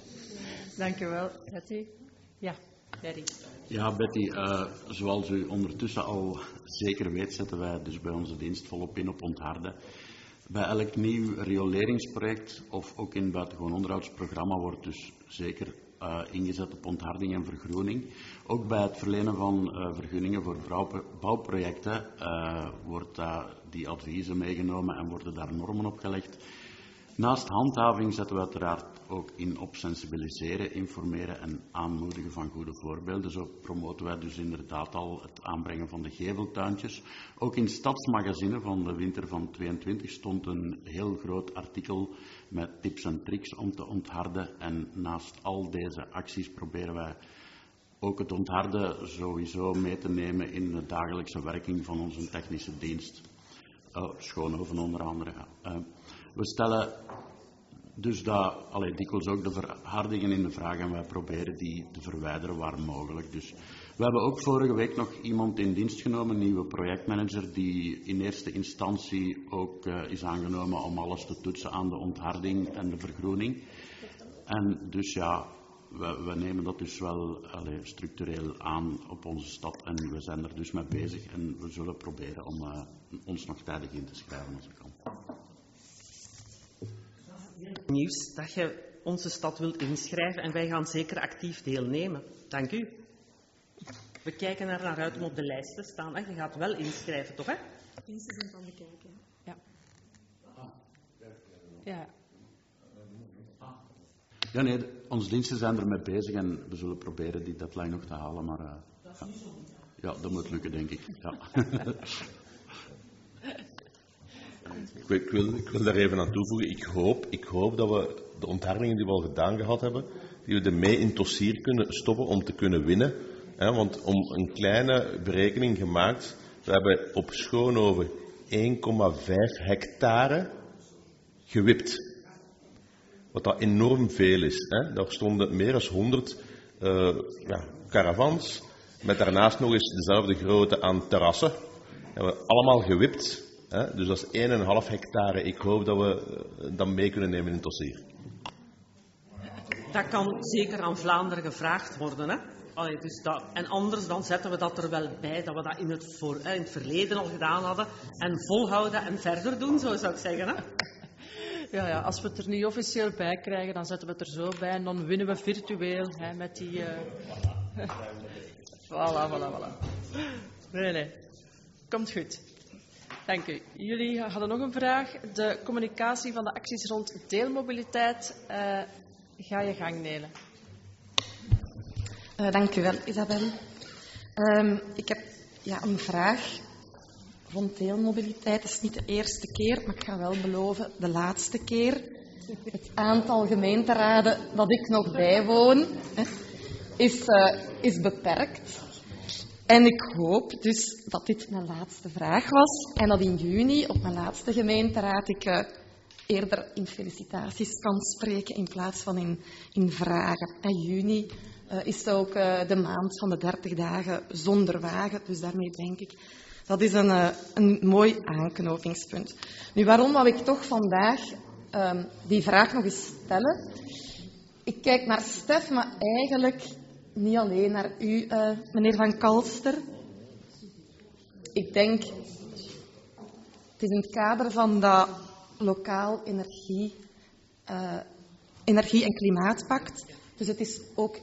Dank u wel, Betty. Ja, Jerry. Ja, Betty, uh, zoals u ondertussen al zeker weet, zetten wij dus bij onze dienst volop in op ontharden. Bij elk nieuw rioleringsproject of ook in het buitengewoon onderhoudsprogramma wordt dus zeker uh, ingezet op ontharding en vergroening. Ook bij het verlenen van uh, vergunningen voor bouw, bouwprojecten uh, wordt uh, die adviezen meegenomen en worden daar normen opgelegd. Naast handhaving zetten we uiteraard ook in op sensibiliseren, informeren en aanmoedigen van goede voorbeelden. Zo promoten wij dus inderdaad al het aanbrengen van de geveltuintjes. Ook in Stadsmagazine van de winter van tweeëntwintig stond een heel groot artikel met tips en tricks om te ontharden. En naast al deze acties proberen wij ook het ontharden sowieso mee te nemen in de dagelijkse werking van onze technische dienst. Uh, Schoonhoven onder andere. Uh, we stellen dus dat, allee, dikwijls ook de verhardingen in de vraag en wij proberen die te verwijderen waar mogelijk. Dus we hebben ook vorige week nog iemand in dienst genomen, een nieuwe projectmanager, die in eerste instantie ook uh, is aangenomen om alles te toetsen aan de ontharding en de vergroening. En dus ja, we, we nemen dat dus wel allee, structureel aan op onze stad en we zijn er dus mee bezig en we zullen proberen om uh, ons nog tijdig in te schrijven als we kan. Nieuws dat je onze stad wilt inschrijven en wij gaan zeker actief deelnemen. Dank u. We kijken er naar uit om op de lijst te staan. Je gaat wel inschrijven, toch? Hè? Diensten zijn van bekijken. Ja. Ja. Ja, nee, de, onze diensten zijn ermee bezig en we zullen proberen die deadline nog te halen, maar uh, ja. ja, dat moet lukken, denk ik. Ja. Ik wil, ik, wil, ik wil daar even aan toevoegen. Ik hoop, ik hoop dat we de onthardingen die we al gedaan gehad hebben, die we ermee in het dossier kunnen stoppen om te kunnen winnen. He, want om een kleine berekening gemaakt, we hebben op Schoonhoven één komma vijf hectare gewipt. Wat dat enorm veel is. Hè. Daar stonden meer dan honderd uh, ja, caravans, met daarnaast nog eens dezelfde grootte aan terrassen. We hebben allemaal gewipt. Hè. Dus dat is één komma vijf hectare. Ik hoop dat we uh, dat mee kunnen nemen in het dossier. Dat kan zeker aan Vlaanderen gevraagd worden, hè? Allee, dus dat, en anders dan zetten we dat er wel bij, dat we dat in het, voor, in het verleden al gedaan hadden. En volhouden en verder doen, zo zou ik zeggen. Hè? Ja, ja, als we het er niet officieel bij krijgen, dan zetten we het er zo bij. En dan winnen we virtueel hè, met die... Uh... voilà, voilà, voilà. Nee, nee. Komt goed. Dank u. Jullie hadden nog een vraag. De communicatie van de acties rond deelmobiliteit. Uh, ga je gang, Nele. Uh, dank u wel, Isabel. Um, ik heb ja, een vraag. rond deelmobiliteit. Het is niet de eerste keer, maar ik ga wel beloven de laatste keer. Het aantal gemeenteraden dat ik nog bijwoon is, uh, is beperkt. En ik hoop dus dat dit mijn laatste vraag was en dat in juni op mijn laatste gemeenteraad ik uh, eerder in felicitaties kan spreken in plaats van in, in vragen. En juni uh, is ook uh, de maand van de dertig dagen zonder wagen, dus daarmee denk ik dat is een, uh, een mooi aanknopingspunt. Nu, waarom wou ik toch vandaag um, die vraag nog eens stellen? Ik kijk naar Stef, maar eigenlijk niet alleen naar u, uh, meneer Van Kalster. Ik denk, het is in het kader van dat lokaal energie, uh, energie- en klimaatpact. Dus het is ook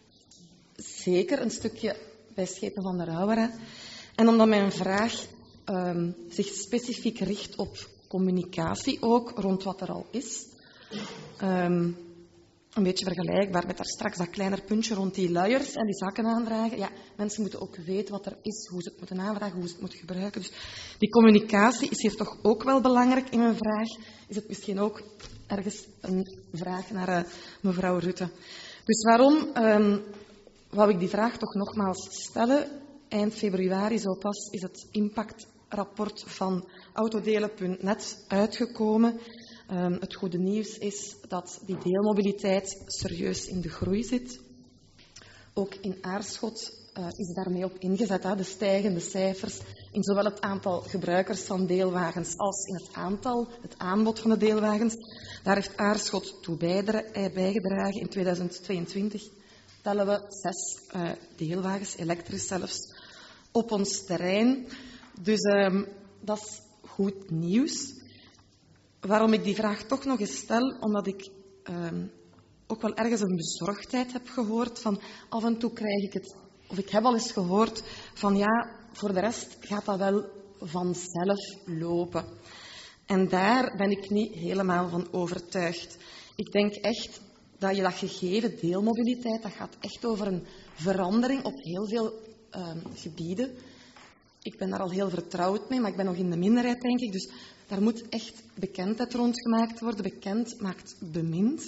zeker een stukje bij Schepen van de Rauweren. En omdat mijn vraag um, zich specifiek richt op communicatie ook, rond wat er al is. Um, Een beetje vergelijkbaar met daar straks dat kleiner puntje rond die luiers en die zakken aandragen. Ja, mensen moeten ook weten wat er is, hoe ze het moeten aanvragen, hoe ze het moeten gebruiken. Dus die communicatie is hier toch ook wel belangrijk in mijn vraag. Is het misschien ook ergens een vraag naar uh, mevrouw Rutte. Dus waarom um, wou ik die vraag toch nogmaals stellen? Eind februari zo pas is het impactrapport van autodelen punt net uitgekomen. Um, het goede nieuws is dat die deelmobiliteit serieus in de groei zit. Ook in Aarschot uh, is daarmee op ingezet, hè, de stijgende cijfers in zowel het aantal gebruikers van deelwagens als in het aantal, het aanbod van de deelwagens. Daar heeft Aarschot toe bijgedragen. In tweeduizend tweeëntwintig tellen we zes uh, deelwagens, elektrisch zelfs, op ons terrein. Dus um, dat is goed nieuws. Waarom ik die vraag toch nog eens stel, omdat ik um, ook wel ergens een bezorgdheid heb gehoord van af en toe krijg ik het, of ik heb al eens gehoord van ja, voor de rest gaat dat wel vanzelf lopen. En daar ben ik niet helemaal van overtuigd. Ik denk echt dat je dat gegeven deelmobiliteit, dat gaat echt over een verandering op heel veel um, gebieden. Ik ben daar al heel vertrouwd mee, maar ik ben nog in de minderheid, denk ik. Dus daar moet echt bekendheid rond gemaakt worden. Bekend maakt bemind.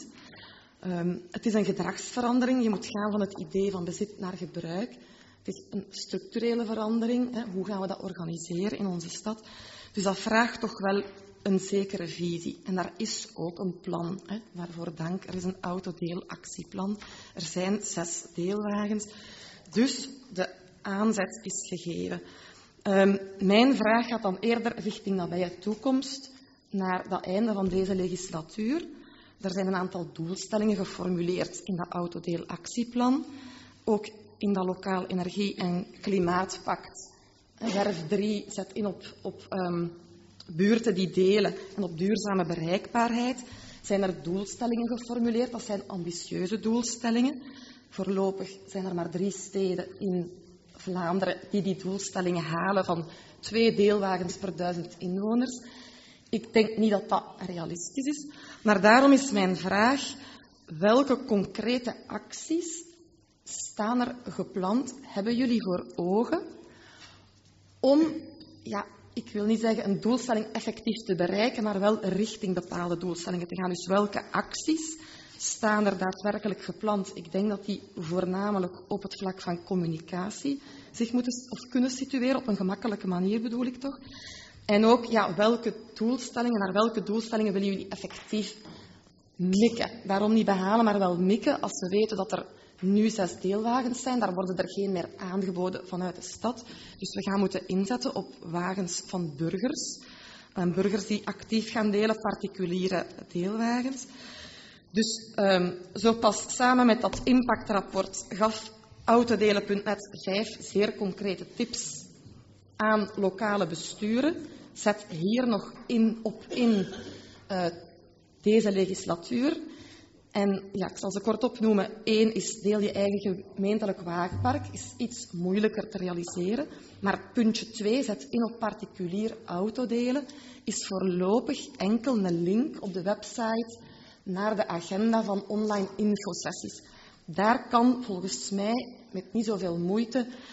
Um, het is een gedragsverandering. Je moet gaan van het idee van bezit naar gebruik. Het is een structurele verandering. Hè. Hoe gaan we dat organiseren in onze stad? Dus dat vraagt toch wel een zekere visie. En daar is ook een plan. Hè. Waarvoor dank. Er is een autodeelactieplan. Er zijn zes deelwagens. Dus de aanzet is gegeven. Um, mijn vraag gaat dan eerder richting nabije toekomst, naar dat einde van deze legislatuur. Er zijn een aantal doelstellingen geformuleerd in dat autodeelactieplan, ook in dat lokaal energie- en klimaatpact. Werf drie zet in op, op um, buurten die delen en op duurzame bereikbaarheid. Zijn er doelstellingen geformuleerd? Dat zijn ambitieuze doelstellingen. Voorlopig zijn er maar drie steden in Vlaanderen die die doelstellingen halen van twee deelwagens per duizend inwoners. Ik denk niet dat dat realistisch is, maar daarom is mijn vraag, welke concrete acties staan er gepland, hebben jullie voor ogen, om, ja, ik wil niet zeggen een doelstelling effectief te bereiken, maar wel richting bepaalde doelstellingen te gaan. Dus welke acties staan er daadwerkelijk gepland? Ik denk dat die voornamelijk op het vlak van communicatie zich moeten of kunnen situeren, op een gemakkelijke manier bedoel ik toch. En ook, ja, welke doelstellingen, naar welke doelstellingen willen jullie effectief mikken? Waarom niet behalen, maar wel mikken, als we weten dat er nu zes deelwagens zijn, daar worden er geen meer aangeboden vanuit de stad. Dus we gaan moeten inzetten op wagens van burgers, en burgers die actief gaan delen, particuliere deelwagens. Dus um, zo pas samen met dat impactrapport gaf autodelen punt net vijf zeer concrete tips aan lokale besturen. Zet hier nog in op in uh, deze legislatuur. En ja, ik zal ze kort opnoemen. Eén is deel je eigen gemeentelijk wagenpark. Is iets moeilijker te realiseren. Maar puntje twee, zet in op particulier autodelen. Is voorlopig enkel een link op de website naar de agenda van online infosessies. Daar kan volgens mij met niet zoveel moeite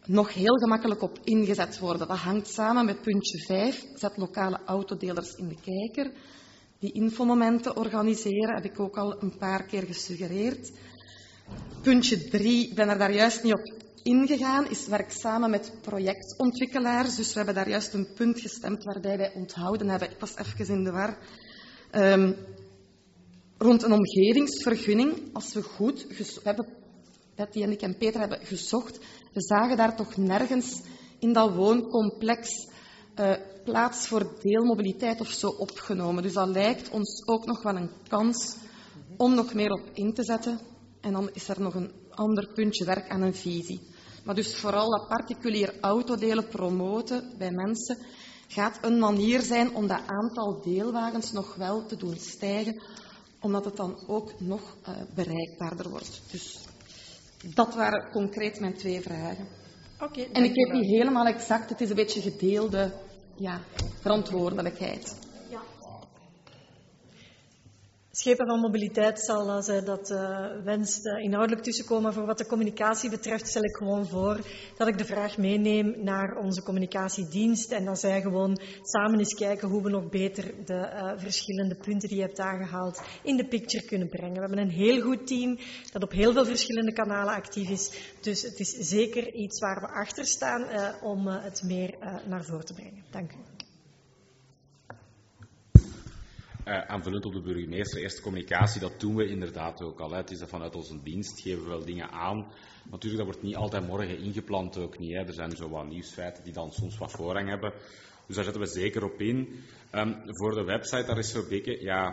nog heel gemakkelijk op ingezet worden. Dat hangt samen met puntje vijf, zet lokale autodelers in de kijker. Die infomomenten organiseren, heb ik ook al een paar keer gesuggereerd. Puntje drie, ik ben er daar juist niet op ingegaan, is werk samen met projectontwikkelaars. Dus we hebben daar juist een punt gestemd waarbij wij onthouden hebben, ik was even in de war, um, rond een omgevingsvergunning. Als we goed, we hebben, Betty en ik en Peter hebben gezocht, we zagen daar toch nergens in dat wooncomplex uh, plaats voor deelmobiliteit of zo opgenomen. Dus dat lijkt ons ook nog wel een kans om nog meer op in te zetten. En dan is er nog een ander puntje werk aan een visie. Maar dus vooral dat particulier autodelen promoten bij mensen gaat een manier zijn om dat aantal deelwagens nog wel te doen stijgen, omdat het dan ook nog uh, bereikbaarder wordt. Dus dat waren concreet mijn twee vragen. Okay, en ik heb niet helemaal exact, het is een beetje gedeelde ja, verantwoordelijkheid. Schepen van Mobiliteit zal, als hij dat uh, wenst, uh, inhoudelijk tussenkomen. Voor wat de communicatie betreft stel ik gewoon voor dat ik de vraag meeneem naar onze communicatiedienst en dat zij gewoon samen eens kijken hoe we nog beter de uh, verschillende punten die je hebt aangehaald in de picture kunnen brengen. We hebben een heel goed team dat op heel veel verschillende kanalen actief is. Dus het is zeker iets waar we achter staan uh, om uh, het meer uh, naar voren te brengen. Dank u. Uh, aanvullend op de burgemeester, eerste communicatie, dat doen we inderdaad ook al. Hè. Het is dat vanuit onze dienst, geven we wel dingen aan. Natuurlijk, dat wordt niet altijd morgen ingepland, ook niet. Hè. Er zijn zo wat nieuwsfeiten die dan soms wat voorrang hebben. Dus daar zetten we zeker op in. Um, voor de website, daar is zo'n beetje, ja...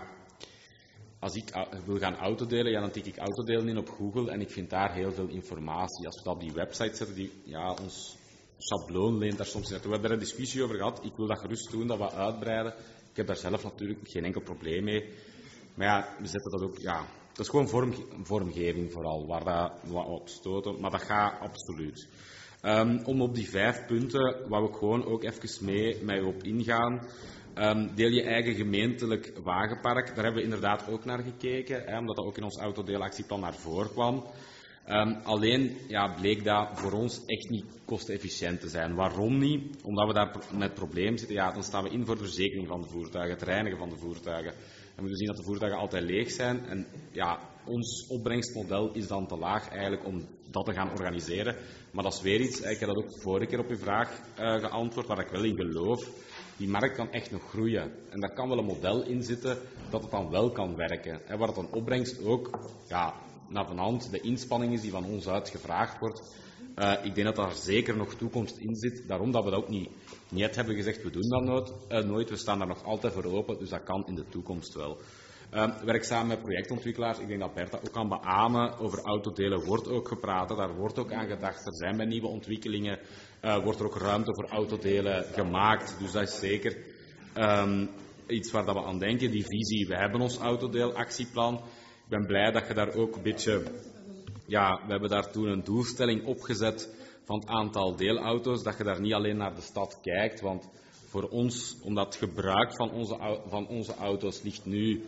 Als ik wil gaan autodelen, ja, dan tik ik autodelen in op Google en ik vind daar heel veel informatie. Als we dat op die website zetten, die ja, ons schabloon leent daar soms in. We hebben daar een discussie over gehad. Ik wil dat gerust doen, dat we uitbreiden. Ik heb daar zelf natuurlijk geen enkel probleem mee. Maar ja, we zetten dat ook... Ja, dat is gewoon vorm, vormgeving vooral, waar dat wat op stoten. Maar dat gaat absoluut. Um, om op die vijf punten, wou ik gewoon ook even mee, mee op ingaan. Um, deel je eigen gemeentelijk wagenpark. Daar hebben we inderdaad ook naar gekeken, hè, omdat dat ook in ons autodeelactieplan naar voren kwam. Um, alleen ja, bleek dat voor ons echt niet kostenefficiënt te zijn. Waarom niet? Omdat we daar met het probleem zitten. Ja, dan staan we in voor de verzekering van de voertuigen, het reinigen van de voertuigen. We moeten zien dat de voertuigen altijd leeg zijn. En ja, ons opbrengstmodel is dan te laag eigenlijk om dat te gaan organiseren. Maar dat is weer iets, ik heb dat ook de vorige keer op uw vraag uh, geantwoord, waar ik wel in geloof. Die markt kan echt nog groeien. En daar kan wel een model in zitten dat het dan wel kan werken. En waar het dan opbrengst ook... Ja, naar vanhand de inspanning is die van ons uit gevraagd wordt. Uh, ik denk dat daar zeker nog toekomst in zit. Daarom dat we dat ook niet, niet hebben gezegd, we doen dat nooit, uh, nooit. We staan daar nog altijd voor open, dus dat kan in de toekomst wel. Uh, werk samen met projectontwikkelaars. Ik denk dat Bertha ook kan beamen. Over autodelen wordt ook gepraat. Daar wordt ook aan gedacht. Er zijn bij nieuwe ontwikkelingen. Uh, wordt er ook ruimte voor autodelen gemaakt. Dus dat is zeker um, iets waar dat we aan denken. Die visie, we hebben ons autodeelactieplan. Ik ben blij dat je daar ook een beetje... Ja, we hebben daar toen een doelstelling opgezet van het aantal deelauto's, dat je daar niet alleen naar de stad kijkt, want voor ons, omdat het gebruik van onze, van onze auto's ligt nu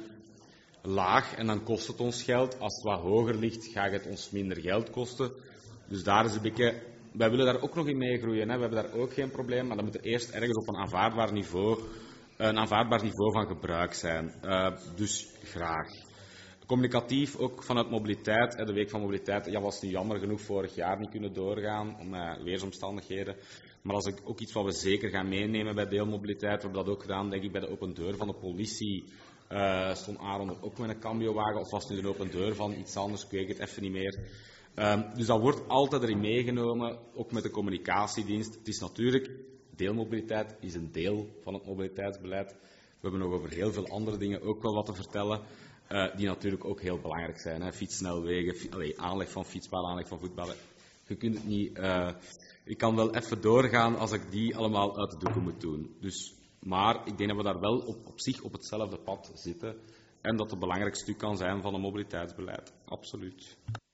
laag en dan kost het ons geld. Als het wat hoger ligt, gaat het ons minder geld kosten. Dus daar is een beetje... Wij willen daar ook nog in meegroeien, hè. We hebben daar ook geen probleem, maar dat moet eerst ergens op een aanvaardbaar niveau, een aanvaardbaar niveau van gebruik zijn. Uh, dus graag. Communicatief, ook vanuit mobiliteit. De Week van Mobiliteit ja, was nu jammer genoeg vorig jaar niet kunnen doorgaan, om uh, weersomstandigheden. Maar dat is ook iets wat we zeker gaan meenemen bij deelmobiliteit. We hebben dat ook gedaan, denk ik, bij de open deur van de politie. Uh, stond Aaron ook met een cambiowagen, of was het nu de open deur van iets anders, ik weet het even niet meer. Um, dus dat wordt altijd erin meegenomen, ook met de communicatiedienst. Het is natuurlijk, deelmobiliteit is een deel van het mobiliteitsbeleid. We hebben nog over heel veel andere dingen ook wel wat te vertellen. Uh, die natuurlijk ook heel belangrijk zijn. Hè. Fietssnelwegen, fi allee, aanleg van fietspaden, aanleg van voetballen. Je kunt het niet... Uh, ik kan wel even doorgaan als ik die allemaal uit de doeken moet doen. Dus, maar ik denk dat we daar wel op, op zich op hetzelfde pad zitten. En dat het een belangrijk stuk kan zijn van een mobiliteitsbeleid. Absoluut.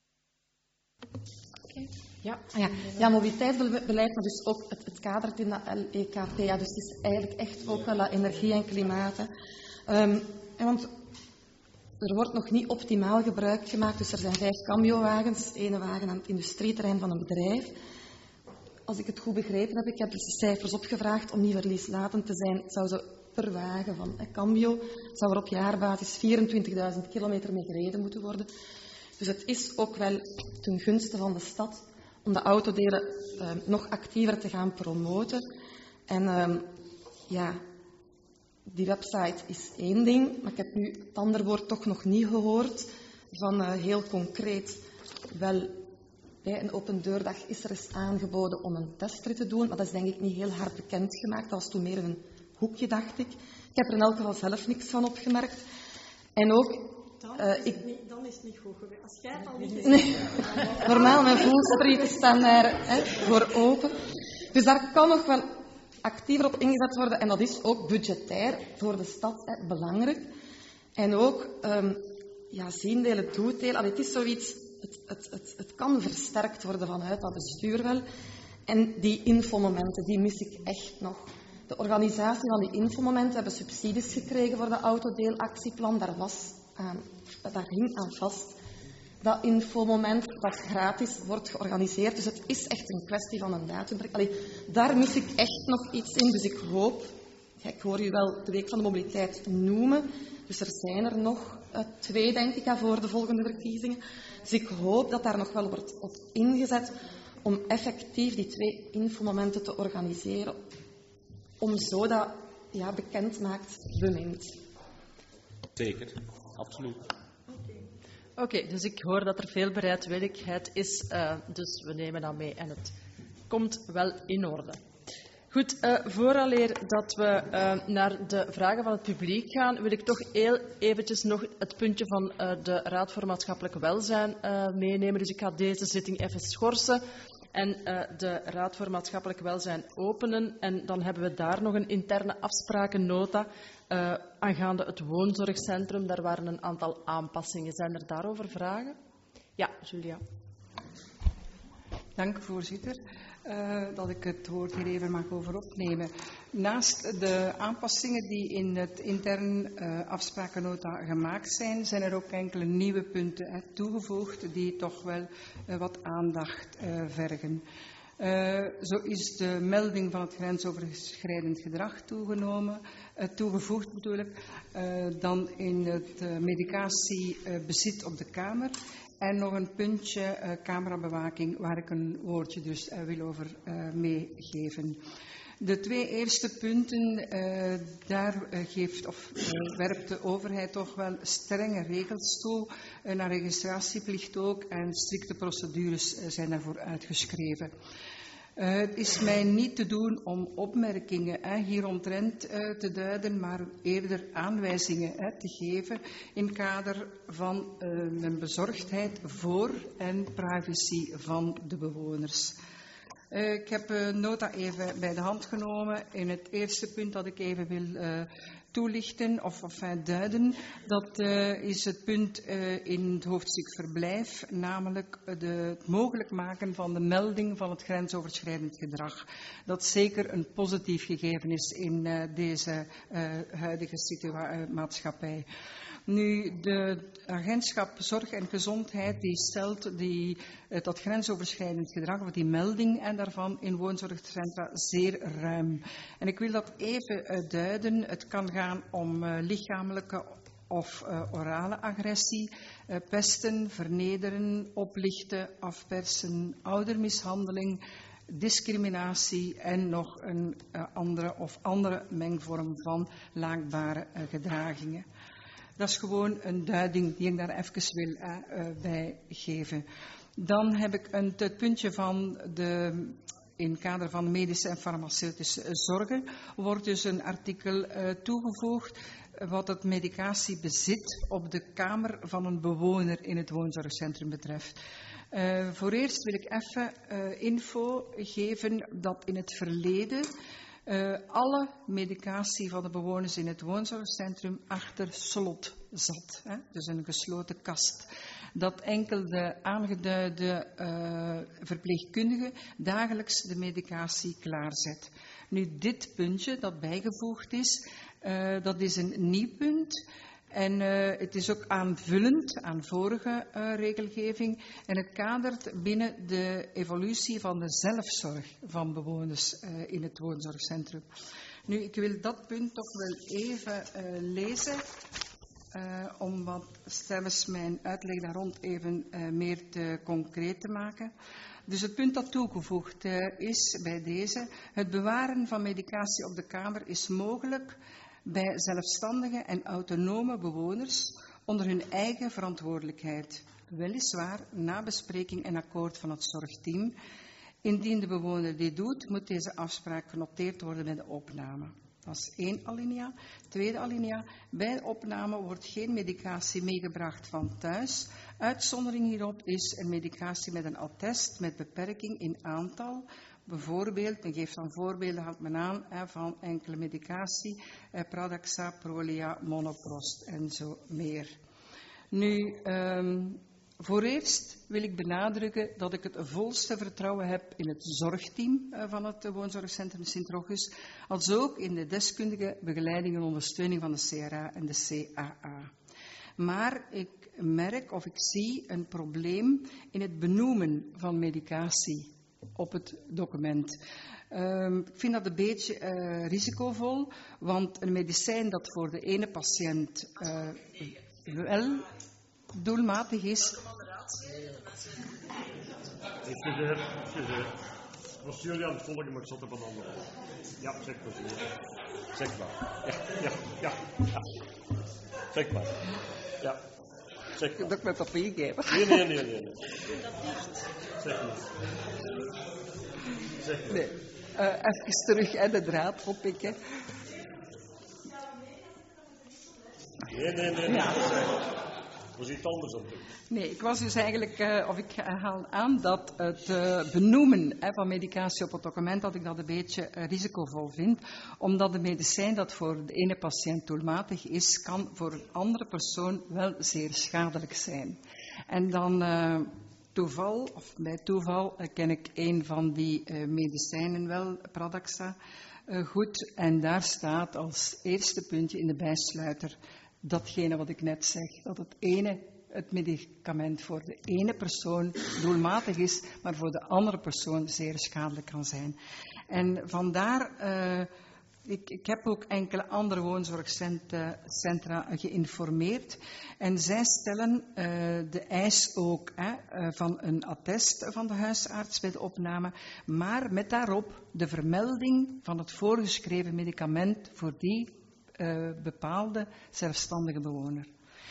Okay. Ja, ja. ja, mobiliteitsbeleid, maar dus ook het, het kadert in dat L E K P. Ja, dus het is eigenlijk echt ook wel energie en klimaat. Hè. Um, en want... Er wordt nog niet optimaal gebruik gemaakt, dus er zijn vijf cambiowagens, ene wagen aan het industrieterrein van een bedrijf. als ik het goed begrepen heb, ik heb dus de cijfers opgevraagd om niet verlieslatend te zijn, zou ze per wagen van eh, Cambio, zou er op jaarbasis vierentwintigduizend kilometer mee gereden moeten worden. Dus het is ook wel ten gunste van de stad om de autodelen uh, nog actiever te gaan promoten. En uh, ja, die website is één ding, maar ik heb nu het andere woord toch nog niet gehoord van uh, heel concreet. Wel, bij een open deurdag is er eens aangeboden om een testrit te doen, maar dat is denk ik niet heel hard bekendgemaakt. Dat was toen meer een hoekje, dacht ik. Ik heb er in elk geval zelf niks van opgemerkt. En ook... Dan, uh, is, ik... het niet, dan is het niet goed geweest. Als jij het al niet gezien nee. hebt. Normaal, mijn voelsprieten staan daar hè, voor open. Dus daar kan nog wel actiever op ingezet worden. En dat is ook budgetair voor de stad hè, belangrijk. En ook um, ja, ziendelen, toedelen. Allee, het is zoiets... Het, het, het, het kan versterkt worden vanuit dat bestuur wel. En die infomomenten, die mis ik echt nog. De organisatie van die infomomenten hebben subsidies gekregen voor de autodeelactieplan. Daar, was aan, daar hing aan vast dat infomoment dat gratis wordt georganiseerd. Dus het is echt een kwestie van een datum. Allee, daar mis ik echt nog iets in. Dus ik hoop, ja, ik hoor u wel de Week van de Mobiliteit noemen. Dus er zijn er nog uh, twee, denk ik, voor de volgende verkiezingen. Dus ik hoop dat daar nog wel wordt op ingezet om effectief die twee infomomenten te organiseren. Om zo dat ja, bekend maakt, bemind. Zeker, absoluut. Oké, okay, dus ik hoor dat er veel bereidwilligheid is, uh, dus we nemen dat mee en het komt wel in orde. Goed, uh, vooraleer dat we uh, naar de vragen van het publiek gaan, wil ik toch heel eventjes nog het puntje van uh, de Raad voor Maatschappelijk Welzijn uh, meenemen. Dus ik ga deze zitting even schorsen en uh, de Raad voor Maatschappelijk Welzijn openen. En dan hebben we daar nog een interne afsprakennota uh, aangaande het woonzorgcentrum. Daar waren een aantal aanpassingen. Zijn er daarover vragen? Ja, Julia. Dank, voorzitter. Uh, dat ik het woord hier even mag over opnemen. Naast de aanpassingen die in het intern uh, afsprakennota gemaakt zijn, zijn er ook enkele nieuwe punten hè, toegevoegd die toch wel uh, wat aandacht uh, vergen. Uh, zo is de melding van het grensoverschrijdend gedrag toegenomen, uh, toegevoegd natuurlijk, uh, dan in het uh, medicatiebezit uh, op de Kamer. En nog een puntje, uh, camerabewaking, waar ik een woordje dus uh, wil over uh, meegeven. De twee eerste punten, uh, daar uh, geeft of uh, werpt de overheid toch wel strenge regels toe, uh, naar registratieplicht ook, en strikte procedures uh, zijn daarvoor uitgeschreven. Uh, het is mij niet te doen om opmerkingen hè, hieromtrent uh, te duiden, maar eerder aanwijzingen hè, te geven in het kader van uh, mijn bezorgdheid voor en privacy van de bewoners. Uh, ik heb uh, nota even bij de hand genomen. In het eerste punt dat ik even wil uh, toelichten of, of uh, duiden, dat uh, is het punt uh, in het hoofdstuk verblijf, namelijk de, het mogelijk maken van de melding van het grensoverschrijdend gedrag. Dat zeker een positief gegeven is in uh, deze uh, huidige situa- uh, maatschappij. Nu, de agentschap Zorg en Gezondheid die stelt die, dat grensoverschrijdend gedrag, of die melding en daarvan in woonzorgcentra zeer ruim. En ik wil dat even uh, duiden. Het kan gaan om uh, lichamelijke of uh, orale agressie, uh, pesten, vernederen, oplichten, afpersen, oudermishandeling, discriminatie en nog een uh, andere of andere mengvorm van laakbare uh, gedragingen. Dat is gewoon een duiding die ik daar even wil uh, uh, bij geven. Dan heb ik een, het puntje van de, in het kader van medische en farmaceutische zorgen, wordt dus een artikel uh, toegevoegd uh, wat het medicatiebezit op de kamer van een bewoner in het woonzorgcentrum betreft. Uh, voor eerst wil ik even uh, info geven dat in het verleden Uh, alle medicatie van de bewoners in het woonzorgcentrum achter slot zat. Hè? Dus een gesloten kast. Dat enkel de aangeduide uh, verpleegkundige dagelijks de medicatie klaarzet. Nu, dit puntje dat bijgevoegd is, uh, dat is een nieuw punt. En uh, het is ook aanvullend aan vorige uh, regelgeving en het kadert binnen de evolutie van de zelfzorg van bewoners uh, in het woonzorgcentrum. Nu, ik wil dat punt toch wel even uh, lezen, uh, om wat stemmers mijn uitleg daar rond even uh, meer te concreet te maken. Dus het punt dat toegevoegd uh, is bij deze, het bewaren van medicatie op de kamer is mogelijk bij zelfstandige en autonome bewoners onder hun eigen verantwoordelijkheid. Weliswaar na bespreking en akkoord van het zorgteam. Indien de bewoner dit doet, moet deze afspraak genoteerd worden bij de opname. Dat is één alinea. Tweede alinea. Bij de opname wordt geen medicatie meegebracht van thuis. Uitzondering hierop is een medicatie met een attest met beperking in aantal. Bijvoorbeeld, men geeft dan voorbeelden, haalt men aan hè, van enkele medicatie, eh, Pradaxa, Prolia, Monoprost en zo meer. Nu, um, voor eerst wil ik benadrukken dat ik het volste vertrouwen heb in het zorgteam uh, van het uh, woonzorgcentrum Sint-Rochus, als ook in de deskundige begeleiding en ondersteuning van de C R A en de C A A. Maar ik merk of ik zie een probleem in het benoemen van medicatie op het document. Um, ik vind dat een beetje uh, risicovol, want een medicijn dat voor de ene patiënt uh, wel doelmatig is. Excuseer, excuseer. Ik was jullie aan het volgen, maar ik zat op een andere. Ja, zeg maar. Zeg maar. Ja, ja, ja, ja. Zeg maar. Ja. Zeg maar. Dat ik mijn papier geven. Nee, nee, nee, nee. nee. Zeg maar. Zeg maar. Nee. Uh, even terug aan de draad oppikken. Nee, nee, nee. nee. Ja. Was iets anders aan het doen. Nee, ik was dus eigenlijk, uh, of ik haal aan dat het uh, benoemen hè, van medicatie op het document, dat ik dat een beetje uh, risicovol vind, omdat de medicijn dat voor de ene patiënt doelmatig is, kan voor een andere persoon wel zeer schadelijk zijn. En dan uh, toeval, of bij toeval, uh, ken ik een van die uh, medicijnen wel, Pradaxa, uh, goed, en daar staat als eerste puntje in de bijsluiter datgene wat ik net zeg, dat het ene, het medicament voor de ene persoon doelmatig is, maar voor de andere persoon zeer schadelijk kan zijn. En vandaar, uh, ik, ik heb ook enkele andere woonzorgcentra geïnformeerd en zij stellen uh, de eis ook hè, uh, van een attest van de huisarts bij de opname, maar met daarop de vermelding van het voorgeschreven medicament voor die Uh, bepaalde zelfstandige bewoner.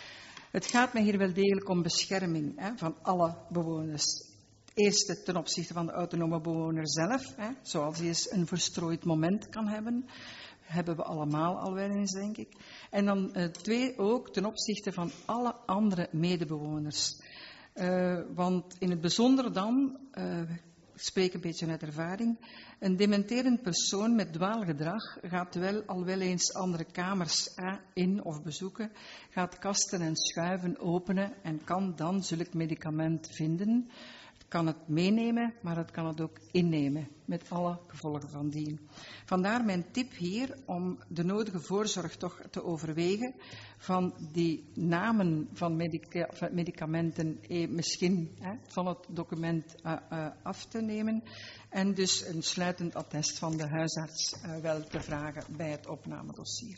Het gaat mij hier wel degelijk om bescherming hè, van alle bewoners. Eerste ten opzichte van de autonome bewoner zelf, hè, zoals hij eens een verstrooid moment kan hebben, hebben we allemaal al wel eens, denk ik. En dan uh, twee ook ten opzichte van alle andere medebewoners. Uh, want in het bijzonder dan, uh, ik spreek een beetje uit ervaring, een dementerend persoon met dwaalgedrag gaat wel al wel eens andere kamers eh, in of bezoeken, gaat kasten en schuiven openen en kan dan zulk medicament vinden. Het kan het meenemen, maar het kan het ook innemen, met alle gevolgen van dien. Vandaar mijn tip hier om de nodige voorzorg toch te overwegen van die namen van medica van medicamenten eh, misschien eh, van het document uh, uh, af te nemen en dus een sluitend attest van de huisarts uh, wel te vragen bij het opnamedossier.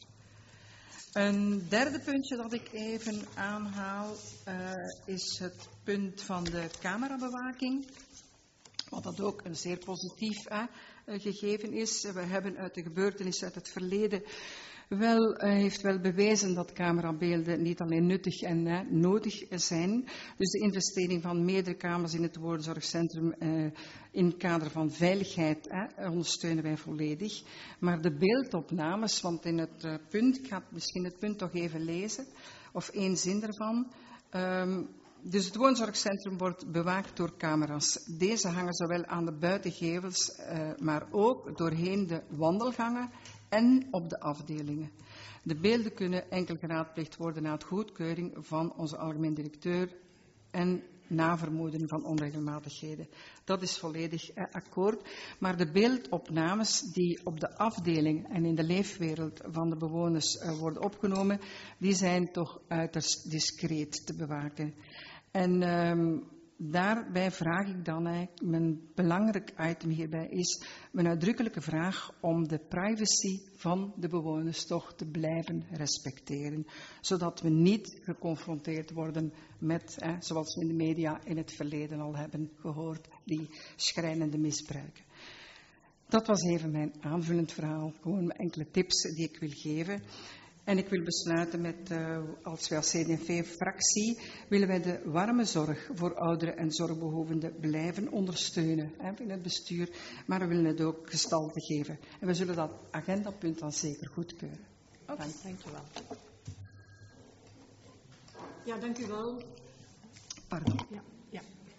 Een derde puntje dat ik even aanhaal uh, is het punt van de camerabewaking, wat dat ook een zeer positief uh, gegeven is. We hebben uit de gebeurtenissen uit het verleden wel, uh, heeft wel bewezen dat camerabeelden niet alleen nuttig en uh, nodig zijn. Dus de investering van meerdere kamers in het woonzorgcentrum uh, in het kader van veiligheid uh, ondersteunen wij volledig. Maar de beeldopnames, want in het uh, punt, ik ga misschien het punt toch even lezen, of één zin ervan. Um, Dus het woonzorgcentrum wordt bewaakt door camera's. Deze hangen zowel aan de buitengevels, uh, maar ook doorheen de wandelgangen en op de afdelingen. De beelden kunnen enkel geraadpleegd worden na het goedkeuring van onze algemeen directeur en navermoeden van onregelmatigheden. Dat is volledig eh, akkoord. Maar de beeldopnames die op de afdeling en in de leefwereld van de bewoners eh, worden opgenomen, die zijn toch uiterst discreet te bewaken. En uh, daarbij vraag ik dan eigenlijk, mijn belangrijk item hierbij is mijn uitdrukkelijke vraag om de privacy van de bewoners toch te blijven respecteren. Zodat we niet geconfronteerd worden met, eh, zoals we in de media in het verleden al hebben gehoord, die schrijnende misbruiken. Dat was even mijn aanvullend verhaal, gewoon enkele tips die ik wil geven. En ik wil besluiten met, uh, als wij als C D en V-fractie, willen wij de warme zorg voor ouderen en zorgbehoevenden blijven ondersteunen hè, in het bestuur, maar we willen het ook gestalte geven. En we zullen dat agendapunt dan zeker goedkeuren. Oké, okay, dank u wel. Ja, dank u wel. Pardon. Ja, ja.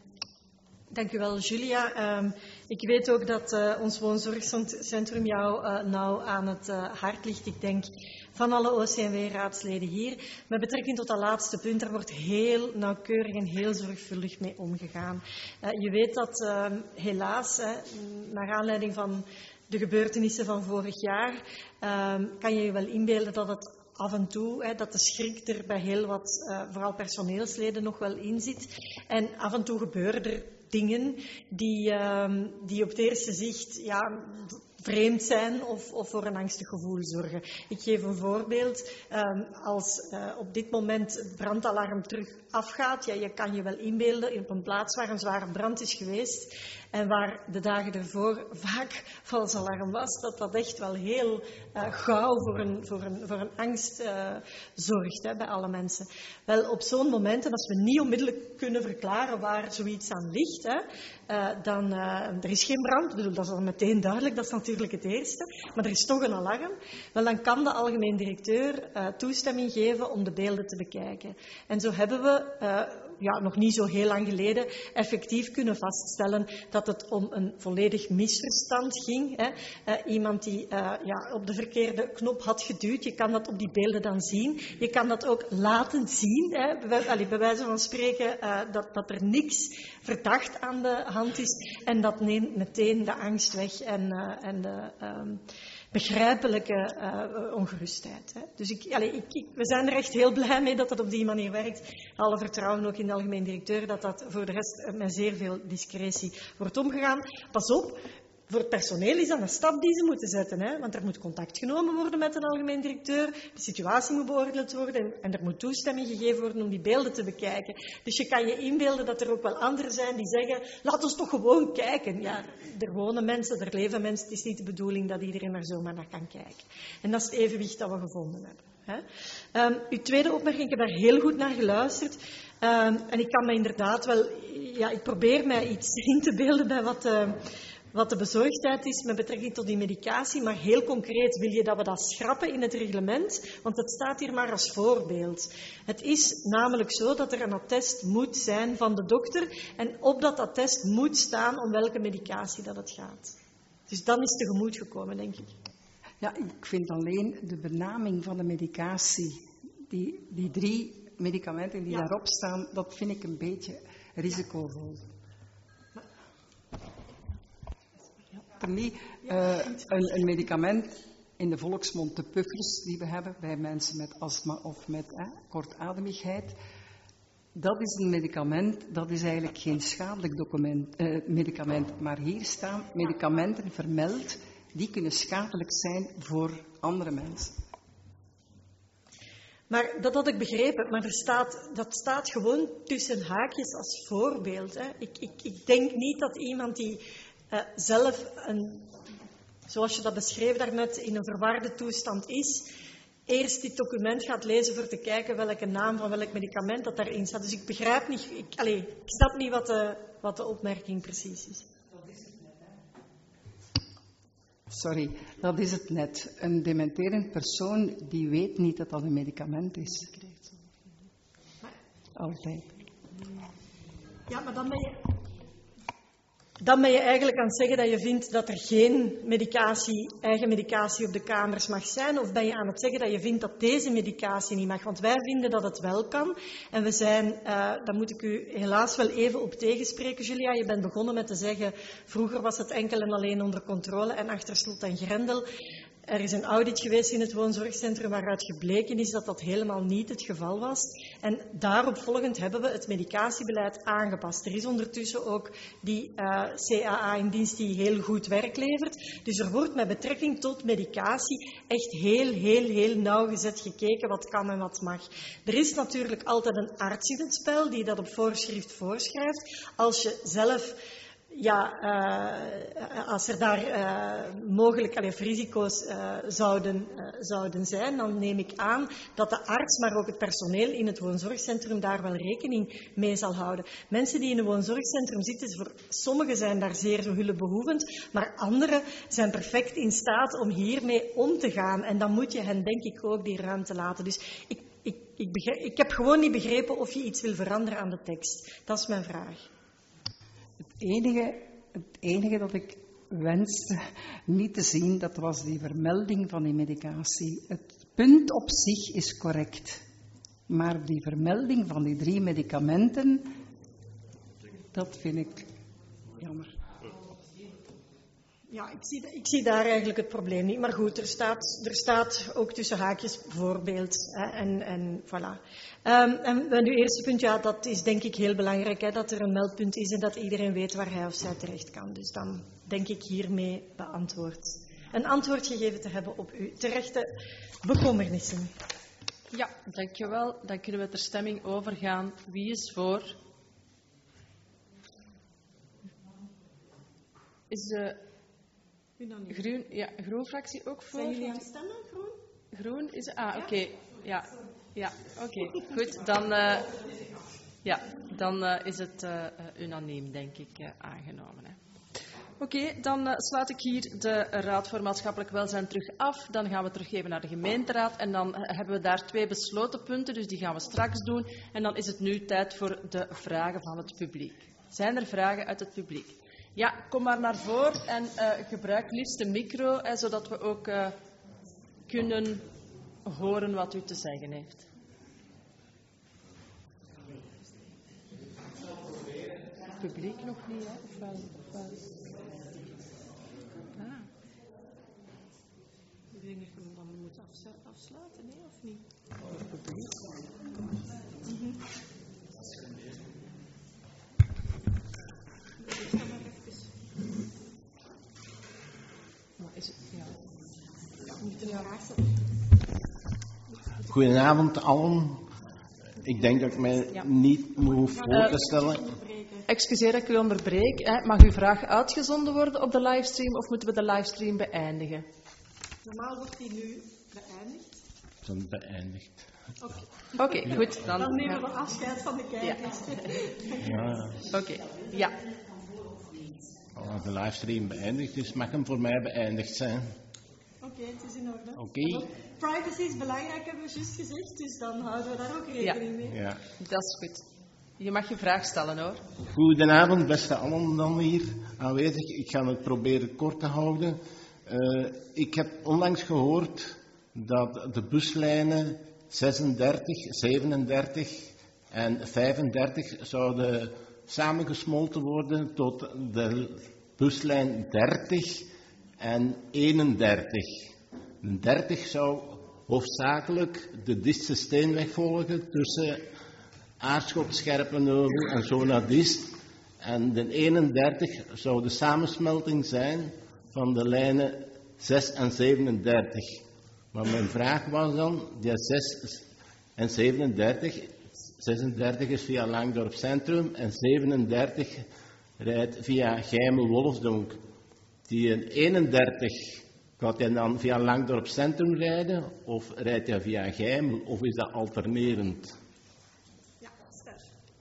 Dank u wel, Julia. Um, ik weet ook dat uh, ons woonzorgcentrum jou uh, nauw aan het uh, hart ligt. Ik denk van alle O C M W-raadsleden hier. Met betrekking tot dat laatste punt, daar wordt heel nauwkeurig en heel zorgvuldig mee omgegaan. Uh, je weet dat uh, helaas, hè, naar aanleiding van de gebeurtenissen van vorig jaar, uh, kan je je wel inbeelden dat het af en toe, hè, dat de schrik er bij heel wat, uh, vooral personeelsleden, nog wel in zit. En af en toe gebeuren er dingen die, uh, die op het eerste zicht ja, vreemd zijn of, of voor een angstig gevoel zorgen. Ik geef een voorbeeld. Um, als uh, op dit moment het brandalarm terug afgaat, ja, je kan je wel inbeelden op een plaats waar een zware brand is geweest en waar de dagen ervoor vaak vals alarm was, dat dat echt wel heel uh, gauw voor een, voor een, voor een angst uh, zorgt hè, bij alle mensen. Wel, op zo'n moment, en als we niet onmiddellijk kunnen verklaren waar zoiets aan ligt, hè, uh, dan uh, er is geen brand, ik bedoel, dat is al meteen duidelijk, dat is natuurlijk het eerste, maar er is toch een alarm, wel, dan kan de algemeen directeur uh, toestemming geven om de beelden te bekijken. En zo hebben we Uh, ja, nog niet zo heel lang geleden effectief kunnen vaststellen dat het om een volledig misverstand ging. Hè. Uh, iemand die uh, ja, op de verkeerde knop had geduwd. Je kan dat op die beelden dan zien. Je kan dat ook laten zien. Hè. Bij, allee, bij wijze van spreken uh, dat, dat er niks verdacht aan de hand is. En dat neemt meteen de angst weg en, uh, en de Um, begrijpelijke uh, ongerustheid. Hè. Dus ik, allez, ik, ik, we zijn er echt heel blij mee dat dat op die manier werkt. Alle vertrouwen ook in de algemeen directeur dat dat voor de rest met zeer veel discretie wordt omgegaan. Pas op, voor het personeel is dat een stap die ze moeten zetten. Hè? Want er moet contact genomen worden met een algemeen directeur, de situatie moet beoordeeld worden en, en er moet toestemming gegeven worden om die beelden te bekijken. Dus je kan je inbeelden dat er ook wel anderen zijn die zeggen, laat ons toch gewoon kijken. Ja, er wonen mensen, er leven mensen, het is niet de bedoeling dat iedereen er zomaar naar kan kijken. En dat is het evenwicht dat we gevonden hebben. Hè? Um, uw tweede opmerking, ik heb daar heel goed naar geluisterd. Um, en ik kan me inderdaad wel, ja, ik probeer mij iets in te beelden bij wat Uh, wat de bezorgdheid is met betrekking tot die medicatie, maar heel concreet wil je dat we dat schrappen in het reglement, want het staat hier maar als voorbeeld. Het is namelijk zo dat er een attest moet zijn van de dokter en op dat attest moet staan om welke medicatie dat het gaat. Dus dan is tegemoet gekomen, denk ik. Ja, ik vind alleen de benaming van de medicatie, die, die drie medicamenten die ja. daarop staan, dat vind ik een beetje risicovol. Er niet uh, een, een medicament in de volksmond, de puffers die we hebben bij mensen met astma of met eh, kortademigheid. Dat is een medicament, dat is eigenlijk geen schadelijk document, uh, medicament. Maar hier staan medicamenten vermeld die kunnen schadelijk zijn voor andere mensen. Maar dat had ik begrepen, maar er staat, dat staat gewoon tussen haakjes als voorbeeld. Hè. Ik, ik, ik denk niet dat iemand die Uh, zelf, een, zoals je dat beschreef daarnet, in een verwarde toestand is, eerst dit document gaat lezen voor te kijken welke naam van welk medicament dat daarin staat. Dus ik begrijp niet, ik, allez, ik snap niet wat de, wat de opmerking precies is. Sorry, dat is het net. Een dementerend persoon die weet niet dat dat een medicament is. Altijd. Ja, maar dan ben je... dan ben je eigenlijk aan het zeggen dat je vindt dat er geen medicatie, eigen medicatie op de kamers mag zijn, of ben je aan het zeggen dat je vindt dat deze medicatie niet mag? Want wij vinden dat het wel kan. En we zijn, uh, daar moet ik u helaas wel even op tegenspreken, Julia. Je bent begonnen met te zeggen, vroeger was het enkel en alleen onder controle en achter slot en grendel. Er is een audit geweest in het woonzorgcentrum waaruit gebleken is dat dat helemaal niet het geval was. En daarop volgend hebben we het medicatiebeleid aangepast. Er is ondertussen ook die uh, C A A in dienst die heel goed werk levert. Dus er wordt met betrekking tot medicatie echt heel, heel, heel nauwgezet gekeken wat kan en wat mag. Er is natuurlijk altijd een arts in het spel die dat op voorschrift voorschrijft. Als je zelf... Ja, uh, als er daar uh, mogelijk allee, risico's uh, zouden, uh, zouden zijn, dan neem ik aan dat de arts, maar ook het personeel in het woonzorgcentrum daar wel rekening mee zal houden. Mensen die in een woonzorgcentrum zitten, voor sommigen zijn daar zeer hulpbehoevend, maar anderen zijn perfect in staat om hiermee om te gaan. En dan moet je hen denk ik ook die ruimte laten. Dus ik, ik, ik, begrijp, ik heb gewoon niet begrepen of je iets wil veranderen aan de tekst. Dat is mijn vraag. Het enige, het enige dat ik wenste niet te zien, dat was die vermelding van die medicatie. Het punt op zich is correct. Maar die vermelding van die drie medicamenten, dat vind ik jammer. Ja, ik zie, ik zie daar eigenlijk het probleem niet. Maar goed, er staat, er staat ook tussen haakjes voorbeeld. Hè, en, en voilà. Um, en uw eerste punt, ja, dat is denk ik heel belangrijk. Hè, dat er een meldpunt is en dat iedereen weet waar hij of zij terecht kan. Dus dan denk ik hiermee beantwoord. Een antwoord gegeven te hebben op uw terechte bekommernissen. Ja, dankjewel. Dan kunnen we ter stemming overgaan. Wie is voor? Is de... Groen, ja, Groen-fractie ook voor? Zijn jullie aan het stemmen, Groen? Groen is... Ah, oké. Okay. Ja, ja oké. Okay. Goed, dan, uh, ja, dan uh, is het uh, unaniem, denk ik, uh, aangenomen. Oké, okay, dan uh, sluit ik hier de Raad voor Maatschappelijk Welzijn terug af. Dan gaan we teruggeven naar de gemeenteraad. En dan uh, hebben we daar twee besloten punten, dus die gaan we straks doen. En dan is het nu tijd voor de vragen van het publiek. Zijn er vragen uit het publiek? Ja, kom maar naar voren en uh, gebruik liefst de micro, hè, zodat we ook uh, kunnen horen wat u te zeggen heeft. Het publiek nog niet, hè? Of wel? Of wel? Ah. Ik denk dat we dan moeten afsluiten, nee, of niet? Het publiek. Mm-hmm. Goedenavond allen. Ik denk dat ik mij ja. niet moet voor te stellen. Uh, excuseer dat ik u onderbreek. Hè. Mag uw vraag uitgezonden worden op de livestream of moeten we de livestream beëindigen? Normaal wordt die nu beëindigd. Dan beëindigd. Oké, okay. okay, ja. Goed. Dan, dan nemen we afscheid van de kijkers. Ja. ja. Oké, okay. ja. Als de livestream beëindigd is, mag hem voor mij beëindigd zijn. Oké, okay, het is in orde. Oké. Okay. Privacy is belangrijk, hebben we juist gezegd, dus dan houden we daar ook rekening ja. mee. Ja, dat is goed. Je mag je vraag stellen, hoor. Goedenavond, beste allen dan hier aanwezig. Ik ga het proberen kort te houden. Uh, ik heb onlangs gehoord dat de buslijnen zesendertig, zevenendertig en vijfendertig zouden samengesmolten worden tot de buslijn dertig en eenendertig. De dertig zou hoofdzakelijk de Distse Steenweg volgen tussen Aarschot, Scherpenheuvel en zo naar Dist. En de eenendertig zou de samensmelting zijn van de lijnen zes en zevenendertig. Maar mijn vraag was dan, die zes en zevenendertig, zesendertig is via Langdorp Centrum en zevenendertig rijdt via Gijmel-Wolfdonk. Die eenendertig, gaat hij dan via Langdorp Centrum rijden of rijdt hij via Gijmel of is dat alternerend? Ja, Stef.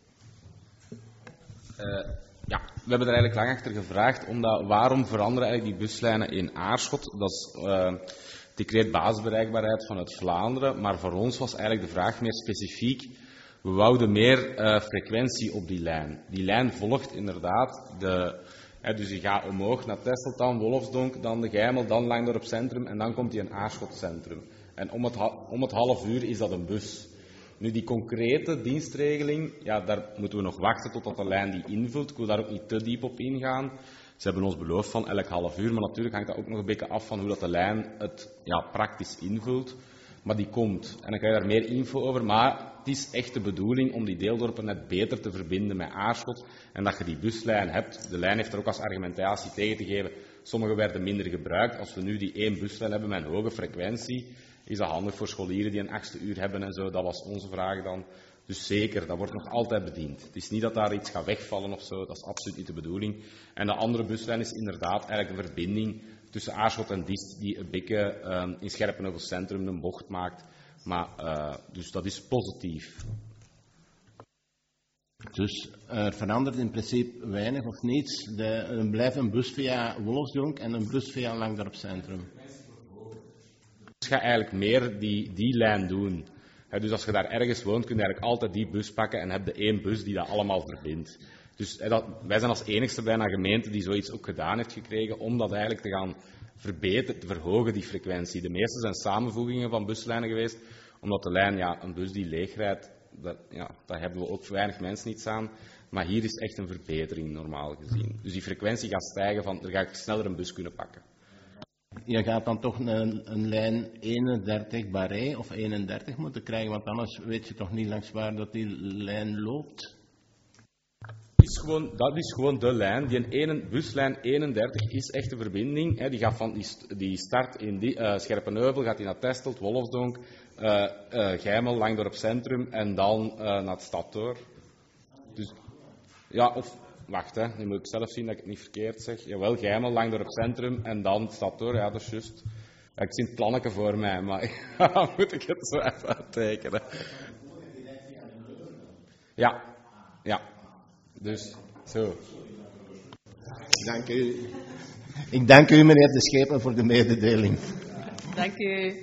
Uh, ja, we hebben er eigenlijk lang achter gevraagd, omdat waarom veranderen eigenlijk die buslijnen in Aarschot? Dat is uh, decreet basisbereikbaarheid vanuit Vlaanderen, maar voor ons was eigenlijk de vraag meer specifiek. We wouden meer uh, frequentie op die lijn. Die lijn volgt inderdaad de, He, dus je gaat omhoog naar Tesselt, dan Wolfsdonk, dan de Geimel, dan Langdorp Centrum en dan komt hij in Aarschot Centrum. En om het, om het half uur is dat een bus. Nu, die concrete dienstregeling, ja, daar moeten we nog wachten totdat de lijn die invult. Ik wil daar ook niet te diep op ingaan. Ze hebben ons beloofd van elk half uur, maar natuurlijk hangt dat ook nog een beetje af van hoe dat de lijn het ja, praktisch invult. Maar die komt. En dan krijg je daar meer info over. Maar het is echt de bedoeling om die deeldorpen net beter te verbinden met Aarschot. En dat je die buslijn hebt. De lijn heeft er ook als argumentatie tegen te geven. Sommige werden minder gebruikt. Als we nu die één buslijn hebben met een hoge frequentie, is dat handig voor scholieren die een achtste uur hebben en zo. Dat was onze vraag dan. Dus zeker, dat wordt nog altijd bediend. Het is niet dat daar iets gaat wegvallen of zo. Dat is absoluut niet de bedoeling. En de andere buslijn is inderdaad eigenlijk een verbinding tussen Aarschot en Diest, die een beetje um, in Scherpenheuvel Centrum een bocht maakt. Maar, uh, dus dat is positief. Dus er verandert in principe weinig of niets. De, er blijft een bus via Wolfsdonk en een bus via Langdorp Centrum. Dus ga eigenlijk meer die, die lijn doen. He, dus als je daar ergens woont, kun je eigenlijk altijd die bus pakken en heb je één bus die dat allemaal verbindt. Dus he, dat, wij zijn als enigste bijna gemeente die zoiets ook gedaan heeft gekregen om dat eigenlijk te gaan verbeteren, te verhogen, die frequentie. De meeste zijn samenvoegingen van buslijnen geweest, omdat de lijn, ja, een bus die leegrijdt, dat, ja, daar hebben we ook weinig mensen iets aan. Maar hier is echt een verbetering, normaal gezien. Dus die frequentie gaat stijgen, van, er ga ik sneller een bus kunnen pakken. Je gaat dan toch een, een lijn eenendertig Barré of eenendertig moeten krijgen, want anders weet je toch niet langs waar dat die lijn loopt? Is gewoon, dat is gewoon de lijn. Die ene, buslijn eenendertig is echt een verbinding. Hè. Die gaat van die, die start in die, uh, Scherpenheuvel, gaat die naar Tesselt, Wolfsdonk, uh, uh, Geimel, Langdorp Centrum en dan uh, naar het Stadtoor. Dus, ja, of... Wacht, hè. Nu moet ik zelf zien dat ik het niet verkeerd zeg. Jawel, Geimel, Langdorp Centrum en dan Stadtoor. Ja, dat is juist. Ja, ik zie het plannetje voor mij, maar dan moet ik het zo even uittekenen. Ja, ja. Dus, zo. Dank u. Ik dank u, meneer De Schepen, voor de mededeling. Dank u.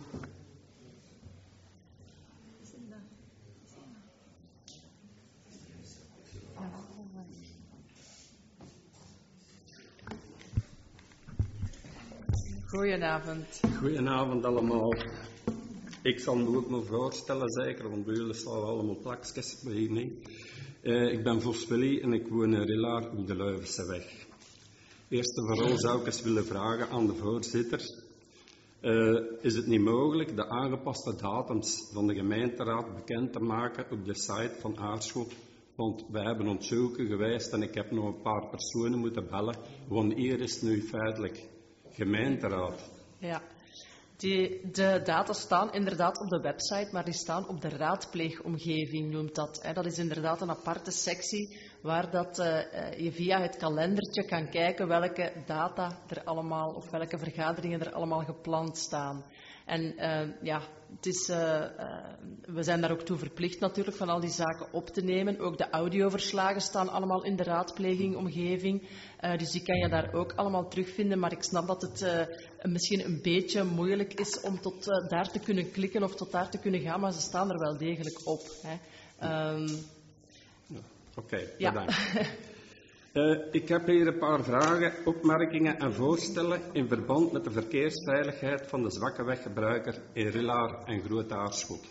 Goedenavond. Goedenavond allemaal. Ik zal me ook maar voorstellen, zeker, want bij jullie staan allemaal plakjes bij hier niet. Uh, ik ben Vos Willy en ik woon in Rillaar op de Leuvense-weg. Eerst en vooral zou ik eens willen vragen aan de voorzitter. Uh, is het niet mogelijk de aangepaste datums van de gemeenteraad bekend te maken op de site van Aarschot? Want wij hebben onderzoeken geweest en ik heb nog een paar personen moeten bellen. Wanneer is het nu feitelijk gemeenteraad? Ja, die, de data staan inderdaad op de website, maar die staan op de raadpleegomgeving, noemt dat. Hè. Dat is inderdaad een aparte sectie waar dat, uh, je via het kalendertje kan kijken welke data er allemaal, of welke vergaderingen er allemaal gepland staan. En uh, ja, het is, uh, uh, we zijn daar ook toe verplicht natuurlijk van al die zaken op te nemen. Ook de audioverslagen staan allemaal in de raadpleegingomgeving. Uh, dus die kan je daar ook allemaal terugvinden. Maar ik snap dat het uh, misschien een beetje moeilijk is om tot uh, daar te kunnen klikken of tot daar te kunnen gaan. Maar ze staan er wel degelijk op. Hè. Um, Oké, okay, ja. bedankt. Uh, ik heb hier een paar vragen, opmerkingen en voorstellen in verband met de verkeersveiligheid van de zwakke weggebruiker in Rillaar en Groot-Aarschot.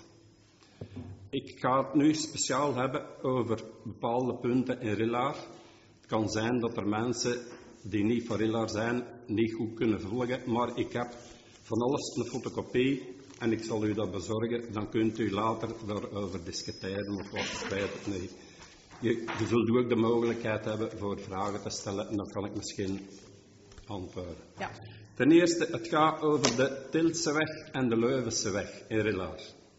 Ik ga het nu speciaal hebben over bepaalde punten in Rillaar. Het kan zijn dat er mensen die niet van Rillaar zijn, niet goed kunnen volgen, maar ik heb van alles een fotocopie en ik zal u dat bezorgen. Dan kunt u later daarover discussiëren of wat, ik weet het niet. Je, je zult ook de mogelijkheid hebben voor vragen te stellen en dan kan ik misschien antwoorden. Ja. Ten eerste, het gaat over de Tiltseweg en de Leuvenseweg in Rillaar.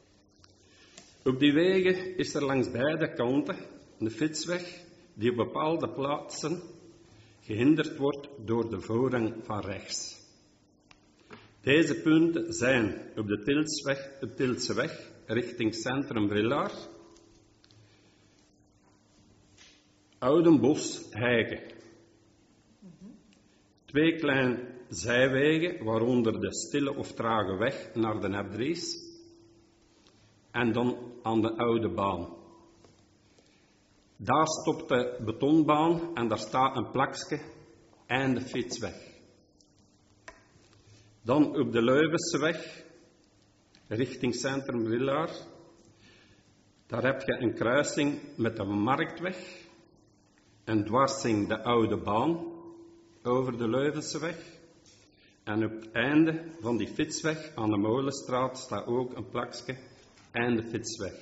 Op die wegen is er langs beide kanten een fietsweg die op bepaalde plaatsen gehinderd wordt door de voorrang van rechts. Deze punten zijn op de Tiltseweg, de Tiltseweg richting Centrum Rillaar, Oudenbos, Heiken. Twee kleine zijwegen, waaronder de stille of trage weg naar de Hebdries en dan aan de oude baan. Daar stopt de betonbaan en daar staat een plakje en de fietsweg. Dan op de Leuvenseweg, richting Centrum Willaar. Daar heb je een kruising met de Marktweg en dwarsing de Oude Baan over de Leuvenseweg. En op het einde van die fietsweg aan de Molenstraat staat ook een plakje en de fietsweg.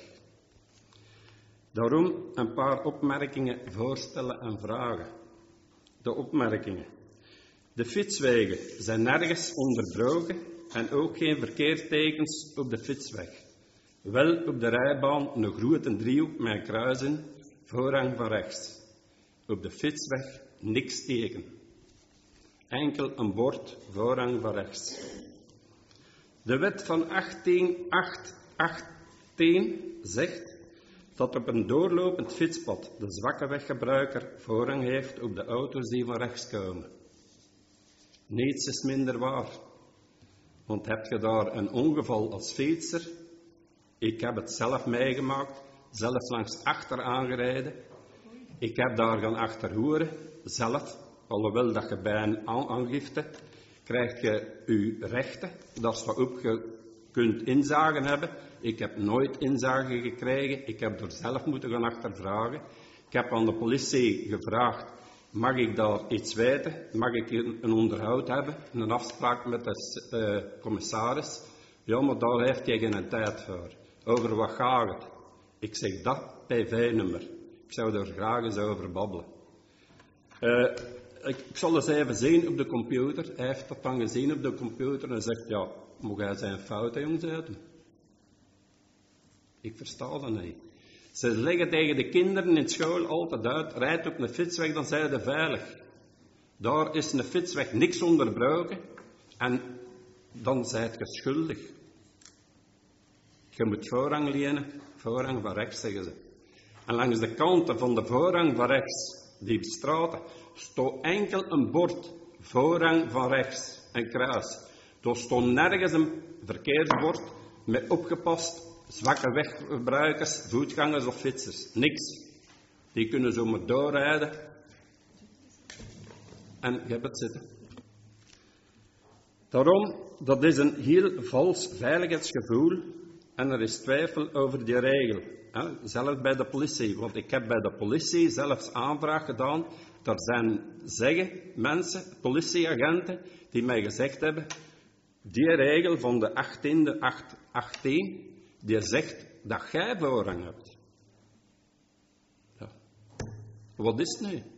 Daarom een paar opmerkingen, voorstellen en vragen. De opmerkingen. De fietswegen zijn nergens onderbroken en ook geen verkeerstekens op de fietsweg. Wel op de rijbaan een grote driehoek met een kruising, voorrang van rechts. Op de fietsweg niks teken. Enkel een bord, voorrang van rechts. De wet van achttien achttien zegt dat op een doorlopend fietspad de zwakke weggebruiker voorrang heeft op de auto's die van rechts komen. Niets is minder waar. Want heb je daar een ongeval als fietser? Ik heb het zelf meegemaakt, zelfs langs achter aangereden. Ik heb daar gaan achterhoeren, zelf, alhoewel dat je bij een aangifte krijg je je rechten, dat staat op, je kunt inzagen hebben. Ik heb nooit inzage gekregen, ik heb er zelf moeten gaan achtervragen. Ik heb aan de politie gevraagd, mag ik daar iets weten? Mag ik een onderhoud hebben, een afspraak met de uh, commissaris? Ja, maar daar heeft hij geen tijd voor. Over wat gaat het? Ik zeg dat P V-nummer. Ik zou er graag eens over babbelen. Uh, ik, ik zal eens even zien op de computer. Hij heeft dat dan gezien op de computer en zegt, ja, moet hij zijn fouten, jongens, uit? Ik versta dat niet. Ze leggen tegen de kinderen in school altijd uit, rijd op een fietsweg, dan zijn ze veilig. Daar is een fietsweg niks onderbroken en dan zijt je schuldig. Je moet voorrang lenen, voorrang van rechts, zeggen ze. En langs de kanten van de voorrang van rechts, die straten, staat enkel een bord, voorrang van rechts, een kruis. Er stond nergens een verkeersbord met opgepast zwakke weggebruikers, voetgangers of fietsers. Niks. Die kunnen zomaar doorrijden. En je hebt het zitten. Daarom, dat is een heel vals veiligheidsgevoel en er is twijfel over die regel. Hè? Zelfs bij de politie. Want ik heb bij de politie zelfs aanvraag gedaan. Er zijn zeggen mensen, politieagenten, die mij gezegd hebben, die regel van de achttiende acht achttien, die zegt dat jij voorrang hebt. Ja. Wat is het nu?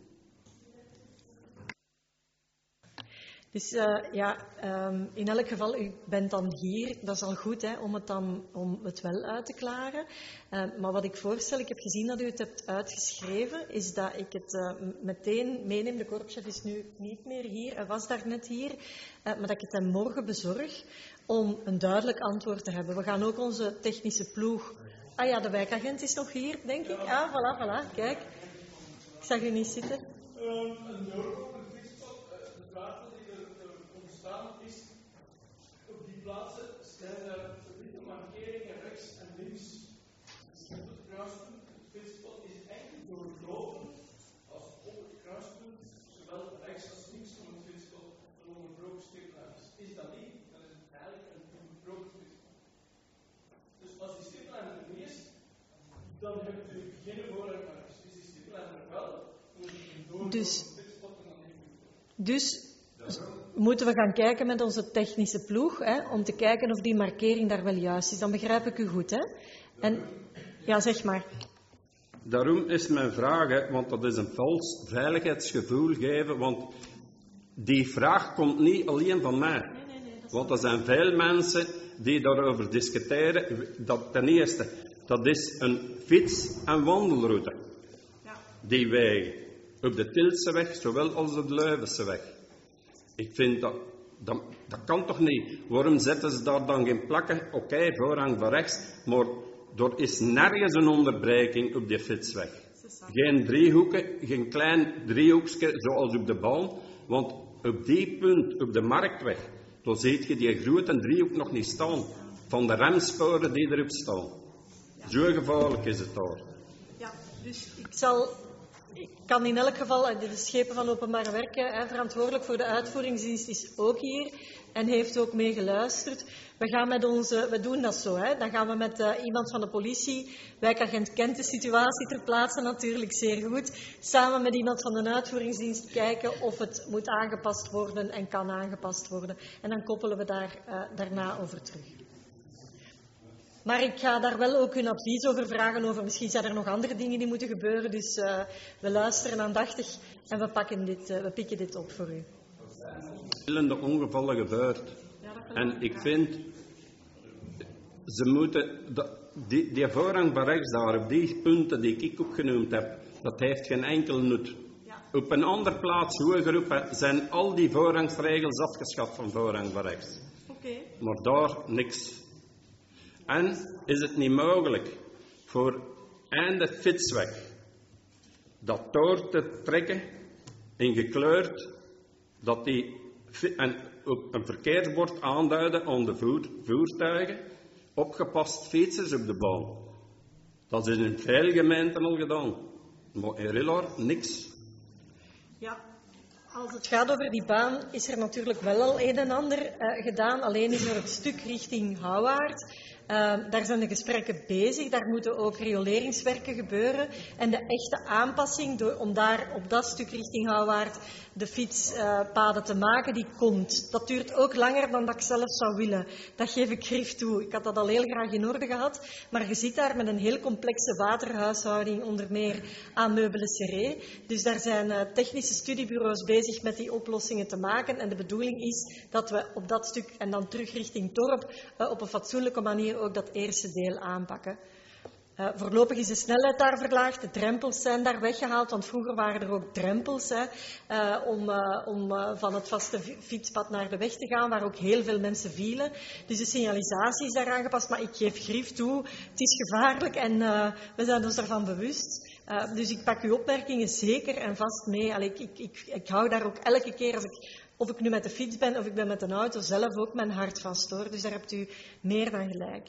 Dus uh, ja, um, in elk geval, u bent dan hier, dat is al goed hè, om, het dan, om het wel uit te klaren. Uh, maar wat ik voorstel, ik heb gezien dat u het hebt uitgeschreven, is dat ik het uh, meteen meeneem. De korpschef is nu niet meer hier, hij was daar net hier. Uh, maar dat ik het hem morgen bezorg om een duidelijk antwoord te hebben. We gaan ook onze technische ploeg... Ah ja, de wijkagent is nog hier, denk ik. Ah, voilà, voilà, kijk. Ik zag u niet zitten. Een doorlopend fietspad, de plaatsen die er ontstaan is, op die plaatsen zijn er witte markeringen rechts en links. Dus op het kruispunt, het fietspad is enkel doorlopend als op het kruispunt, zowel rechts als links van het fietspad, een onderbroken stiplijn is. Is dat niet, dan is het eigenlijk een onderbroken fietspad. Dus als die stiplijn er niet is, dan hebt u geen voorrang naar rechts. Is die stiplijn er wel, dan is het een doorlopend Dus, fietspad en dan heeft u dus moeten we gaan kijken met onze technische ploeg, hè, om te kijken of die markering daar wel juist is. Dan begrijp ik u goed, hè? En, ja, zeg maar. Daarom is mijn vraag, hè, want dat is een vals veiligheidsgevoel geven, want die vraag komt niet alleen van mij. Want er zijn veel mensen die daarover discussiëren. Dat, ten eerste, dat is een fiets- en wandelroute. Die wegen. Op de Tilseweg, zowel als op de Leuvenseweg. Ik vind dat, dat, dat kan toch niet. Waarom zetten ze daar dan geen plakken? Oké, okay, voorrang van rechts, maar er is nergens een onderbreking op die fietsweg. Geen driehoeken, geen klein driehoekje zoals op de baan, want op die punt, op de Marktweg, dan zie je die grote driehoek nog niet staan, van de remsporen die erop staan. Zo gevaarlijk is het daar. Ja, dus ik zal ik kan in elk geval, de schepen van openbare werken, hè, verantwoordelijk voor de uitvoeringsdienst, is ook hier en heeft ook mee geluisterd. We gaan met onze, we doen dat zo, hè. Dan gaan we met uh, iemand van de politie, wijkagent kent de situatie ter plaatse natuurlijk zeer goed, samen met iemand van de uitvoeringsdienst kijken of het moet aangepast worden en kan aangepast worden. En dan koppelen we daar uh, daarna over terug. Maar ik ga daar wel ook hun advies over vragen, over misschien zijn er nog andere dingen die moeten gebeuren. Dus uh, we luisteren aandachtig en we, pakken dit, uh, we pikken dit op voor u. Er zijn verschillende ongevallen gebeurd. En ik vind, ze moeten, die, die voorrang van rechts daar, op die punten die ik opgenoemd heb, dat heeft geen enkel nut. Ja. Op een andere plaats, hoger zijn al die voorrangsregels afgeschaft van voorrang van rechts. Okay. Maar daar niks. En is het niet mogelijk voor einde fietsweg dat door te trekken in gekleurd, dat die en op een verkeersbord aanduiden aan de voer, voertuigen, opgepast fietsers op de baan. Dat is in veel gemeenten al gedaan. Maar in Rillard niks. Ja, als het gaat over die baan is er natuurlijk wel al een en ander uh, gedaan. Alleen is er het stuk richting Houwaard. Uh, daar zijn de gesprekken bezig, daar moeten ook rioleringswerken gebeuren. En de echte aanpassing door, om daar op dat stuk richting Houwaard de fietspaden uh, te maken, die komt. Dat duurt ook langer dan dat ik zelf zou willen. Dat geef ik grif toe. Ik had dat al heel graag in orde gehad. Maar je zit daar met een heel complexe waterhuishouding, onder meer aan Meubelen Serré. Dus daar zijn uh, technische studiebureaus bezig met die oplossingen te maken. En de bedoeling is dat we op dat stuk en dan terug richting dorp uh, op een fatsoenlijke manier ook dat eerste deel aanpakken. Uh, voorlopig is de snelheid daar verlaagd, de drempels zijn daar weggehaald, want vroeger waren er ook drempels hè, uh, om, uh, om uh, van het vaste fietspad naar de weg te gaan, waar ook heel veel mensen vielen. Dus de signalisatie is daar aangepast, maar ik geef grief toe, het is gevaarlijk en uh, we zijn ons daarvan bewust. Uh, dus ik pak uw opmerkingen zeker en vast mee. Allee, ik, ik, ik, ik hou daar ook elke keer, als ik, of ik nu met de fiets ben of ik ben met een auto, zelf ook mijn hart vast hoor. Dus daar hebt u meer dan gelijk.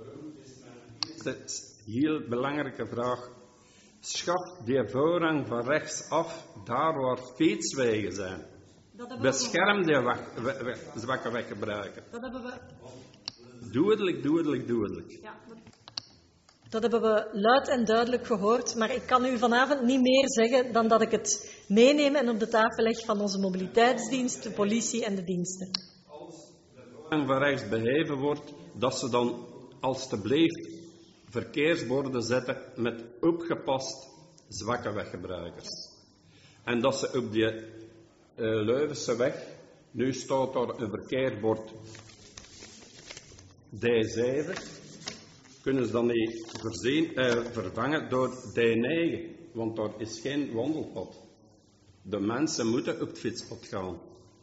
Heel belangrijke vraag. Schaf die voorrang van rechts af, daar waar fietswegen zijn. Bescherm die zwakke weggebruiker. Dat hebben we... Doedelijk, doedelijk, doedelijk. Ja, dat... dat hebben we luid en duidelijk gehoord, maar ik kan u vanavond niet meer zeggen dan dat ik het meeneem en op de tafel leg van onze mobiliteitsdienst, de politie en de diensten. Als de voorrang van rechts beheven wordt, dat ze dan alstublieft verkeersborden zetten met opgepast zwakke weggebruikers. En dat ze op die uh, Leuvense weg, nu staat daar een verkeersbord D zeven, kunnen ze dan niet verzien, uh, vervangen door D negen, want daar is geen wandelpad. De mensen moeten op het fietspad gaan.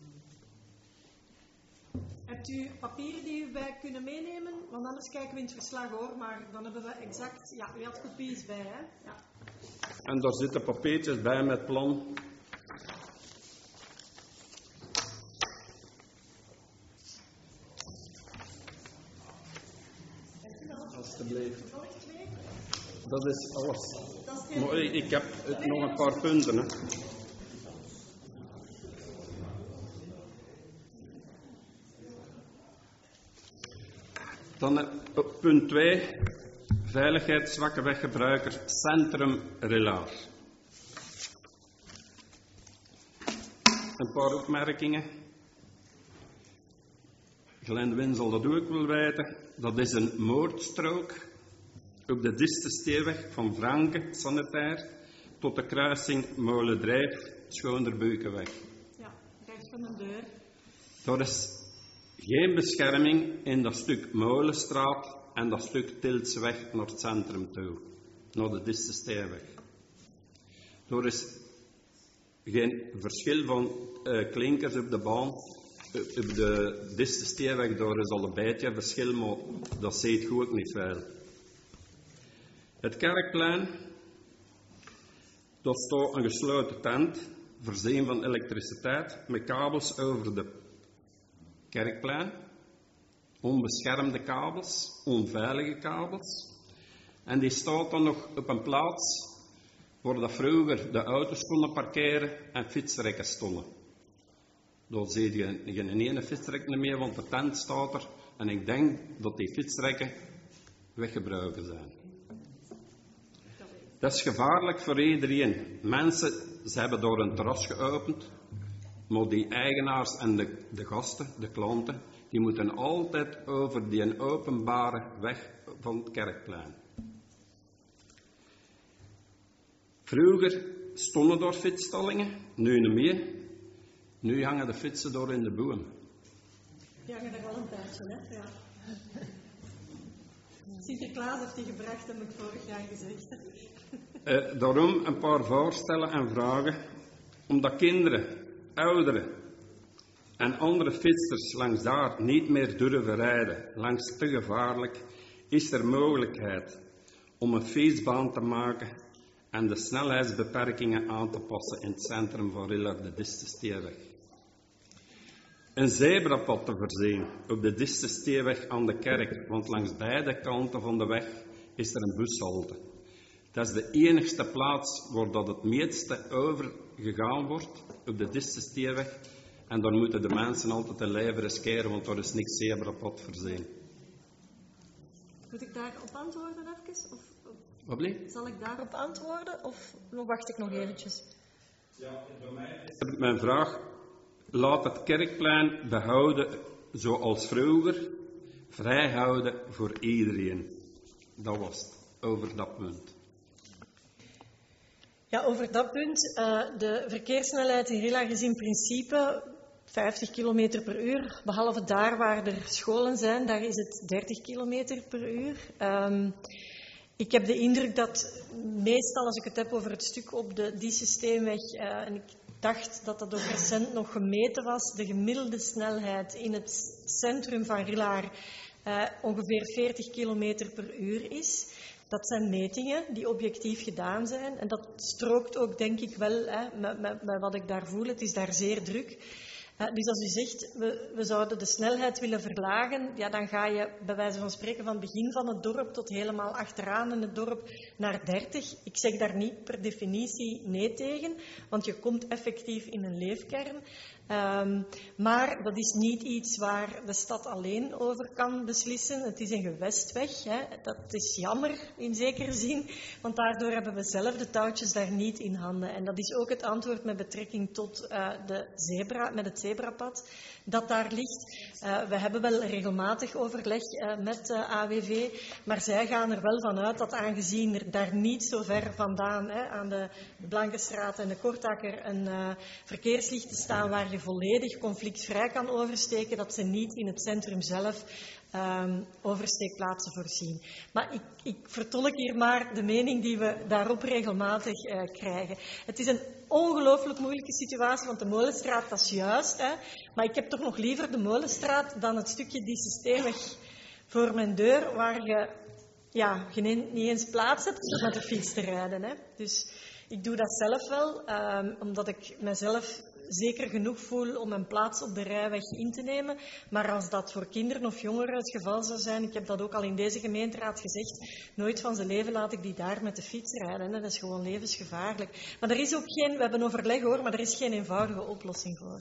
Hebt u papieren die u bij kunnen meenemen? Want anders kijken we in het verslag hoor, maar dan hebben we exact... Ja, u had kopies bij, hè? Ja. En daar zitten papiertjes bij met plan. Alsjeblieft. Dat is alles. Maar ik heb nog een paar punten, hè. Dan op punt twee, veiligheid zwakke weggebruiker, centrum Rillard. Een paar opmerkingen. Glenn Win zal dat ook wel weten. Dat is een moordstrook op de Distesteeweg van Franke, sanitair, tot de kruising Molendrijf, Schoonderbuikenweg. Ja, rechts van de deur. Dat is geen bescherming in dat stuk Molenstraat en dat stuk Tiltsweg naar het centrum toe, naar de Distesteeweg. Er is geen verschil van uh, klinkers op de baan. Op de Distesteeweg daar is al een beetje verschil, maar dat ziet goed niet veel. Het Kerkplein, daar staat een gesloten tent, voorzien van elektriciteit, met kabels over de Kerkplein, onbeschermde kabels, onveilige kabels. En die staat dan nog op een plaats waar dat vroeger de auto's konden parkeren en fietsrekken stonden. Daar zie je geen ene fietsrek meer, want de tent staat er. En ik denk dat die fietsrekken weggebruiken zijn. Dat is gevaarlijk voor iedereen. Mensen, ze hebben door een terras geopend, maar die eigenaars en de, de gasten, de klanten, die moeten altijd over die openbare weg van het Kerkplein. Vroeger stonden er fietsstallingen, nu niet meer. Nu hangen de fietsen door in de boom. Die hangen er wel een tijdje, hè? Ja. Sinterklaas heeft die gebracht, heb ik vorig jaar gezegd. Uh, daarom een paar voorstellen en vragen. Omdat kinderen, ouderen en andere fietsers langs daar niet meer durven rijden, langs te gevaarlijk, is er mogelijkheid om een fietsbaan te maken en de snelheidsbeperkingen aan te passen in het centrum van Rillard de Distesteeweg. Een zebrapad te voorzien op de Distesteeweg aan de kerk, want langs beide kanten van de weg is er een bushalte. Dat is de enigste plaats waar dat het meeste over gegaan wordt, op de Distesteeweg. En daar moeten de mensen altijd de lijf riskeren, want daar is niks zebrapad voorzien. Moet ik daarop antwoorden even? Of, of... Wat blieft? Zal ik daarop antwoorden of wacht ik nog eventjes? Ja, bij mij is mijn vraag: laat het Kerkplein behouden zoals vroeger, vrijhouden voor iedereen. Dat was het, over dat punt. Ja, over dat punt. Uh, de verkeerssnelheid in Rillard is in principe vijftig kilometer per uur. Behalve daar waar er scholen zijn, daar is het dertig kilometer per uur. Um, ik heb de indruk dat meestal, als ik het heb over het stuk op de die systeemweg, uh, en ik dacht dat dat ook recent nog gemeten was, de gemiddelde snelheid in het centrum van Rillard uh, ongeveer veertig kilometer per uur is. Dat zijn metingen die objectief gedaan zijn. En dat strookt ook, denk ik, wel hè, met, met, met wat ik daar voel. Het is daar zeer druk. Uh, dus als u zegt, we, we zouden de snelheid willen verlagen, ja, dan ga je bij wijze van spreken van het begin van het dorp tot helemaal achteraan in het dorp naar dertig. Ik zeg daar niet per definitie nee tegen, want je komt effectief in een leefkern. Um, maar dat is niet iets waar de stad alleen over kan beslissen. Het is een gewestweg. Hè. Dat is jammer in zekere zin, want daardoor hebben we zelf de touwtjes daar niet in handen. En dat is ook het antwoord met betrekking tot uh, de zebra, met het zebrapad dat daar ligt. Uh, we hebben wel regelmatig overleg uh, met uh, A W V, maar zij gaan er wel van uit dat aangezien er daar niet zo ver vandaan, hè, aan de Blankenstraat en de Kortakker, een uh, verkeerslichten staan waar je volledig conflictvrij kan oversteken, dat ze niet in het centrum zelf um, oversteekplaatsen voorzien. Maar ik, ik vertolk hier maar de mening die we daarop regelmatig uh, krijgen. Het is een ongelooflijk moeilijke situatie, want de Molenstraat, dat is juist, hè, maar ik heb toch nog liever de Molenstraat dan het stukje die systeemweg voor mijn deur, waar je ja, geen, niet eens plaats hebt om met de fiets te rijden. Hè. Dus ik doe dat zelf wel, um, omdat ik mezelf zeker genoeg voel om een plaats op de rijweg in te nemen. Maar als dat voor kinderen of jongeren het geval zou zijn, ik heb dat ook al in deze gemeenteraad gezegd, nooit van zijn leven laat ik die daar met de fiets rijden. Hè. Dat is gewoon levensgevaarlijk. Maar er is ook geen, we hebben overleg hoor, maar er is geen eenvoudige oplossing voor.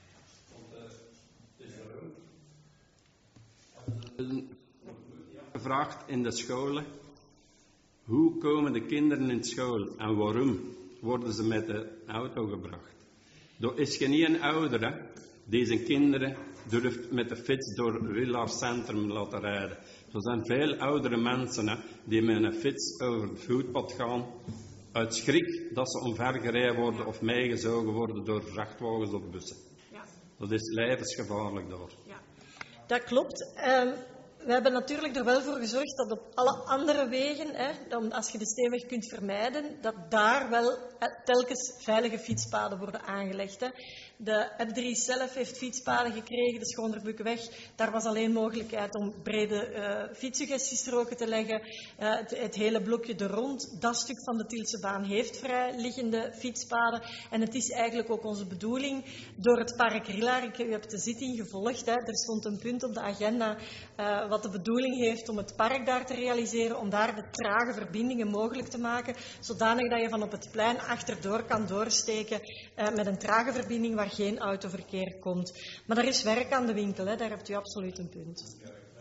Gevraagd in de scholen, hoe komen de kinderen in school en waarom worden ze met de auto gebracht? Er is geen ouder die zijn kinderen durft met de fiets door Rillard Centrum laten rijden. Er zijn veel oudere mensen hè, die met een fiets over het voetpad gaan uit schrik dat ze omvergereden worden of meegezogen worden door vrachtwagens of bussen. Ja. Dat is levensgevaarlijk daar. Ja, dat klopt. Uh... We hebben natuurlijk er wel voor gezorgd dat op alle andere wegen, hè, als je de steenweg kunt vermijden, dat daar wel telkens veilige fietspaden worden aangelegd. Hè. De E B drie zelf heeft fietspaden gekregen, de Schoonderbukkeweg. Daar was alleen mogelijkheid om brede uh, fietsuggestiestroken te leggen. Uh, het, het hele blokje er rond, dat stuk van de Tielsebaan heeft vrijliggende fietspaden. En het is eigenlijk ook onze bedoeling door het park Rillard, u hebt de zitting gevolgd, hè, er stond een punt op de agenda uh, wat de bedoeling heeft om het park daar te realiseren, om daar de trage verbindingen mogelijk te maken, zodanig dat je van op het plein achterdoor kan doorsteken uh, met een trage verbinding waar geen autoverkeer komt. Maar daar is werk aan de winkel, hè. Daar hebt u absoluut een punt.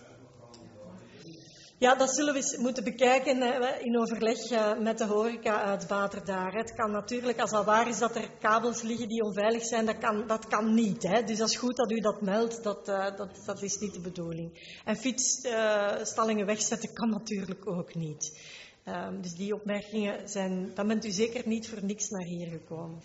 Ja, dat zullen we eens moeten bekijken in overleg met de horeca-uitbater daar. Het kan natuurlijk, als al waar is dat er kabels liggen die onveilig zijn, dat kan, dat kan niet. Hè. Dus dat is goed dat u dat meldt, dat, uh, dat, dat is niet de bedoeling. En fietsstallingen uh, wegzetten kan natuurlijk ook niet. Uh, dus die opmerkingen zijn, dan bent u zeker niet voor niks naar hier gekomen.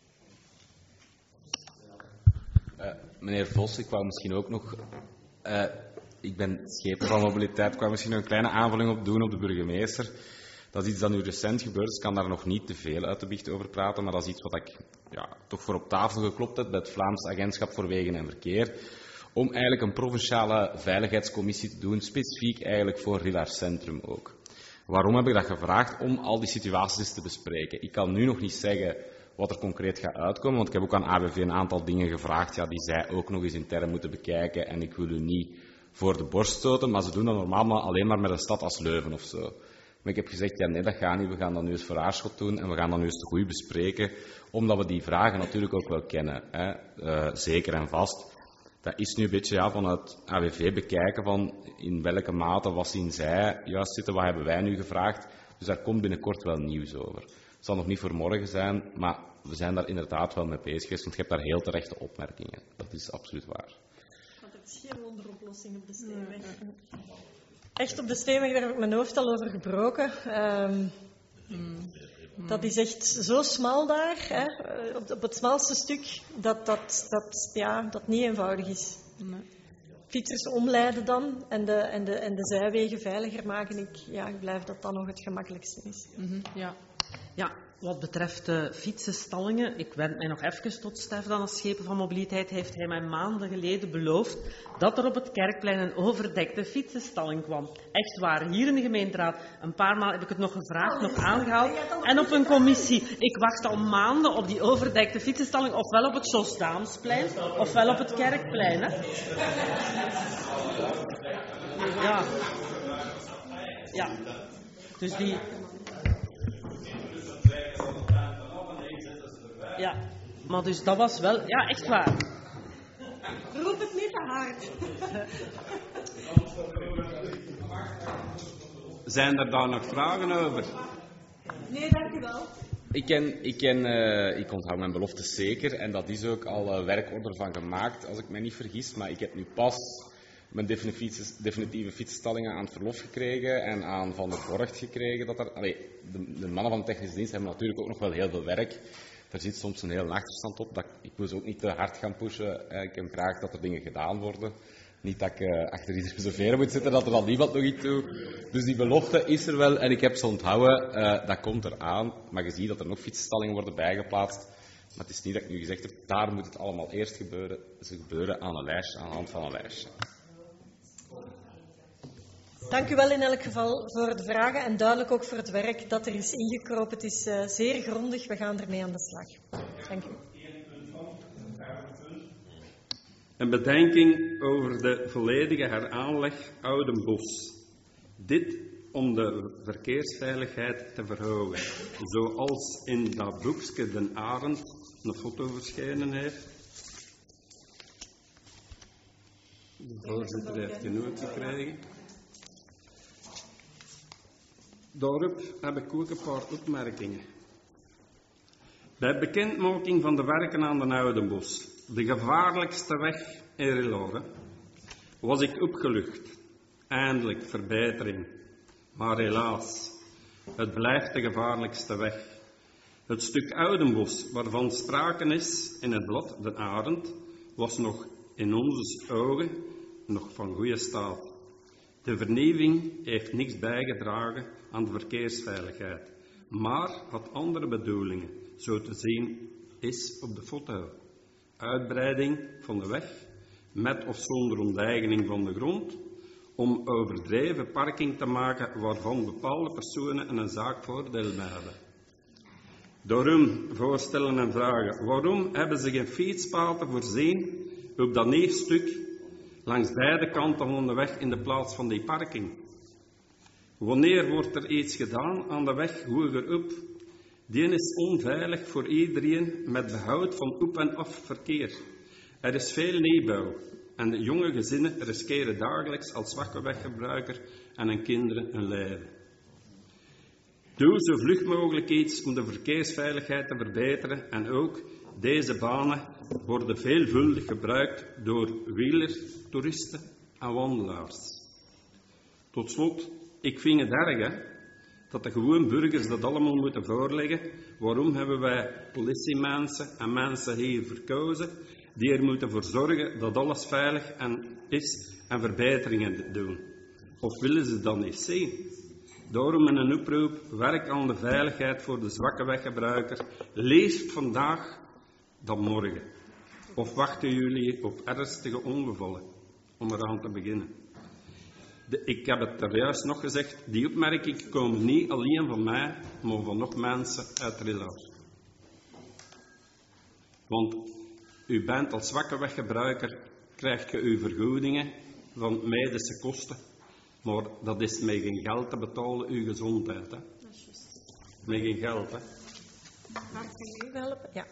Uh, meneer Vos, ik wou misschien ook nog... Uh, Ik ben schepen van mobiliteit. Ik wou misschien een kleine aanvulling op doen op de burgemeester. Dat is iets dat nu recent gebeurt, dus ik kan daar nog niet te veel uit de biecht over praten, maar dat is iets wat ik ja, toch voor op tafel geklopt heb bij het Vlaams Agentschap voor Wegen en Verkeer, om eigenlijk een provinciale veiligheidscommissie te doen, specifiek eigenlijk voor Rilaar Centrum ook. Waarom heb ik dat gevraagd? Om al die situaties te bespreken. Ik kan nu nog niet zeggen wat er concreet gaat uitkomen, want ik heb ook aan A B V een aantal dingen gevraagd, ja, die zij ook nog eens intern moeten bekijken en ik wil u niet voor de borst stoten, maar ze doen dat normaal maar alleen maar met een stad als Leuven of zo. Maar ik heb gezegd, ja nee, dat gaat niet, we gaan dat nu eens voor Aarschot doen en we gaan dat nu eens te goed bespreken, omdat we die vragen natuurlijk ook wel kennen, hè. Uh, zeker en vast. Dat is nu een beetje ja, vanuit A W V bekijken van in welke mate, wat zien zij juist zitten, wat hebben wij nu gevraagd. Dus daar komt binnenkort wel nieuws over. Het zal nog niet voor morgen zijn, maar we zijn daar inderdaad wel mee bezig geweest, want je hebt daar heel terechte opmerkingen. Dat is absoluut waar. Het is geen wonderoplossing op de steenweg. Echt op de steenweg, daar heb ik mijn hoofd al over gebroken. Um, dat is echt zo smal daar, hè, op, op het smalste stuk, dat dat, dat, ja, dat niet eenvoudig is. Nee. Fietsers omleiden dan en de, en, de, en de zijwegen veiliger maken. Ik, ja, ik blijf dat dan nog het gemakkelijkste is. Mm-hmm, ja. Ja, wat betreft de uh, fietsenstallingen, ik wend mij nog even tot Stefan als schepen van mobiliteit, heeft hij mij maanden geleden beloofd dat er op het Kerkplein een overdekte fietsenstalling kwam. Echt waar, hier in de gemeenteraad. Een paar maal heb ik het nog gevraagd, nog aangehaald. En op een commissie. Ik wacht al maanden op die overdekte fietsenstalling, ofwel op het Josdaamsplein, ofwel op het Kerkplein. Hè? Ja. Ja. Dus die... Ja, maar dus dat was wel... Ja, echt waar. Roep het niet te hard. Zijn er daar nog vragen over? Nee, dank u wel. Ik, ken, ik, ken, uh, ik onthoud mijn beloftes zeker en dat is ook al uh, werkorder van gemaakt, als ik mij niet vergis. Maar ik heb nu pas mijn definitieve, definitieve fietsstallingen aan het verlof gekregen en aan Van der Borgt gekregen. Dat er, allee, de, de mannen van de technische dienst hebben natuurlijk ook nog wel heel veel werk. Er zit soms een heel achterstand op. Dat, ik wil ze ook niet te hard gaan pushen. Ik heb graag dat er dingen gedaan worden. Niet dat ik uh, achter ieder reserveren moet zitten, dat er dan niemand nog iets doet. Dus die belofte is er wel en ik heb ze onthouden. Uh, dat komt eraan. Maar je ziet dat er nog fietsstallingen worden bijgeplaatst. Maar het is niet dat ik nu gezegd heb, daar moet het allemaal eerst gebeuren. Ze gebeuren aan een lijstje, aan de hand van een lijstje. Dank u wel in elk geval voor de vragen en duidelijk ook voor het werk dat er is ingekropen. Het is uh, zeer grondig. We gaan ermee aan de slag. Dank u. Een bedenking over de volledige heraanleg Oudenbos. Dit om de verkeersveiligheid te verhogen. Zoals in dat boekje Den Arend een foto verschenen heeft. De voorzitter heeft genoeg gekregen. Daarop heb ik ook een paar opmerkingen. Bij bekendmaking van de werken aan de Oudenbos, de gevaarlijkste weg in Rilore, was ik opgelucht. Eindelijk verbetering. Maar helaas, het blijft de gevaarlijkste weg. Het stuk Oudenbos, waarvan sprake is in het blad De Arend, was nog in onze ogen nog van goede staat. De vernieuwing heeft niks bijgedragen aan de verkeersveiligheid, maar had andere bedoelingen, zo te zien is op de foto. Uitbreiding van de weg, met of zonder onteigening van de grond, om overdreven parking te maken waarvan bepaalde personen en een zaak voordeel bij hebben. Daarom voorstellen en vragen, waarom hebben ze geen fietspaden voorzien op dat nieuw stuk langs beide kanten van de weg in de plaats van die parking. Wanneer wordt er iets gedaan aan de weg hogerop? Die is onveilig voor iedereen met behoud van op- en afverkeer. Er is veel nieuwbouw en de jonge gezinnen riskeren dagelijks als zwakke weggebruiker en hun kinderen hun leven. Doe zo vlug mogelijk iets om de verkeersveiligheid te verbeteren en ook deze banen worden veelvuldig gebruikt door wielers, toeristen en wandelaars. Tot slot, ik vind het erg hè, dat de gewone burgers dat allemaal moeten voorleggen. Waarom hebben wij politiemensen en mensen hier verkozen die er moeten voor zorgen dat alles veilig en is en verbeteringen doen? Of willen ze dat niet zien? Daarom een oproep, werk aan de veiligheid voor de zwakke weggebruiker. Lees vandaag dan morgen. Of wachten jullie op ernstige ongevallen om eraan te beginnen? De, ik heb het er juist nog gezegd, die opmerkingen komen niet alleen van mij, maar van nog mensen uit Rillaar. Want u bent als zwakke weggebruiker, krijgt je uw vergoedingen van medische kosten, maar dat is met geen geld te betalen, uw gezondheid. Hè? Met geen geld, hè. Mag ik u helpen? Ja.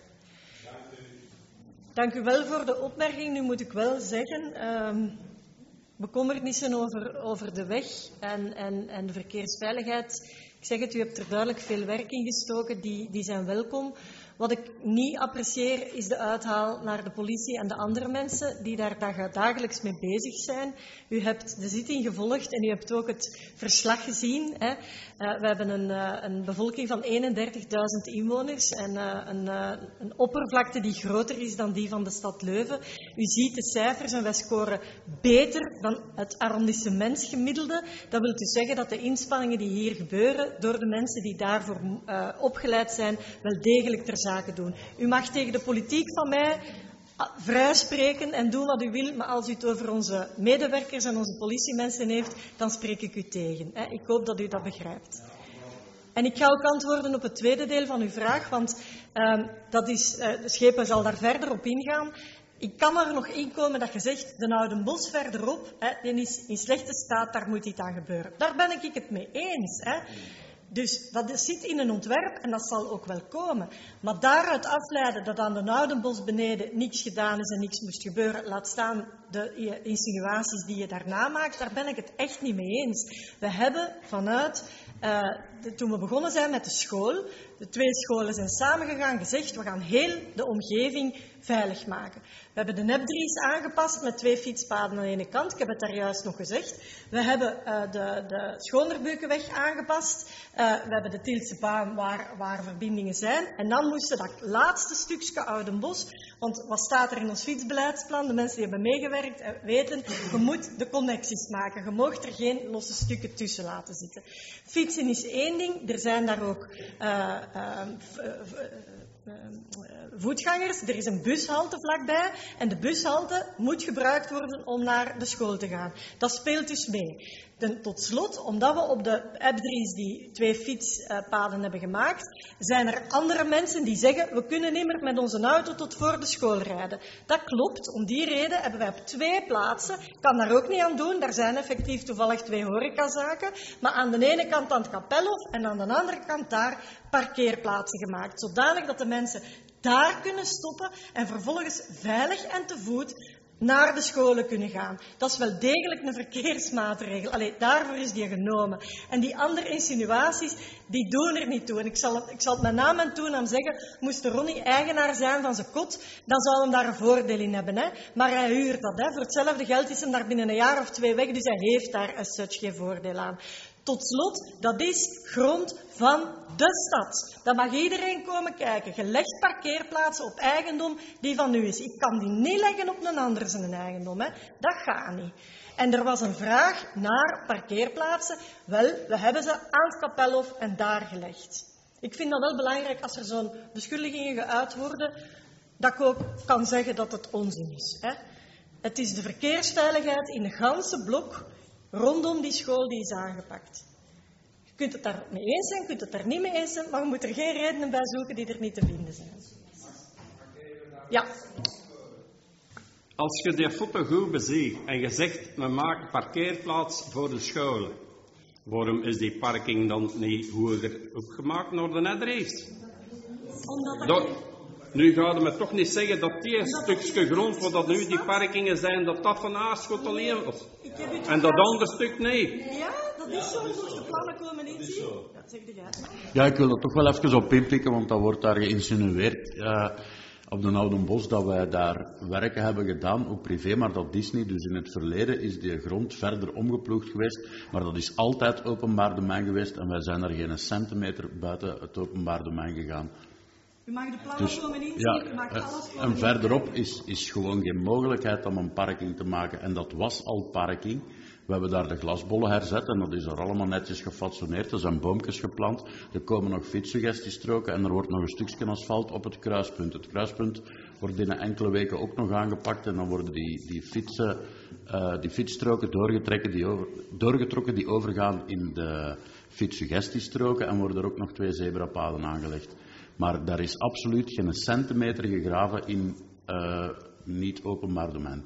Dank u wel voor de opmerking. Nu moet ik wel zeggen, um, bekommernissen over, over de weg en, en, en de verkeersveiligheid. Ik zeg het, u hebt er duidelijk veel werk in gestoken, die, die zijn welkom. Wat ik niet apprecieer is de uithaal naar de politie en de andere mensen die daar dagelijks mee bezig zijn. U hebt de zitting gevolgd en u hebt ook het verslag gezien. Hè. Uh, we hebben een, uh, een bevolking van eenendertigduizend inwoners en uh, een, uh, een oppervlakte die groter is dan die van de stad Leuven. U ziet de cijfers en wij scoren beter dan het arrondissementsgemiddelde. Dat wil dus zeggen dat de inspanningen die hier gebeuren door de mensen die daarvoor uh, opgeleid zijn wel degelijk ter zake doen. U mag tegen de politiek van mij vrij spreken en doen wat u wil, maar als u het over onze medewerkers en onze politiemensen heeft, dan spreek ik u tegen. Ik hoop dat u dat begrijpt. En ik ga ook antwoorden op het tweede deel van uw vraag, want uh, dat is, uh, de schepen zal daar verder op ingaan. Ik kan er nog inkomen dat je zegt, de Oudenbos verderop, hè, die is in slechte staat, daar moet iets aan gebeuren. Daar ben ik het mee eens. Hè. Dus dat zit in een ontwerp en dat zal ook wel komen. Maar daaruit afleiden dat aan de Oudenbos beneden niks gedaan is en niks moest gebeuren, laat staan de insinuaties die je daarna maakt, daar ben ik het echt niet mee eens. We hebben vanuit, uh, de, toen we begonnen zijn met de school, de twee scholen zijn samengegaan, gezegd, we gaan heel de omgeving veilig maken. We hebben de Nepdries aangepast met twee fietspaden aan de ene kant. Ik heb het daar juist nog gezegd. We hebben uh, de, de Schoonderbeukenweg aangepast. Uh, we hebben de Tielse baan waar, waar verbindingen zijn. En dan moesten dat laatste stukje Oudenbos, want wat staat er in ons fietsbeleidsplan? De mensen die hebben meegewerkt uh, weten, je moet de connecties maken. Je mag er geen losse stukken tussen laten zitten. Fietsen is één ding. Er zijn daar ook uh, uh, uh, voetgangers. Er is een bushalte vlakbij en de bushalte moet gebruikt worden om naar de school te gaan. Dat speelt dus mee. De, tot slot, omdat we op de Ebdries die twee fietspaden hebben gemaakt, zijn er andere mensen die zeggen, we kunnen niet meer met onze auto tot voor de school rijden. Dat klopt. Om die reden hebben wij op twee plaatsen, ik kan daar ook niet aan doen, daar zijn effectief toevallig twee horecazaken, maar aan de ene kant aan het Kapelhof en aan de andere kant daar parkeerplaatsen gemaakt, zodanig dat de mensen daar kunnen stoppen en vervolgens veilig en te voet naar de scholen kunnen gaan. Dat is wel degelijk een verkeersmaatregel. Allee, daarvoor is die genomen. En die andere insinuaties, die doen er niet toe. En ik zal het, ik zal het met naam en toenaam zeggen, moest Ronnie eigenaar zijn van zijn kot, dan zou hem daar een voordeel in hebben. Hè? Maar hij huurt dat. Hè? Voor hetzelfde geld is hem daar binnen een jaar of twee weg, dus hij heeft daar as such geen voordeel aan. Tot slot, dat is grond van de stad. Dat mag iedereen komen kijken. Je legt parkeerplaatsen op eigendom die van u is. Ik kan die niet leggen op een ander zijn eigendom. Hè. Dat gaat niet. En er was een vraag naar parkeerplaatsen. Wel, we hebben ze aan het Kapelhof en daar gelegd. Ik vind dat wel belangrijk als er zo'n beschuldigingen geuit worden, dat ik ook kan zeggen dat het onzin is. Hè. Het is de verkeersveiligheid in de ganse blok rondom die school die is aangepakt. Je kunt het daar mee eens zijn, je kunt het daar niet mee eens zijn, maar je moet er geen redenen bij zoeken die er niet te vinden zijn. Ja. als je die foto goed beziet en je zegt, we maken parkeerplaats voor de scholen, waarom is die parking dan niet hoger opgemaakt naar de adres? Omdat dat, nu gaat het me toch niet zeggen dat die stukje grond, waar dat nu die parkingen zijn, dat dat van Aarschot alleen was. En dat andere stuk niet. Ja, dat is zo, volgens de plannen komen niet zien. Ja, zeg de jij. Ja, ik wil er toch wel even op inpikken, want dat wordt daar geïnsinueerd uh, op de Oude Bos dat wij daar werken hebben gedaan, ook privé, maar dat is niet. Dus in het verleden is die grond verder omgeploegd geweest, maar dat is altijd openbaar domein geweest en wij zijn er geen centimeter buiten het openbaar domein gegaan. U mag de plannen Dus, komen inzien, ja, u mag alles komen en verderop is, is gewoon geen mogelijkheid om een parking te maken. En dat was al parking. We hebben daar de glasbollen herzet en dat is er allemaal netjes gefatsoeneerd. Er zijn boompjes geplant, er komen nog fietssuggestiestroken en er wordt nog een stukje asfalt op het kruispunt. Het kruispunt wordt binnen enkele weken ook nog aangepakt en dan worden die, die, fietsen, uh, die fietsstroken doorgetrokken die, over, doorgetrokken die overgaan in de fietssuggestiestroken en worden er ook nog twee zebrapaden aangelegd. Maar daar is absoluut geen centimeter gegraven in uh, niet openbaar domein.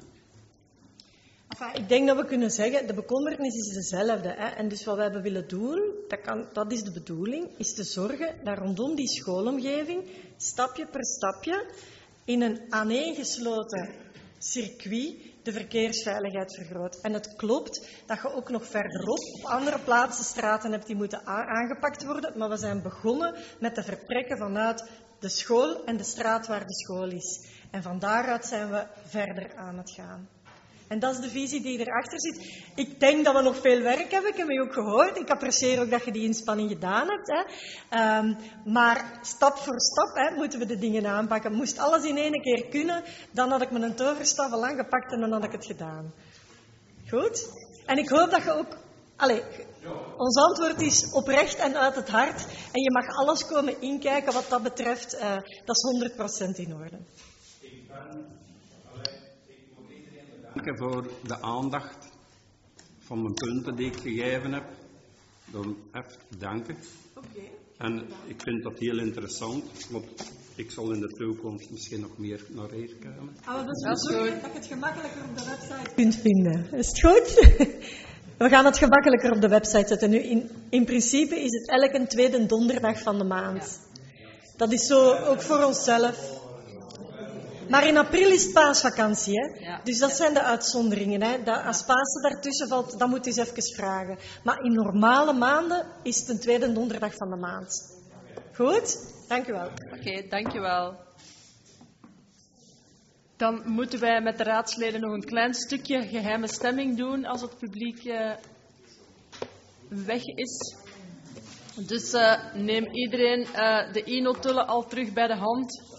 Enfin, ik denk dat we kunnen zeggen, de bekommernis is dezelfde. Hè? En dus wat we hebben willen doen, dat, kan, dat is de bedoeling, is te zorgen dat rondom die schoolomgeving, stapje per stapje, in een aaneengesloten circuit de verkeersveiligheid vergroot. En het klopt dat je ook nog verderop op andere plaatsen straten hebt die moeten aangepakt worden, maar we zijn begonnen met de vertrekken vanuit de school en de straat waar de school is. En van daaruit zijn we verder aan het gaan. En dat is de visie die erachter zit. Ik denk dat we nog veel werk hebben, ik heb je ook gehoord. Ik apprecieer ook dat je die inspanning gedaan hebt. Hè. Um, maar stap voor stap hè, moeten we de dingen aanpakken. Moest alles in één keer kunnen, dan had ik mijn toverstaf al aangepakt en dan had ik het gedaan. Goed? En ik hoop dat je ook... Allee, ons antwoord is oprecht en uit het hart. En je mag alles komen inkijken wat dat betreft. Uh, dat is honderd procent in orde. Dank voor de aandacht van mijn punten die ik gegeven heb. Dan even danken. Okay. En ik vind dat heel interessant, want ik zal in de toekomst misschien nog meer naar hier komen. Ah, dus we zorgen dat je het gemakkelijker op de website kunt vinden. Is het goed? We gaan het gemakkelijker op de website zetten. Nu, in, in principe is het elke tweede donderdag van de maand. Dat is zo ook voor onszelf. Maar in april is het paasvakantie, hè? Ja. Dus dat zijn de uitzonderingen. Hè? Dat als Pasen daartussen valt, dan moet je eens even vragen. Maar in normale maanden is het een tweede donderdag van de maand. Goed? Dank u wel. Oké, okay, dank u wel. Dan moeten wij met de raadsleden nog een klein stukje geheime stemming doen als het publiek uh, weg is. Dus uh, neem iedereen uh, de e-notulen al terug bij de hand.